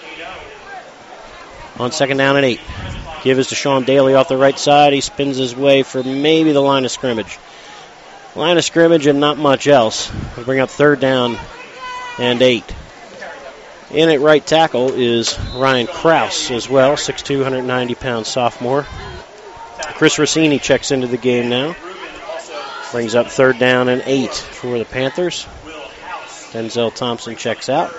On second down and 8. Give is to Sean Daly off the right side. He spins his way for maybe the line of scrimmage. Line of scrimmage and not much else. We'll bring up 3rd down and 8. In at right tackle is Ryan Krause as well, 6'2", 190-pound sophomore. Chris Rossini checks into the game now. Brings up 3rd down and 8 for the Panthers. Denzel Thompson checks out.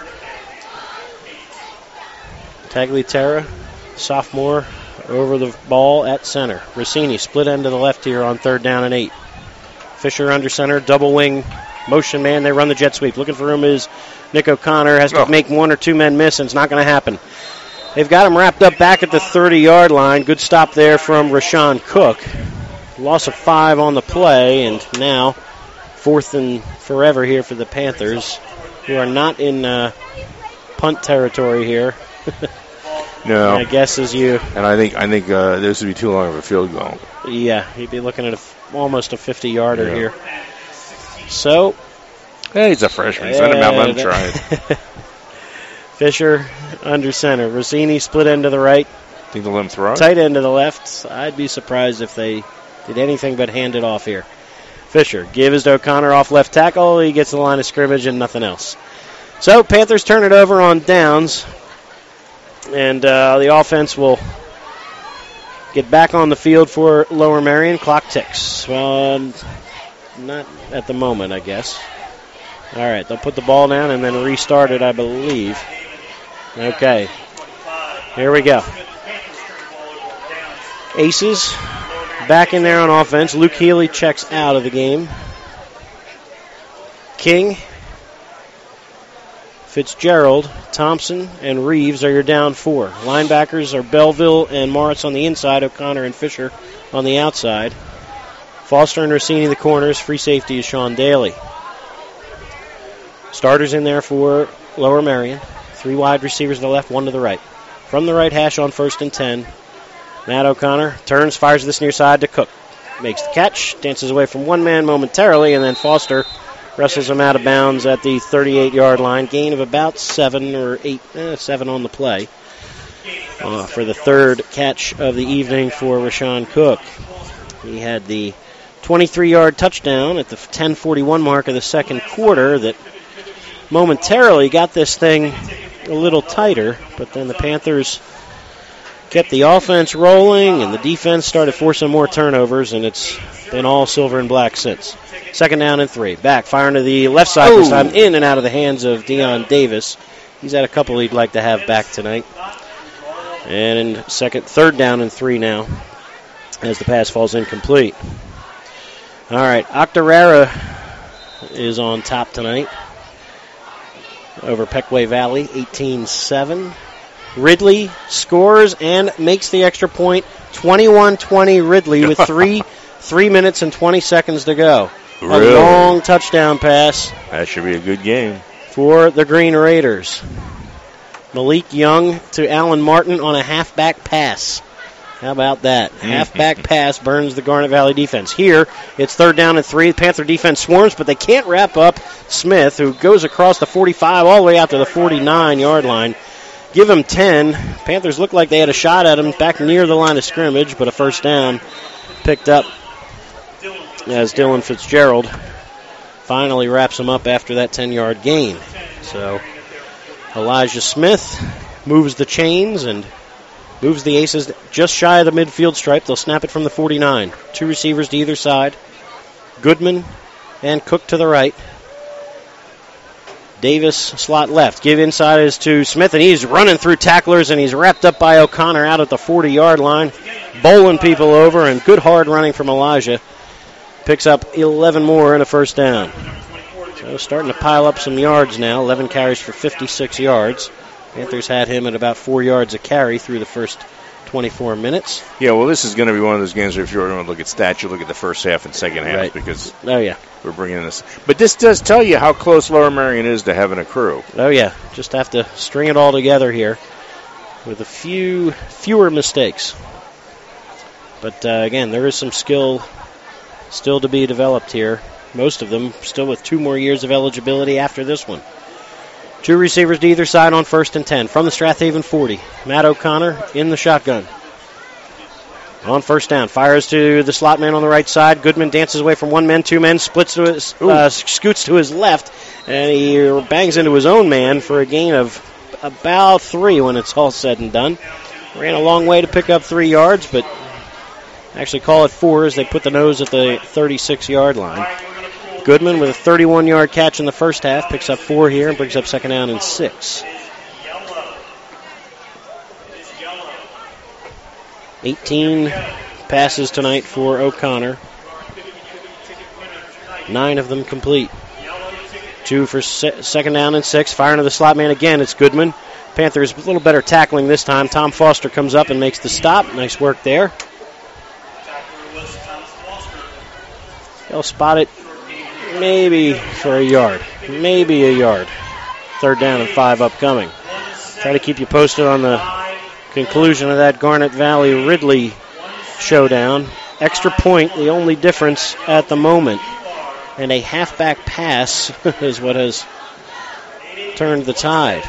Tagliatella, sophomore, over the ball at center. Rossini split end to the left here on 3rd down and 8. Fisher under center, double wing, motion man. They run the jet sweep. Looking for room is Nick O'Connor. Has to make 1 or 2 men miss, and it's not going to happen. They've got him wrapped up back at the 30-yard line. Good stop there from Rashawn Cook. Loss of 5 on the play, and now 4th and forever here for the Panthers, who are not in punt territory here. No, I guess as you. And I think this would be too long of a field goal. Yeah, he'd be looking at almost a 50-yarder here. So, hey, he's a freshman. Send him out, let him try it. Fisher under center. Rossini split end to the right. Think they'll let him throw it? Tight end to the left. I'd be surprised if they did anything but hand it off here. Fisher give his to O'Connor off left tackle. He gets the line of scrimmage and nothing else. So Panthers turn it over on downs. And the offense will get back on the field for Lower Merion. Clock ticks. Well, not at the moment, I guess. All right, they'll put the ball down and then restart it, I believe. Okay, here we go. Aces back in there on offense. Luke Healy checks out of the game. King, Fitzgerald, Thompson, and Reeves are your down 4. Linebackers are Belleville and Morris on the inside, O'Connor and Fisher on the outside. Foster and Rossini the corners. Free safety is Sean Daly. Starters in there for Lower Merion. 3 wide receivers to the left, 1 to the right. From the right hash on 1st and 10. Matt O'Connor turns, fires this near side to Cook. Makes the catch, dances away from one man momentarily, and then Foster wrestles him out of bounds at the 38-yard line. Gain of about 7 or 8, 7 on the play. For the 3rd catch of the evening for Rashawn Cook. He had the 23-yard touchdown at the 10:41 mark of the second quarter that momentarily got this thing a little tighter, but then the Panthers kept the offense rolling, and the defense started forcing more turnovers, and it's been all silver and black since. 2nd down and 3. Back, firing to the left side this time, in and out of the hands of Deion Davis. He's had a couple he'd like to have back tonight. And in 3rd down and 3 now, as the pass falls incomplete. All right, Octorara is on top tonight over Pequea Valley, 18-7. Ridley scores and makes the extra point, 21-20 Ridley with 3 minutes and 20 seconds to go. Really? A long touchdown pass. That should be a good game. For the Green Raiders. Malik Young to Alan Martin on a halfback pass. How about that? Halfback pass burns the Garnet Valley defense. Here, it's 3rd down and 3. The Panther defense swarms, but they can't wrap up Smith, who goes across the 45 all the way out to the 49-yard line. Give him 10. Panthers look like they had a shot at him back near the line of scrimmage, but a first down picked up as Dylan Fitzgerald finally wraps him up after that 10-yard gain. So Elijah Smith moves the chains and moves the Aces just shy of the midfield stripe. They'll snap it from the 49. 2 receivers to either side. Goodman and Cook to the right. Davis slot left. Give inside is to Smith, and he's running through tacklers, and he's wrapped up by O'Connor out at the 40-yard line, bowling people over, and good hard running from Elijah. Picks up 11 more and a first down. So starting to pile up some yards now. 11 carries for 56 yards. Panthers had him at about 4 yards a carry through the first 24 minutes. Yeah, well, this is going to be one of those games where if you're going to look at stats, you look at the first half and second half Right. because we're bringing this. But this does tell you how close Lower Merion is to having a crew. Oh, yeah. Just have to string it all together here with a fewer mistakes. But, again, there is some skill still to be developed here. Most of them still with 2 more years of eligibility after this one. 2 receivers to either side on 1st and 10 from the Strathaven 40. Matt O'Connor in the shotgun. On 1st down, fires to the slot man on the right side. Goodman dances away from 1 man, 2 men, splits to his, scoots to his left, and he bangs into his own man for a gain of about 3 when it's all said and done. Ran a long way to pick up 3 yards, but actually call it 4 as they put the nose at the 36-yard line. Goodman with a 31-yard catch in the first half, picks up 4 here and brings up 2nd down and 6. 18 passes tonight for O'Connor. 9 of them complete. 2 for 2nd down and 6. Firing to the slot man again. It's Goodman. Panthers a little better tackling this time. Tom Foster comes up and makes the stop. Nice work there. They'll spot it maybe for a yard. Maybe a yard. 3rd down and 5 upcoming. Try to keep you posted on the conclusion of that Garnet Valley Ridley showdown. Extra point, the only difference at the moment. And a halfback pass is what has turned the tide.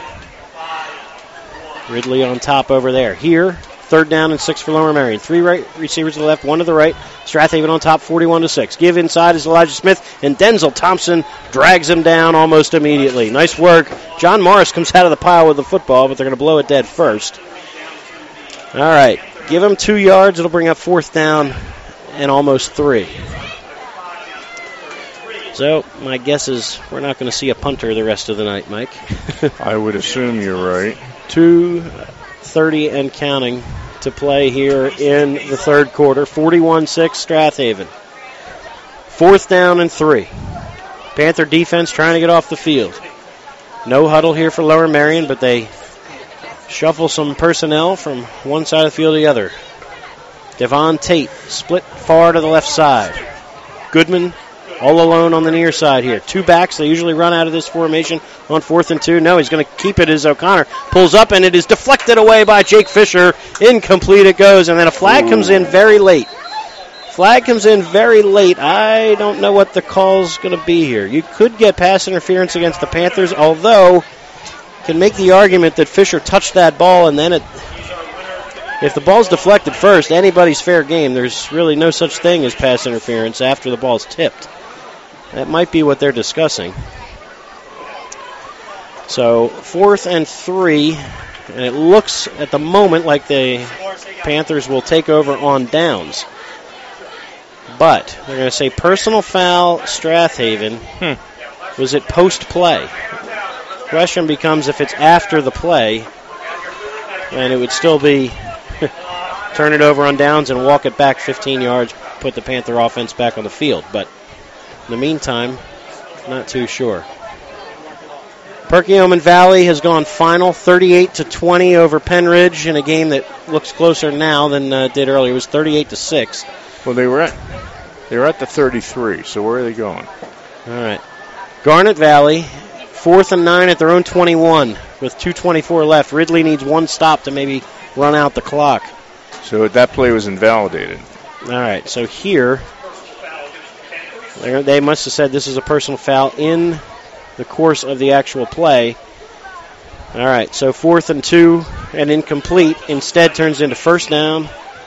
Ridley on top over there. Here, 3rd down and 6 for Lower Merion. 3 right receivers to the left, 1 to the right. Strathaven on top, 41-6. Give inside is Elijah Smith, and Denzel Thompson drags him down almost immediately. Nice work. John Morris comes out of the pile with the football, but they're going to blow it dead first. All right, give him 2 yards. It'll bring up 4th down and almost 3. So my guess is we're not going to see a punter the rest of the night, Mike. I would assume you're right. 2:30 and counting to play here in the 3rd quarter. 41-6 Strathaven. 4th down and 3. Panther defense trying to get off the field. No huddle here for Lower Merion, but they shuffle some personnel from one side of the field to the other. Devon Tate split far to the left side. Goodman all alone on the near side here. 2 backs. They usually run out of this formation on 4th and 2. No, he's going to keep it as O'Connor pulls up, and it is deflected away by Jake Fisher. Incomplete it goes, and then a flag comes in very late. Flag comes in very late. I don't know what the call's going to be here. You could get pass interference against the Panthers, although can make the argument that Fisher touched that ball, and then if the ball's deflected first, anybody's fair game. There's really no such thing as pass interference after the ball's tipped. That might be what they're discussing. So 4th and 3 and it looks at the moment like the Panthers will take over on downs. But they're going to say personal foul, Strathaven. Was it post-play? Question becomes if it's after the play, and it would still be turn it over on downs and walk it back 15 yards, put the Panther offense back on the field. But in the meantime, not too sure. Perkiomen Valley has gone final 38-20 over Penridge in a game that looks closer now than did earlier. It was 38-6. Well, they were at the 33, so where are they going? All right. Garnet Valley, 4th and 9 at their own 21 with 2:24 left. Ridley needs one stop to maybe run out the clock. So that play was invalidated. All right, so here they must have said this is a personal foul in the course of the actual play. All right, so 4th and 2 and incomplete instead turns into first down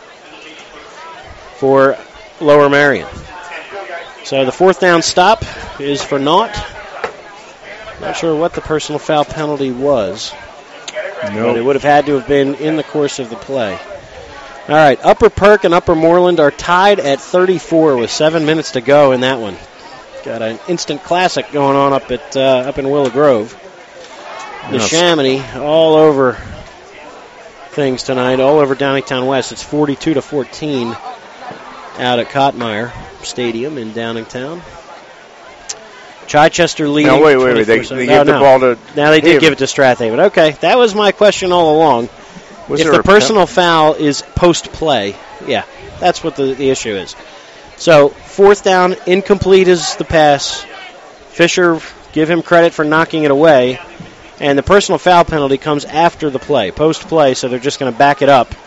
for Lower Merion. So the 4th down stop is for naught. Not sure what the personal foul penalty was. No. But it would have had to have been in the course of the play. All right, Upper Perk and Upper Moreland are tied at 34 with 7 minutes to go in that one. Got an instant classic going on up in Willow Grove. The Chamonix all over things tonight, all over Downingtown West. It's 42-14 out at Kottmeyer Stadium in Downingtown. Chichester leading. Now, wait. They give the ball to. Now they did give it to Strathaven. Okay, that was my question all along. If the personal foul is post-play, yeah, that's what the issue is. So 4th down, incomplete is the pass. Fisher, give him credit for knocking it away, and the personal foul penalty comes after the play, post-play. So they're just going to back it up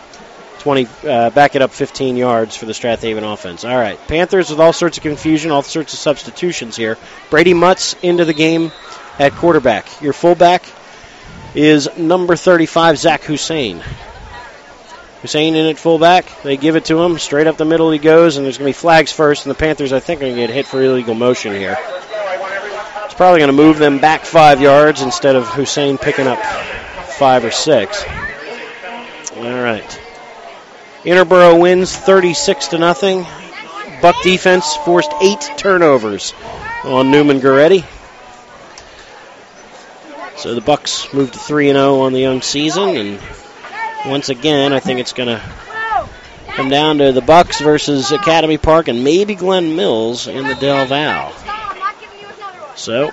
15 yards for the Strathaven offense. All right, Panthers with all sorts of confusion, all sorts of substitutions here. Brady Mutz into the game at quarterback. Your fullback is number 35, Zach Hussein. Hussein in at fullback. They give it to him. Straight up the middle he goes, and there's going to be flags first, and the Panthers, I think, are going to get hit for illegal motion here. It's probably going to move them back 5 yards instead of Hussein picking up 5 or 6. All right. Interboro wins 36-0. Buck defense forced 8 turnovers on Newman Goretti. So the Bucks moved to 3-0 on the young season, and once again, I think it's going to come down to the Bucks versus Academy Park and maybe Glen Mills in the Del Val. So,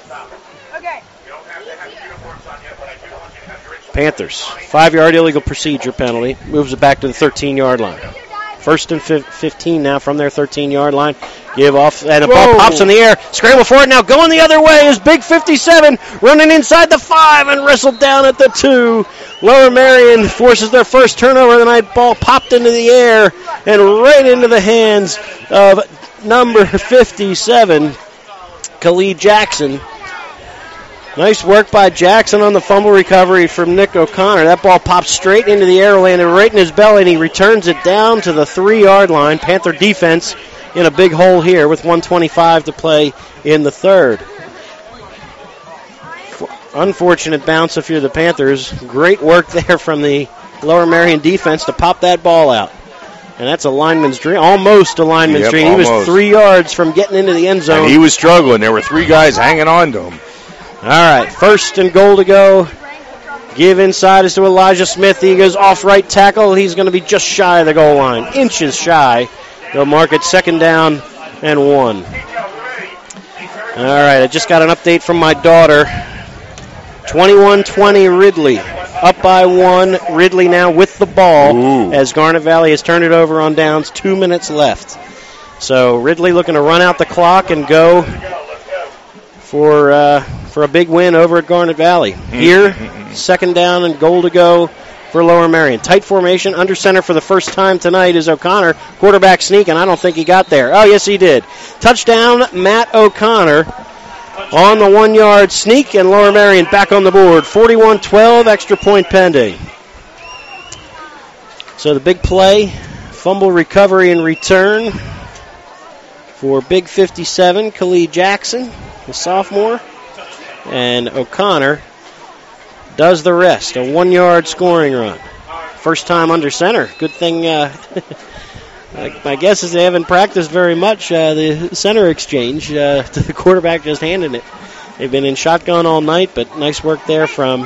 Panthers, 5-yard illegal procedure penalty, moves it back to the 13-yard line. 1st and 15 now from their 13-yard line. Give off, and the ball pops in the air. Scramble for it now. Going the other way is Big 57, running inside the 5 and wrestled down at the 2. Lower Merion forces their first turnover of the night. Ball popped into the air and right into the hands of number 57, Khalid Jackson. Nice work by Jackson on the fumble recovery from Nick O'Connor. That ball popped straight into the air, landed right in his belly, and he returns it down to the 3-yard line. Panther defense in a big hole here with 1:25 to play in the third. Unfortunate bounce if you're the Panthers. Great work there from the Lower Merion defense to pop that ball out. And that's a lineman's dream, almost a lineman's dream. He was 3 yards from getting into the end zone. And he was struggling. There were 3 guys hanging on to him. All right, 1st and goal to go. Give inside is to Elijah Smith. He goes off right tackle. He's going to be just shy of the goal line, inches shy. They'll mark it 2nd down and 1. All right, I just got an update from my daughter. 21-20 Ridley. Up by 1. Ridley now with the ball as Garnet Valley has turned it over on downs. 2 minutes left. So Ridley looking to run out the clock and go for a big win over at Garnet Valley. Here, 2nd down and goal to go for Lower Merion. Tight formation, under center for the first time tonight is O'Connor. Quarterback sneak, and I don't think he got there. Oh, yes, he did. Touchdown, Matt O'Connor on the 1-yard sneak, and Lower Merion back on the board. 41-12, extra point pending. So the big play, fumble recovery and return for Big 57, Khalid Jackson, the sophomore. And O'Connor does the rest. A 1-yard scoring run. First time under center. Good thing, my guess is they haven't practiced very much the center exchange. The quarterback just handing it. They've been in shotgun all night, but nice work there from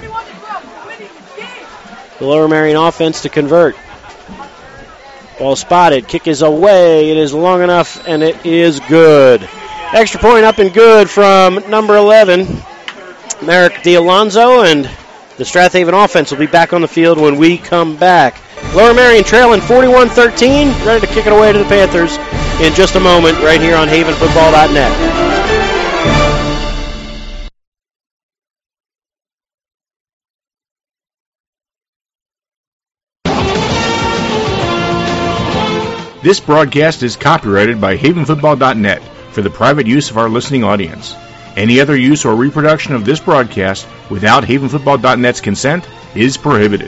the Lower Merion offense to convert. Ball spotted. Kick is away. It is long enough, and it is good. Extra point up and good from number 11, Merrick D'Alonzo, and the Strathaven offense will be back on the field when we come back. Lower Merion trailing 41-13, ready to kick it away to the Panthers in just a moment right here on havenfootball.net. This broadcast is copyrighted by havenfootball.net for the private use of our listening audience. Any other use or reproduction of this broadcast without havenfootball.net's consent is prohibited.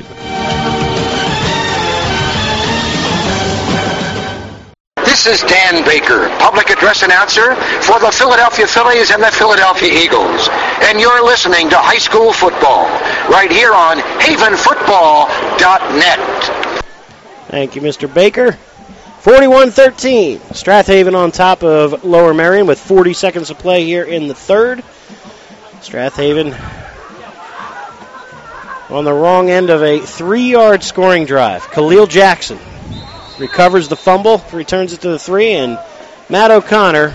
This is Dan Baker, public address announcer for the Philadelphia Phillies and the Philadelphia Eagles. And you're listening to high school football right here on havenfootball.net. Thank you, Mr. Baker. 41-13. Strathaven on top of Lower Merion with 40 seconds to play here in the third. Strathaven on the wrong end of a 3-yard scoring drive. Khalil Jackson recovers the fumble, returns it to the 3, and Matt O'Connor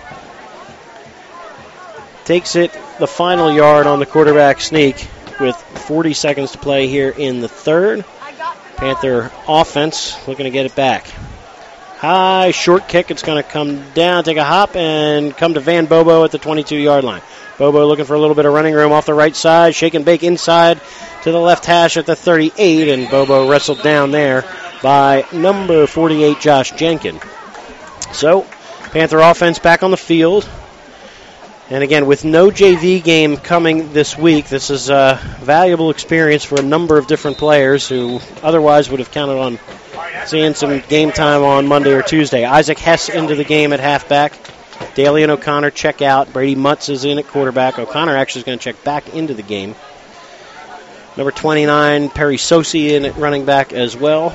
takes it the final yard on the quarterback sneak with 40 seconds to play here in the third. Panther offense looking to get it back. High, short kick. It's going to come down, take a hop, and come to Van Bobo at the 22-yard line. Bobo looking for a little bit of running room off the right side. Shake and bake inside to the left hash at the 38, and Bobo wrestled down there by number 48, Josh Jenkin. So, Panther offense back on the field. And again, with no JV game coming this week, this is a valuable experience for a number of different players who otherwise would have counted on seeing some game time on Monday or Tuesday. Isaac Hess into the game at halfback. Daly and O'Connor check out. Brady Mutz is in at quarterback. O'Connor actually is going to check back into the game. Number 29, Perry Sosi in at running back as well.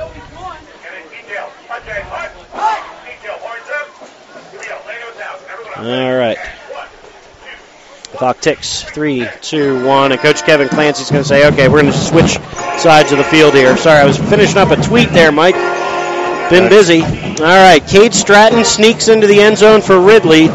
All right. Clock ticks. 3, 2, 1. And Coach Kevin Clancy's going to say, okay, we're going to switch sides of the field here. Sorry, I was finishing up a tweet there, Mike. Been busy. All right, Cade Stratton sneaks into the end zone for Ridley,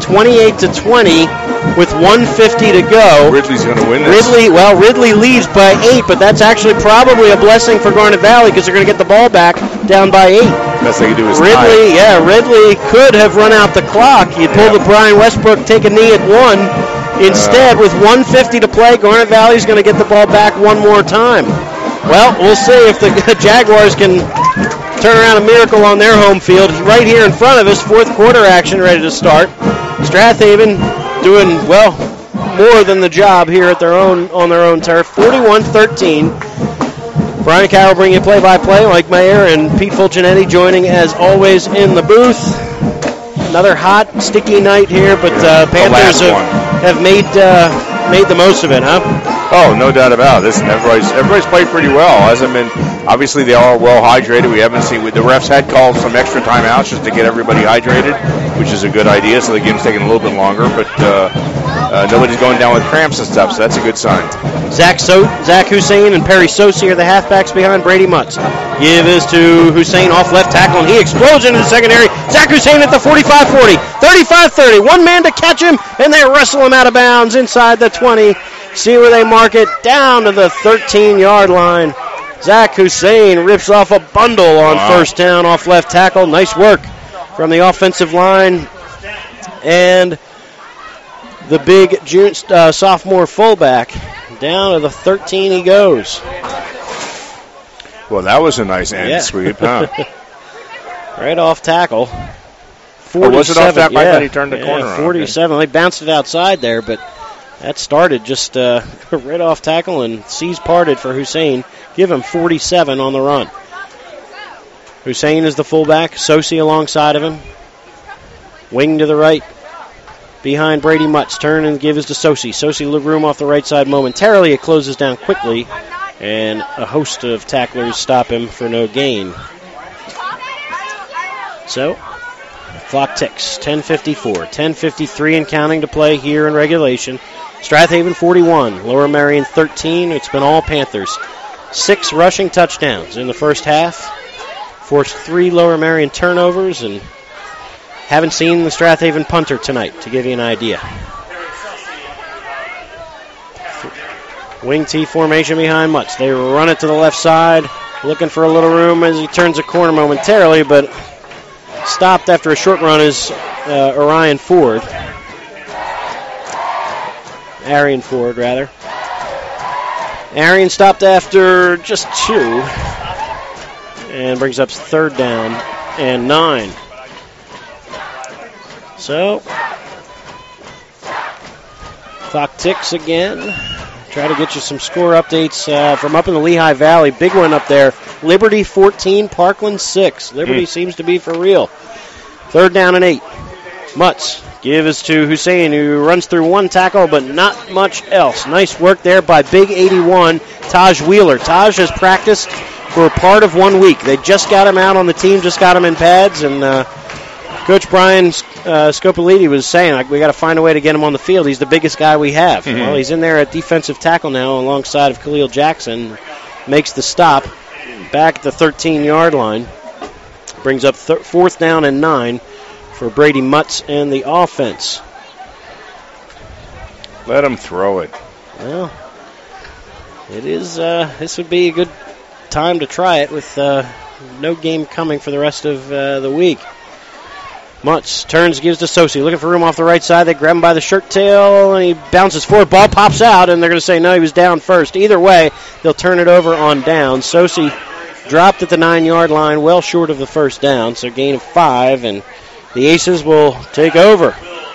28-20 with 1:50 to go. Ridley's going to win this. Ridley leads by 8, but that's actually probably a blessing for Garnet Valley because they're going to get the ball back down by 8. Best they can do is Ridley, tie. Ridley could have run out the clock. You pulled the Brian Westbrook, take a knee at 1. Instead, with 1:50 to play, Garnet Valley's going to get the ball back one more time. Well, we'll see if the Jaguars can turn around a miracle on their home field. Right here in front of us, fourth quarter action ready to start. Strathaven doing, well, more than the job here at on their own turf. 41-13. Brian Carroll bringing you play-by-play. Mike Mayer and Pete Fulcinetti joining as always in the booth. Another hot, sticky night here, but Panthers have made the most of it, huh? Oh, no doubt about it. Listen, everybody's played pretty well. Hasn't been, obviously they are well hydrated. We haven't seen, the refs had called some extra timeouts just to get everybody hydrated, which is a good idea. So the game's taking a little bit longer, but nobody's going down with cramps and stuff, so that's a good sign. Zach Hussein and Perry Sosi are the halfbacks behind Brady Mutz. Give is to Hussein off left tackle, and he explodes into the secondary. Zach Hussein at the 45-40, 35-30. One man to catch him, and they wrestle him out of bounds inside the 20. See where they mark it, down to the 13-yard line. Zach Hussein rips off a bundle on first down off left tackle. Nice work from the offensive line. And the big sophomore fullback, down to the 13 he goes. Well, that was a nice end sweep, huh? Right off tackle. 47. Was it off that? I thought he turned the corner on. 47. They bounced it outside there, but that started just right off tackle, and C's parted for Hussein. Give him 47 on the run. Hussein is the fullback. Sosi alongside of him. Wing to the right. behind Brady Mutz. Turn and give is to Sosi. Sosi room off the right side momentarily. It closes down quickly, and a host of tacklers stop him for no gain. So, clock ticks. 10:54. 10:53 and counting to play here in regulation. Strathaven 41, Lower Merion 13. It's been all Panthers. 6 rushing touchdowns in the first half. Forced 3 Lower Merion turnovers, and haven't seen the Strathaven punter tonight, to give you an idea. Wing T formation behind Mutz. They run it to the left side, looking for a little room as he turns a corner momentarily, but stopped after a short run is Arian Ford, rather. Arian stopped after just 2 and brings up 3rd down and 9. So, clock ticks again. Try to get you some score updates from up in the Lehigh Valley. Big one up there. Liberty 14, Parkland 6. Liberty seems to be for real. 3rd down and 8. Mutz give is to Hussein, who runs through 1 tackle, but not much else. Nice work there by Big 81, Taj Wheeler. Taj has practiced for part of 1 week. They just got him out on the team, just got him in pads, and Coach Brian Scopoliti was saying, we got to find a way to get him on the field. He's the biggest guy we have. Mm-hmm. Well, he's in there at defensive tackle now alongside of Khalil Jackson. Makes the stop back at the 13-yard line. Brings up 4th down and 9 for Brady Mutz and the offense. Let him throw it. Well, it is. This would be a good time to try it with no game coming for the rest of the week. Mutz turns, gives to Sosi. Looking for room off the right side. They grab him by the shirt tail, and he bounces forward. Ball pops out, and they're going to say, no, he was down first. Either way, they'll turn it over on down. Sosi dropped at the 9-yard line, well short of the first down, so gain of 5, and the Aces will take over.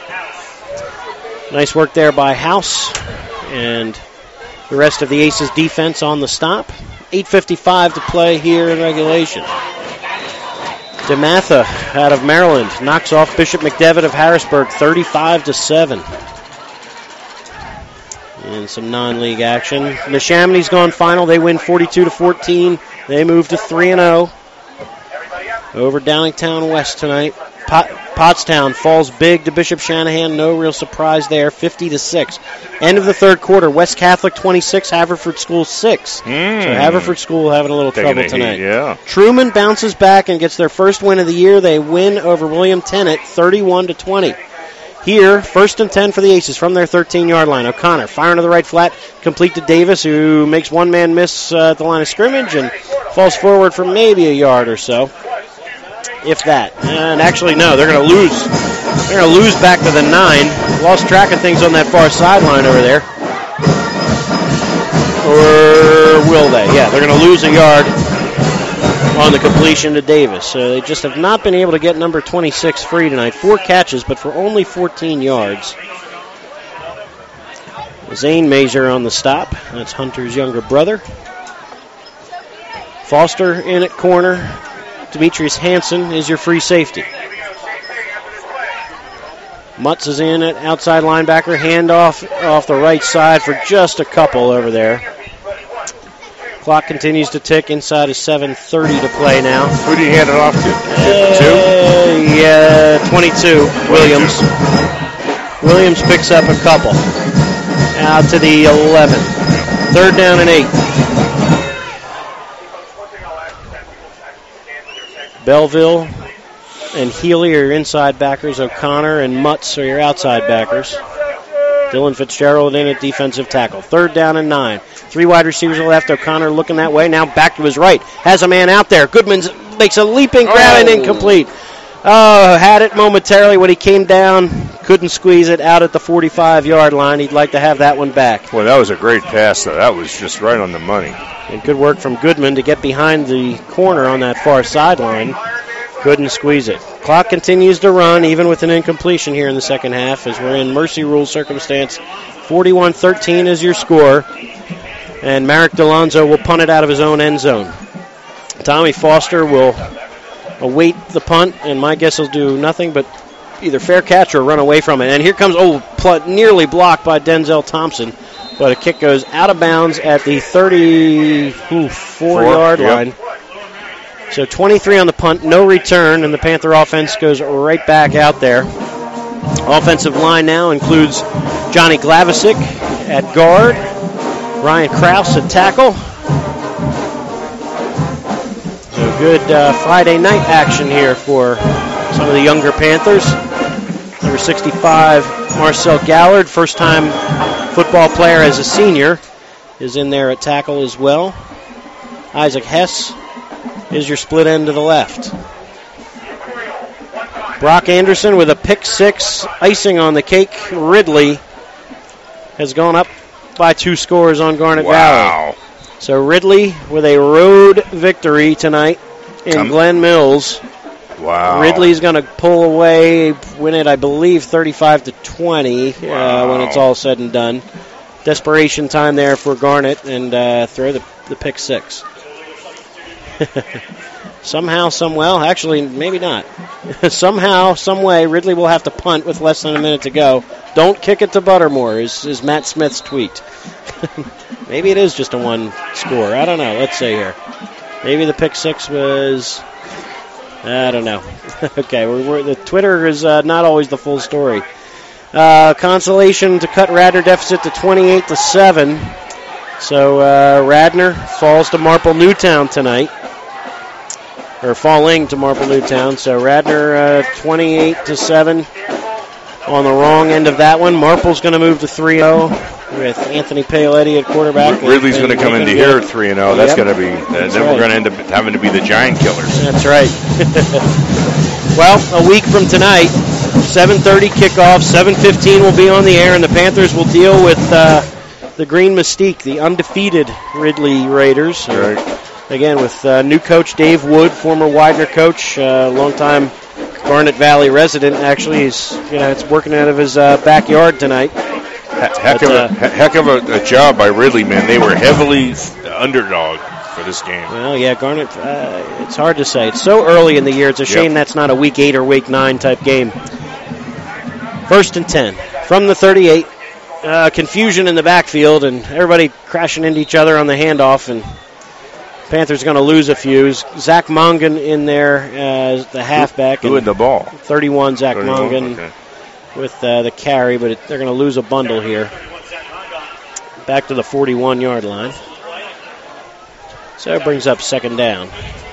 Nice work there by House, and the rest of the Aces defense on the stop. 8:55 to play here in regulation. DeMatha out of Maryland knocks off Bishop McDevitt of Harrisburg 35-7. And some non-league action. Neshamony's gone final. They win 42-14. They move to 3-0 over Downingtown West tonight. Pottstown falls big to Bishop Shanahan. No real surprise there. 50-6. End of the 3rd quarter. West Catholic 26, Haverford School 6. So Haverford School having a little trouble tonight. Yeah. Truman bounces back and gets their first win of the year. They win over William Tennant 31-20. Here, 1st and 10 for the Aces from their 13-yard line. O'Connor firing to the right flat, complete to Davis, who makes one man miss at the line of scrimmage and falls forward for maybe a yard or so, if that. And actually, no, they're going to lose. They're going to lose back to the 9. Lost track of things on that far sideline over there. Or will they? Yeah, they're going to lose a yard on the completion to Davis. So they just have not been able to get number 26 free tonight. 4 catches, but for only 14 yards. Zane Mazur on the stop. That's Hunter's younger brother. Foster in at corner. Demetrius Hansen is your free safety. Mutz is in at outside linebacker. Handoff off the right side for just a couple over there. Clock continues to tick. Inside is 7:30 to play now. Who do you hand it off to? 52? Yeah, 22. Williams. Williams picks up a couple. Out to the 11. 3rd down and 8. Belleville and Healy are your inside backers. O'Connor and Mutz are your outside backers. Dylan Fitzgerald in at defensive tackle. 3rd down and 9. 3 wide receivers left. O'Connor looking that way. Now back to his right. Has a man out there. Goodman makes a leaping grab and incomplete. Oh, had it momentarily when he came down. Couldn't squeeze it out at the 45-yard line. He'd like to have that one back. Well, that was a great pass, though. That was just right on the money. And good work from Goodman to get behind the corner on that far sideline. Couldn't squeeze it. Clock continues to run, even with an incompletion here in the second half, as we're in mercy rule circumstance. 41-13 is your score. And Merrick DeLonzo will punt it out of his own end zone. Tommy Foster will await the punt, and my guess he'll do nothing but either fair catch or run away from it. And here comes, nearly blocked by Denzel Thompson. But a kick goes out of bounds at the 34-yard line. So 23 on the punt, no return, and the Panther offense goes right back out there. Offensive line now includes Johnny Glavisic at guard, Ryan Krause at tackle. So good Friday night action here for some of the younger Panthers. Number 65, Marcel Gallard, first-time football player as a senior, is in there at tackle as well. Isaac Hess is your split end to the left. Brock Anderson with a pick six, icing on the cake. Ridley has gone up by 2 scores on Garnet Valley. So Ridley with a road victory tonight in Glen Mills. Wow. Ridley's going to pull away, win it, I believe, 35-20 when it's all said and done. Desperation time there for Garnet, and throw the pick six. Somehow, actually, maybe not. Somehow, some way, Ridley will have to punt with less than a minute to go. Don't kick it to Buttermore, is Matt Smith's tweet. Maybe it is just a 1 score. I don't know. Let's see here. Maybe the pick six was... I don't know. Okay, the Twitter is not always the full story. Consolation to cut Radnor deficit to 28-7. So Radnor falls to Marple Newtown tonight, or falling to Marple Newtown. So Radnor 28-7 on the wrong end of that one. Marple's going to move to 3-0 with Anthony Paoletti at quarterback. Ridley's going to come into here at 3-0. That's going to be. Then we're going to end up having to be the Giant Killers. That's right. Well, a week from tonight, 7:30 kickoff. 7:15 will be on the air, and the Panthers will deal with the Green Mystique, the undefeated Ridley Raiders. Right. Again, with new coach Dave Wood, former Widener coach, longtime Garnet Valley resident. Actually, he's it's working out of his backyard tonight. Heck of a job by Ridley, man. They were heavily underdog for this game. Well, yeah, Garnet, it's hard to say. It's so early in the year. It's a shame that's not a Week 8 or Week 9 type game. 1st and 10 from the 38. Confusion in the backfield, and everybody crashing into each other on the handoff, and Panthers going to lose a few. Zach Mongan in there as the halfback. Who had the ball? 31, Zach Mongan with the carry, but they're going to lose a bundle here. Back to the 41-yard line. So it brings up 2nd down.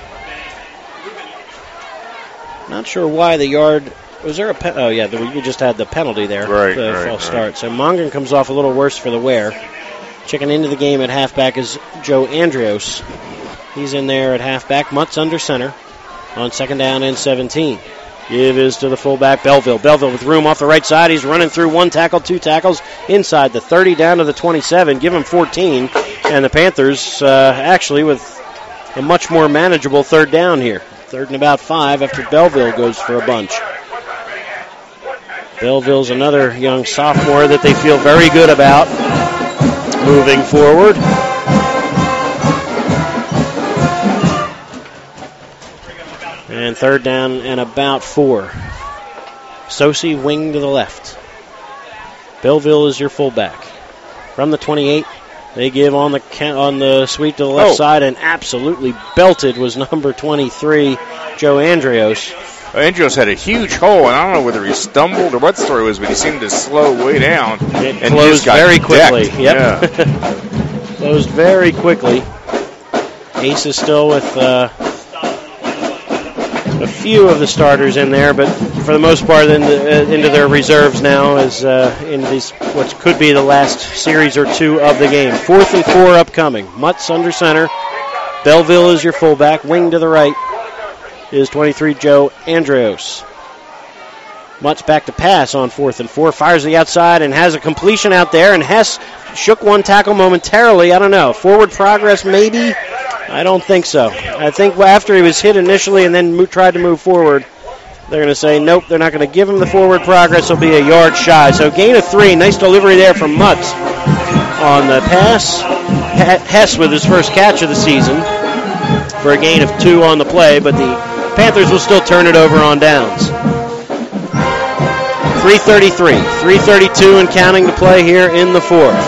Not sure why the yard... Was there a we just had the penalty there. False start. So Mongan comes off a little worse for the wear. Checking into the game at halfback is Joe Andrios. He's in there at halfback. Mutz under center on 2nd down and 17. Give is to the fullback, Belleville. Belleville with room off the right side. He's running through 1 tackle, 2 tackles inside the 30 down to the 27. Give him 14. And the Panthers actually with a much more manageable 3rd down here. 3rd and about 5 after Belleville goes for a bunch. Belleville's another young sophomore that they feel very good about moving forward. And 3rd down and about 4. Sosi wing to the left. Belleville is your fullback. From the 28, they give on the sweep to the left side, and absolutely belted was number 23, Joe Andrios. Andrios had a huge hole, and I don't know whether he stumbled or what the story was, but he seemed to slow way down. It closed very quickly. Yep. Yeah. Closed very quickly. Ace is still with a few of the starters in there, but for the most part into their reserves now as in these what could be the last series or 2 of the game. 4th and 4 upcoming. Mutz under center. Belleville is your fullback. Wing to the right is 23 Joe Andrios. Mutz back to pass on 4th and 4. Fires the outside and has a completion out there, and Hess shook 1 tackle momentarily. I don't know. Forward progress maybe? I don't think so. I think after he was hit initially and then tried to move forward, they're going to say, nope, they're not going to give him the forward progress. He'll be a yard shy. So gain of 3. Nice delivery there from Mutz on the pass. Hess with his first catch of the season for a gain of 2 on the play, but the Panthers will still turn it over on downs. 3:32 and counting to play here in the fourth.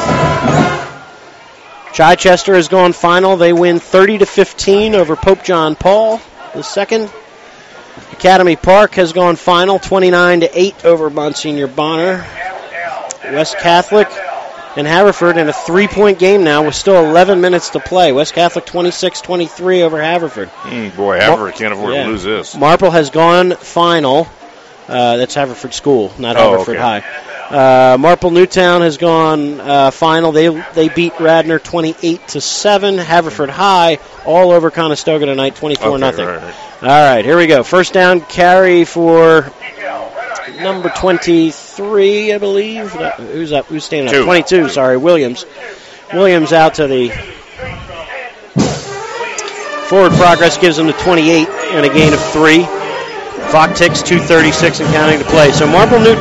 Chichester has gone final. They win 30-15 over Pope John Paul II. Academy Park has gone final, 29-8 over Monsignor Bonner. West Catholic and Haverford in a 3-point game now with still 11 minutes to play. West Catholic 26-23 over Haverford. Boy, Haverford can't afford to lose this. Marple has gone final. That's Haverford School, not Haverford High. Marple Newtown has gone final. They beat Radnor 28-7. Haverford High all over Conestoga tonight, 24-0. Right. All right, here we go. First down carry for number 23, I believe. Who's up? Who's standing up? 22, sorry, Williams. Williams out to the forward progress, gives them the 28 and a gain of 3. Clock ticks, 2:36 and counting to play. So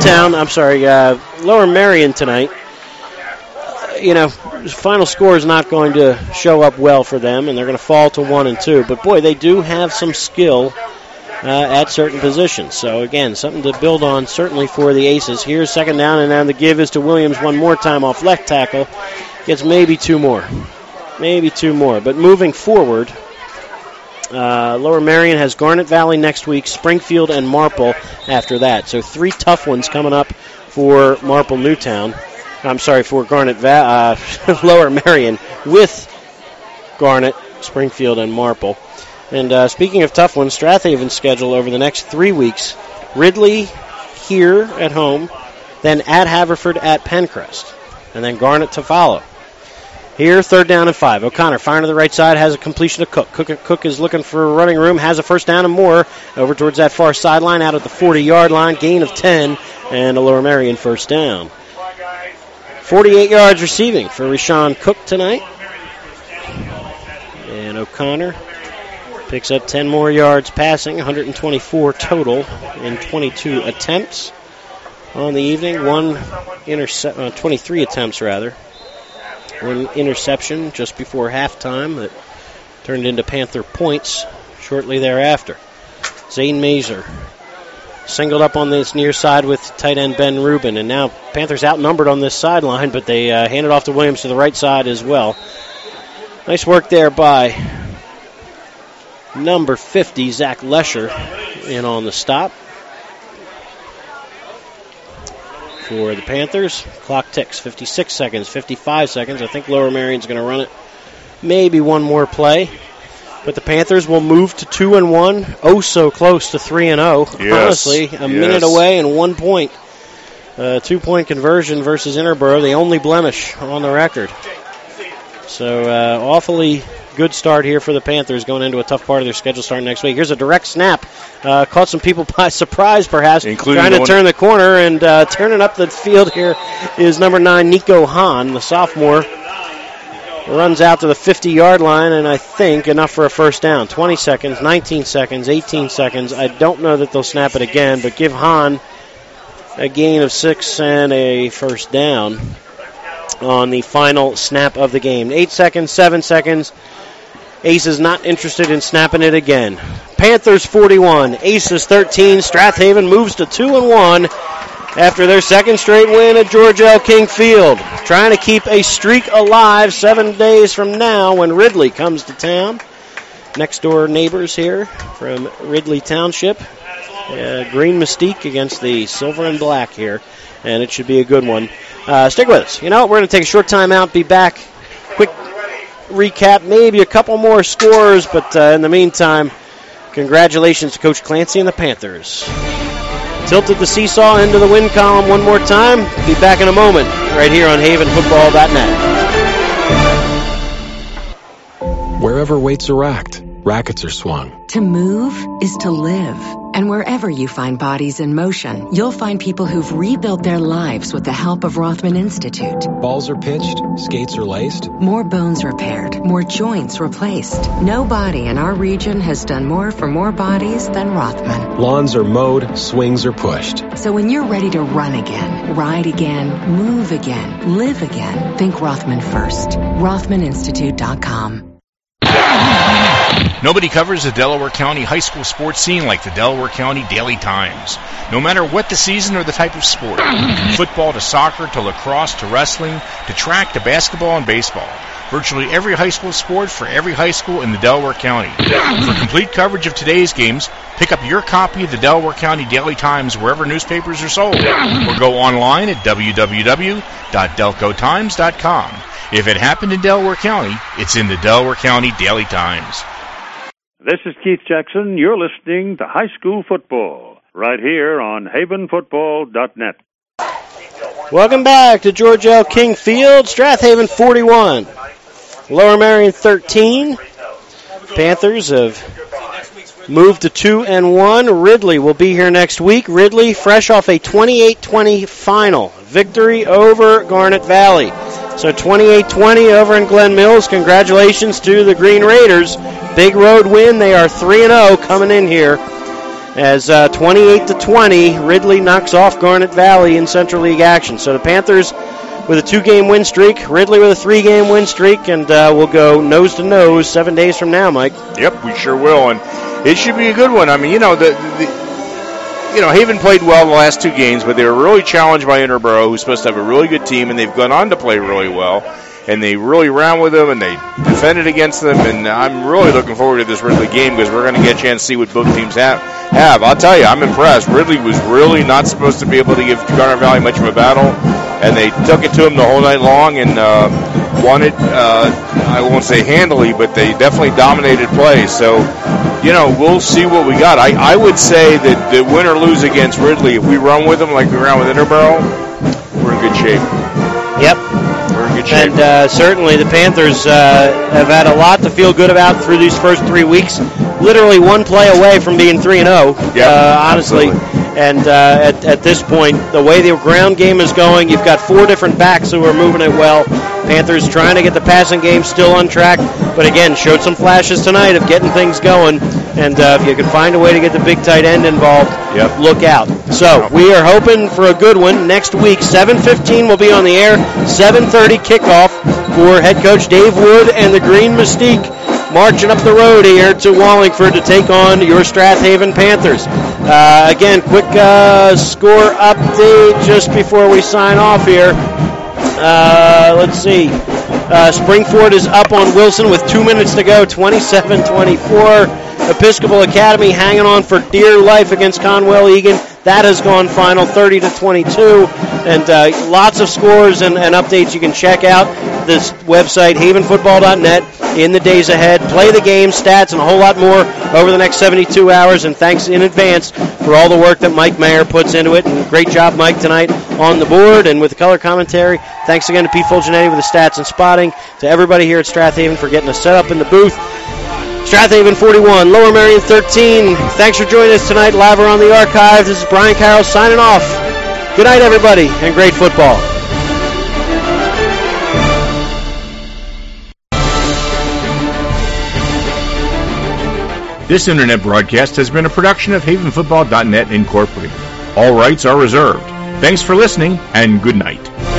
Lower Merion tonight, final score is not going to show up well for them, and they're going to fall to 1 and 2. But, boy, they do have some skill at certain positions. So, again, something to build on certainly for the Aces. Here's second down, and now the give is to Williams one more time off left tackle. Gets maybe two more. But moving forward, Lower Merion has Garnet Valley next week, Springfield, and Marple after that. So 3 tough ones coming up for Marple Newtown. For Garnet Lower Merion with Garnet, Springfield, and Marple. And speaking of tough ones, Strathaven's schedule over the next 3 weeks: Ridley here at home, then at Haverford, at Pencrest, and then Garnet to follow. Here, third down and 5. O'Connor firing to the right side, has a completion to Cook. Cook is looking for running room, has a first down and more over towards that far sideline, out at the 40-yard line, gain of 10, and a Lower Merion first down. 48 yards receiving for Rashawn Cook tonight. And O'Connor picks up 10 more yards passing, 124 total in 22 attempts on the evening. 23 attempts, rather. One interception just before halftime that turned into Panther points shortly thereafter. Zane Mazer singled up on this near side with tight end Ben Rubin, and now Panthers outnumbered on this sideline, but they hand it off to Williams to the right side as well. Nice work there by number 50, Zach Lesher, in on the stop for the Panthers. Clock ticks, 56 seconds, 55 seconds. I think Lower Merion's going to run it maybe one more play. But the Panthers will move to 2-1. Oh, so close to 3-0. Yes. Honestly, a minute away and 1 point. 2-point conversion versus Interboro, the only blemish on the record. So awfully good start here for the Panthers going into a tough part of their schedule starting next week. Here's a direct snap. Caught some people by surprise, perhaps, including trying to turn the corner, and turning up the field here is number 9, Nico Hahn, the sophomore. Runs out to the 50-yard line, and I think enough for a first down. 20 seconds, 19 seconds, 18 seconds. I don't know that they'll snap it again, but give Hahn a gain of 6 and a first down on the final snap of the game. 8 seconds, 7 seconds. Aces not interested in snapping it again. Panthers 41, Aces 13. Strathaven moves to 2-1 after their second straight win at George L. King Field. Trying to keep a streak alive 7 days from now when Ridley comes to town. Next door neighbors here from Ridley Township. Green Mystique against the silver and black here, and it should be a good one. Stick with us. You know what? We're going to take a short time out, be back. Quick recap, maybe a couple more scores, but in the meantime, congratulations to Coach Clancy and the Panthers. Tilted the seesaw into the win column one more time. Be back in a moment right here on havenfootball.net. Wherever weights are racked, rackets are swung. To move is to live. And wherever you find bodies in motion, you'll find people who've rebuilt their lives with the help of Rothman Institute. Balls are pitched, skates are laced. More bones repaired, more joints replaced. No body in our region has done more for more bodies than Rothman. Lawns are mowed, swings are pushed. So when you're ready to run again, ride again, move again, live again, think Rothman first. RothmanInstitute.com. Nobody covers the Delaware County high school sports scene like the Delaware County Daily Times. No matter what the season or the type of sport, from football to soccer to lacrosse to wrestling to track to basketball and baseball, virtually every high school sport for every high school in the Delaware County. For complete coverage of today's games, pick up your copy of the Delaware County Daily Times wherever newspapers are sold, or go online at www.delcotimes.com. If it happened in Delaware County, it's in the Delaware County Daily Times. This is Keith Jackson. You're listening to High School Football right here on havenfootball.net. Welcome back to George L. King Field. Strathaven 41, Lower Merion 13. Panthers have moved to 2-1. Ridley will be here next week. Ridley fresh off a 28-20 final victory over Garnet Valley. So 28-20 over in Glen Mills. Congratulations to the Green Raiders. Big road win. They are 3-0 coming in here as 28-20, Ridley knocks off Garnet Valley in Central League action. So the Panthers with a 2-game win streak, Ridley with a 3-game win streak, and we'll go nose to nose 7 days from now, Mike. Yep, we sure will, and it should be a good one. I mean, Haven played well the last 2 games, but they were really challenged by Interboro, who's supposed to have a really good team, and they've gone on to play really well. And they really ran with them, and they defended against them. And I'm really looking forward to this Ridley game because we're going to get a chance to see what both teams have. I'll tell you, I'm impressed. Ridley was really not supposed to be able to give Garnet Valley much of a battle, and they took it to them the whole night long and won it, I won't say handily, but they definitely dominated play. So, we'll see what we got. I would say that the win or lose against Ridley, if we run with them like we ran with Interboro, we're in good shape. Yep. And certainly the Panthers have had a lot to feel good about through these first 3 weeks. Literally one play away from being 3-0, honestly. Absolutely. And at this point, the way the ground game is going, you've got 4 different backs who are moving it well. Panthers trying to get the passing game still on track, but again, showed some flashes tonight of getting things going. And if you can find a way to get the big tight end involved, look out. So we are hoping for a good one next week. 7:15 will be on the air. 7:30 kickoff for head coach Dave Wood and the Green Mystique marching up the road here to Wallingford to take on your Strathaven Panthers. Again, quick score update just before we sign off here. Let's see. Springford is up on Wilson with 2 minutes to go, 27-24. Episcopal Academy hanging on for dear life against Conwell Egan. That has gone final, 30-22. And lots of scores and updates you can check out. This website, havenfootball.net, in the days ahead. Play the game, stats, and a whole lot more over the next 72 hours. And thanks in advance for all the work that Mike Mayer puts into it. And great job, Mike, tonight on the board and with the color commentary. Thanks again to Pete Fulgenetti with the stats and spotting. To everybody here at Strathaven for getting us set up in the booth. Strathaven 41, Lower Merion 13. Thanks for joining us tonight live around the archive. This is Brian Carroll signing off. Good night, everybody, and great football. This internet broadcast has been a production of havenfootball.net Incorporated. All rights are reserved. Thanks for listening, and good night.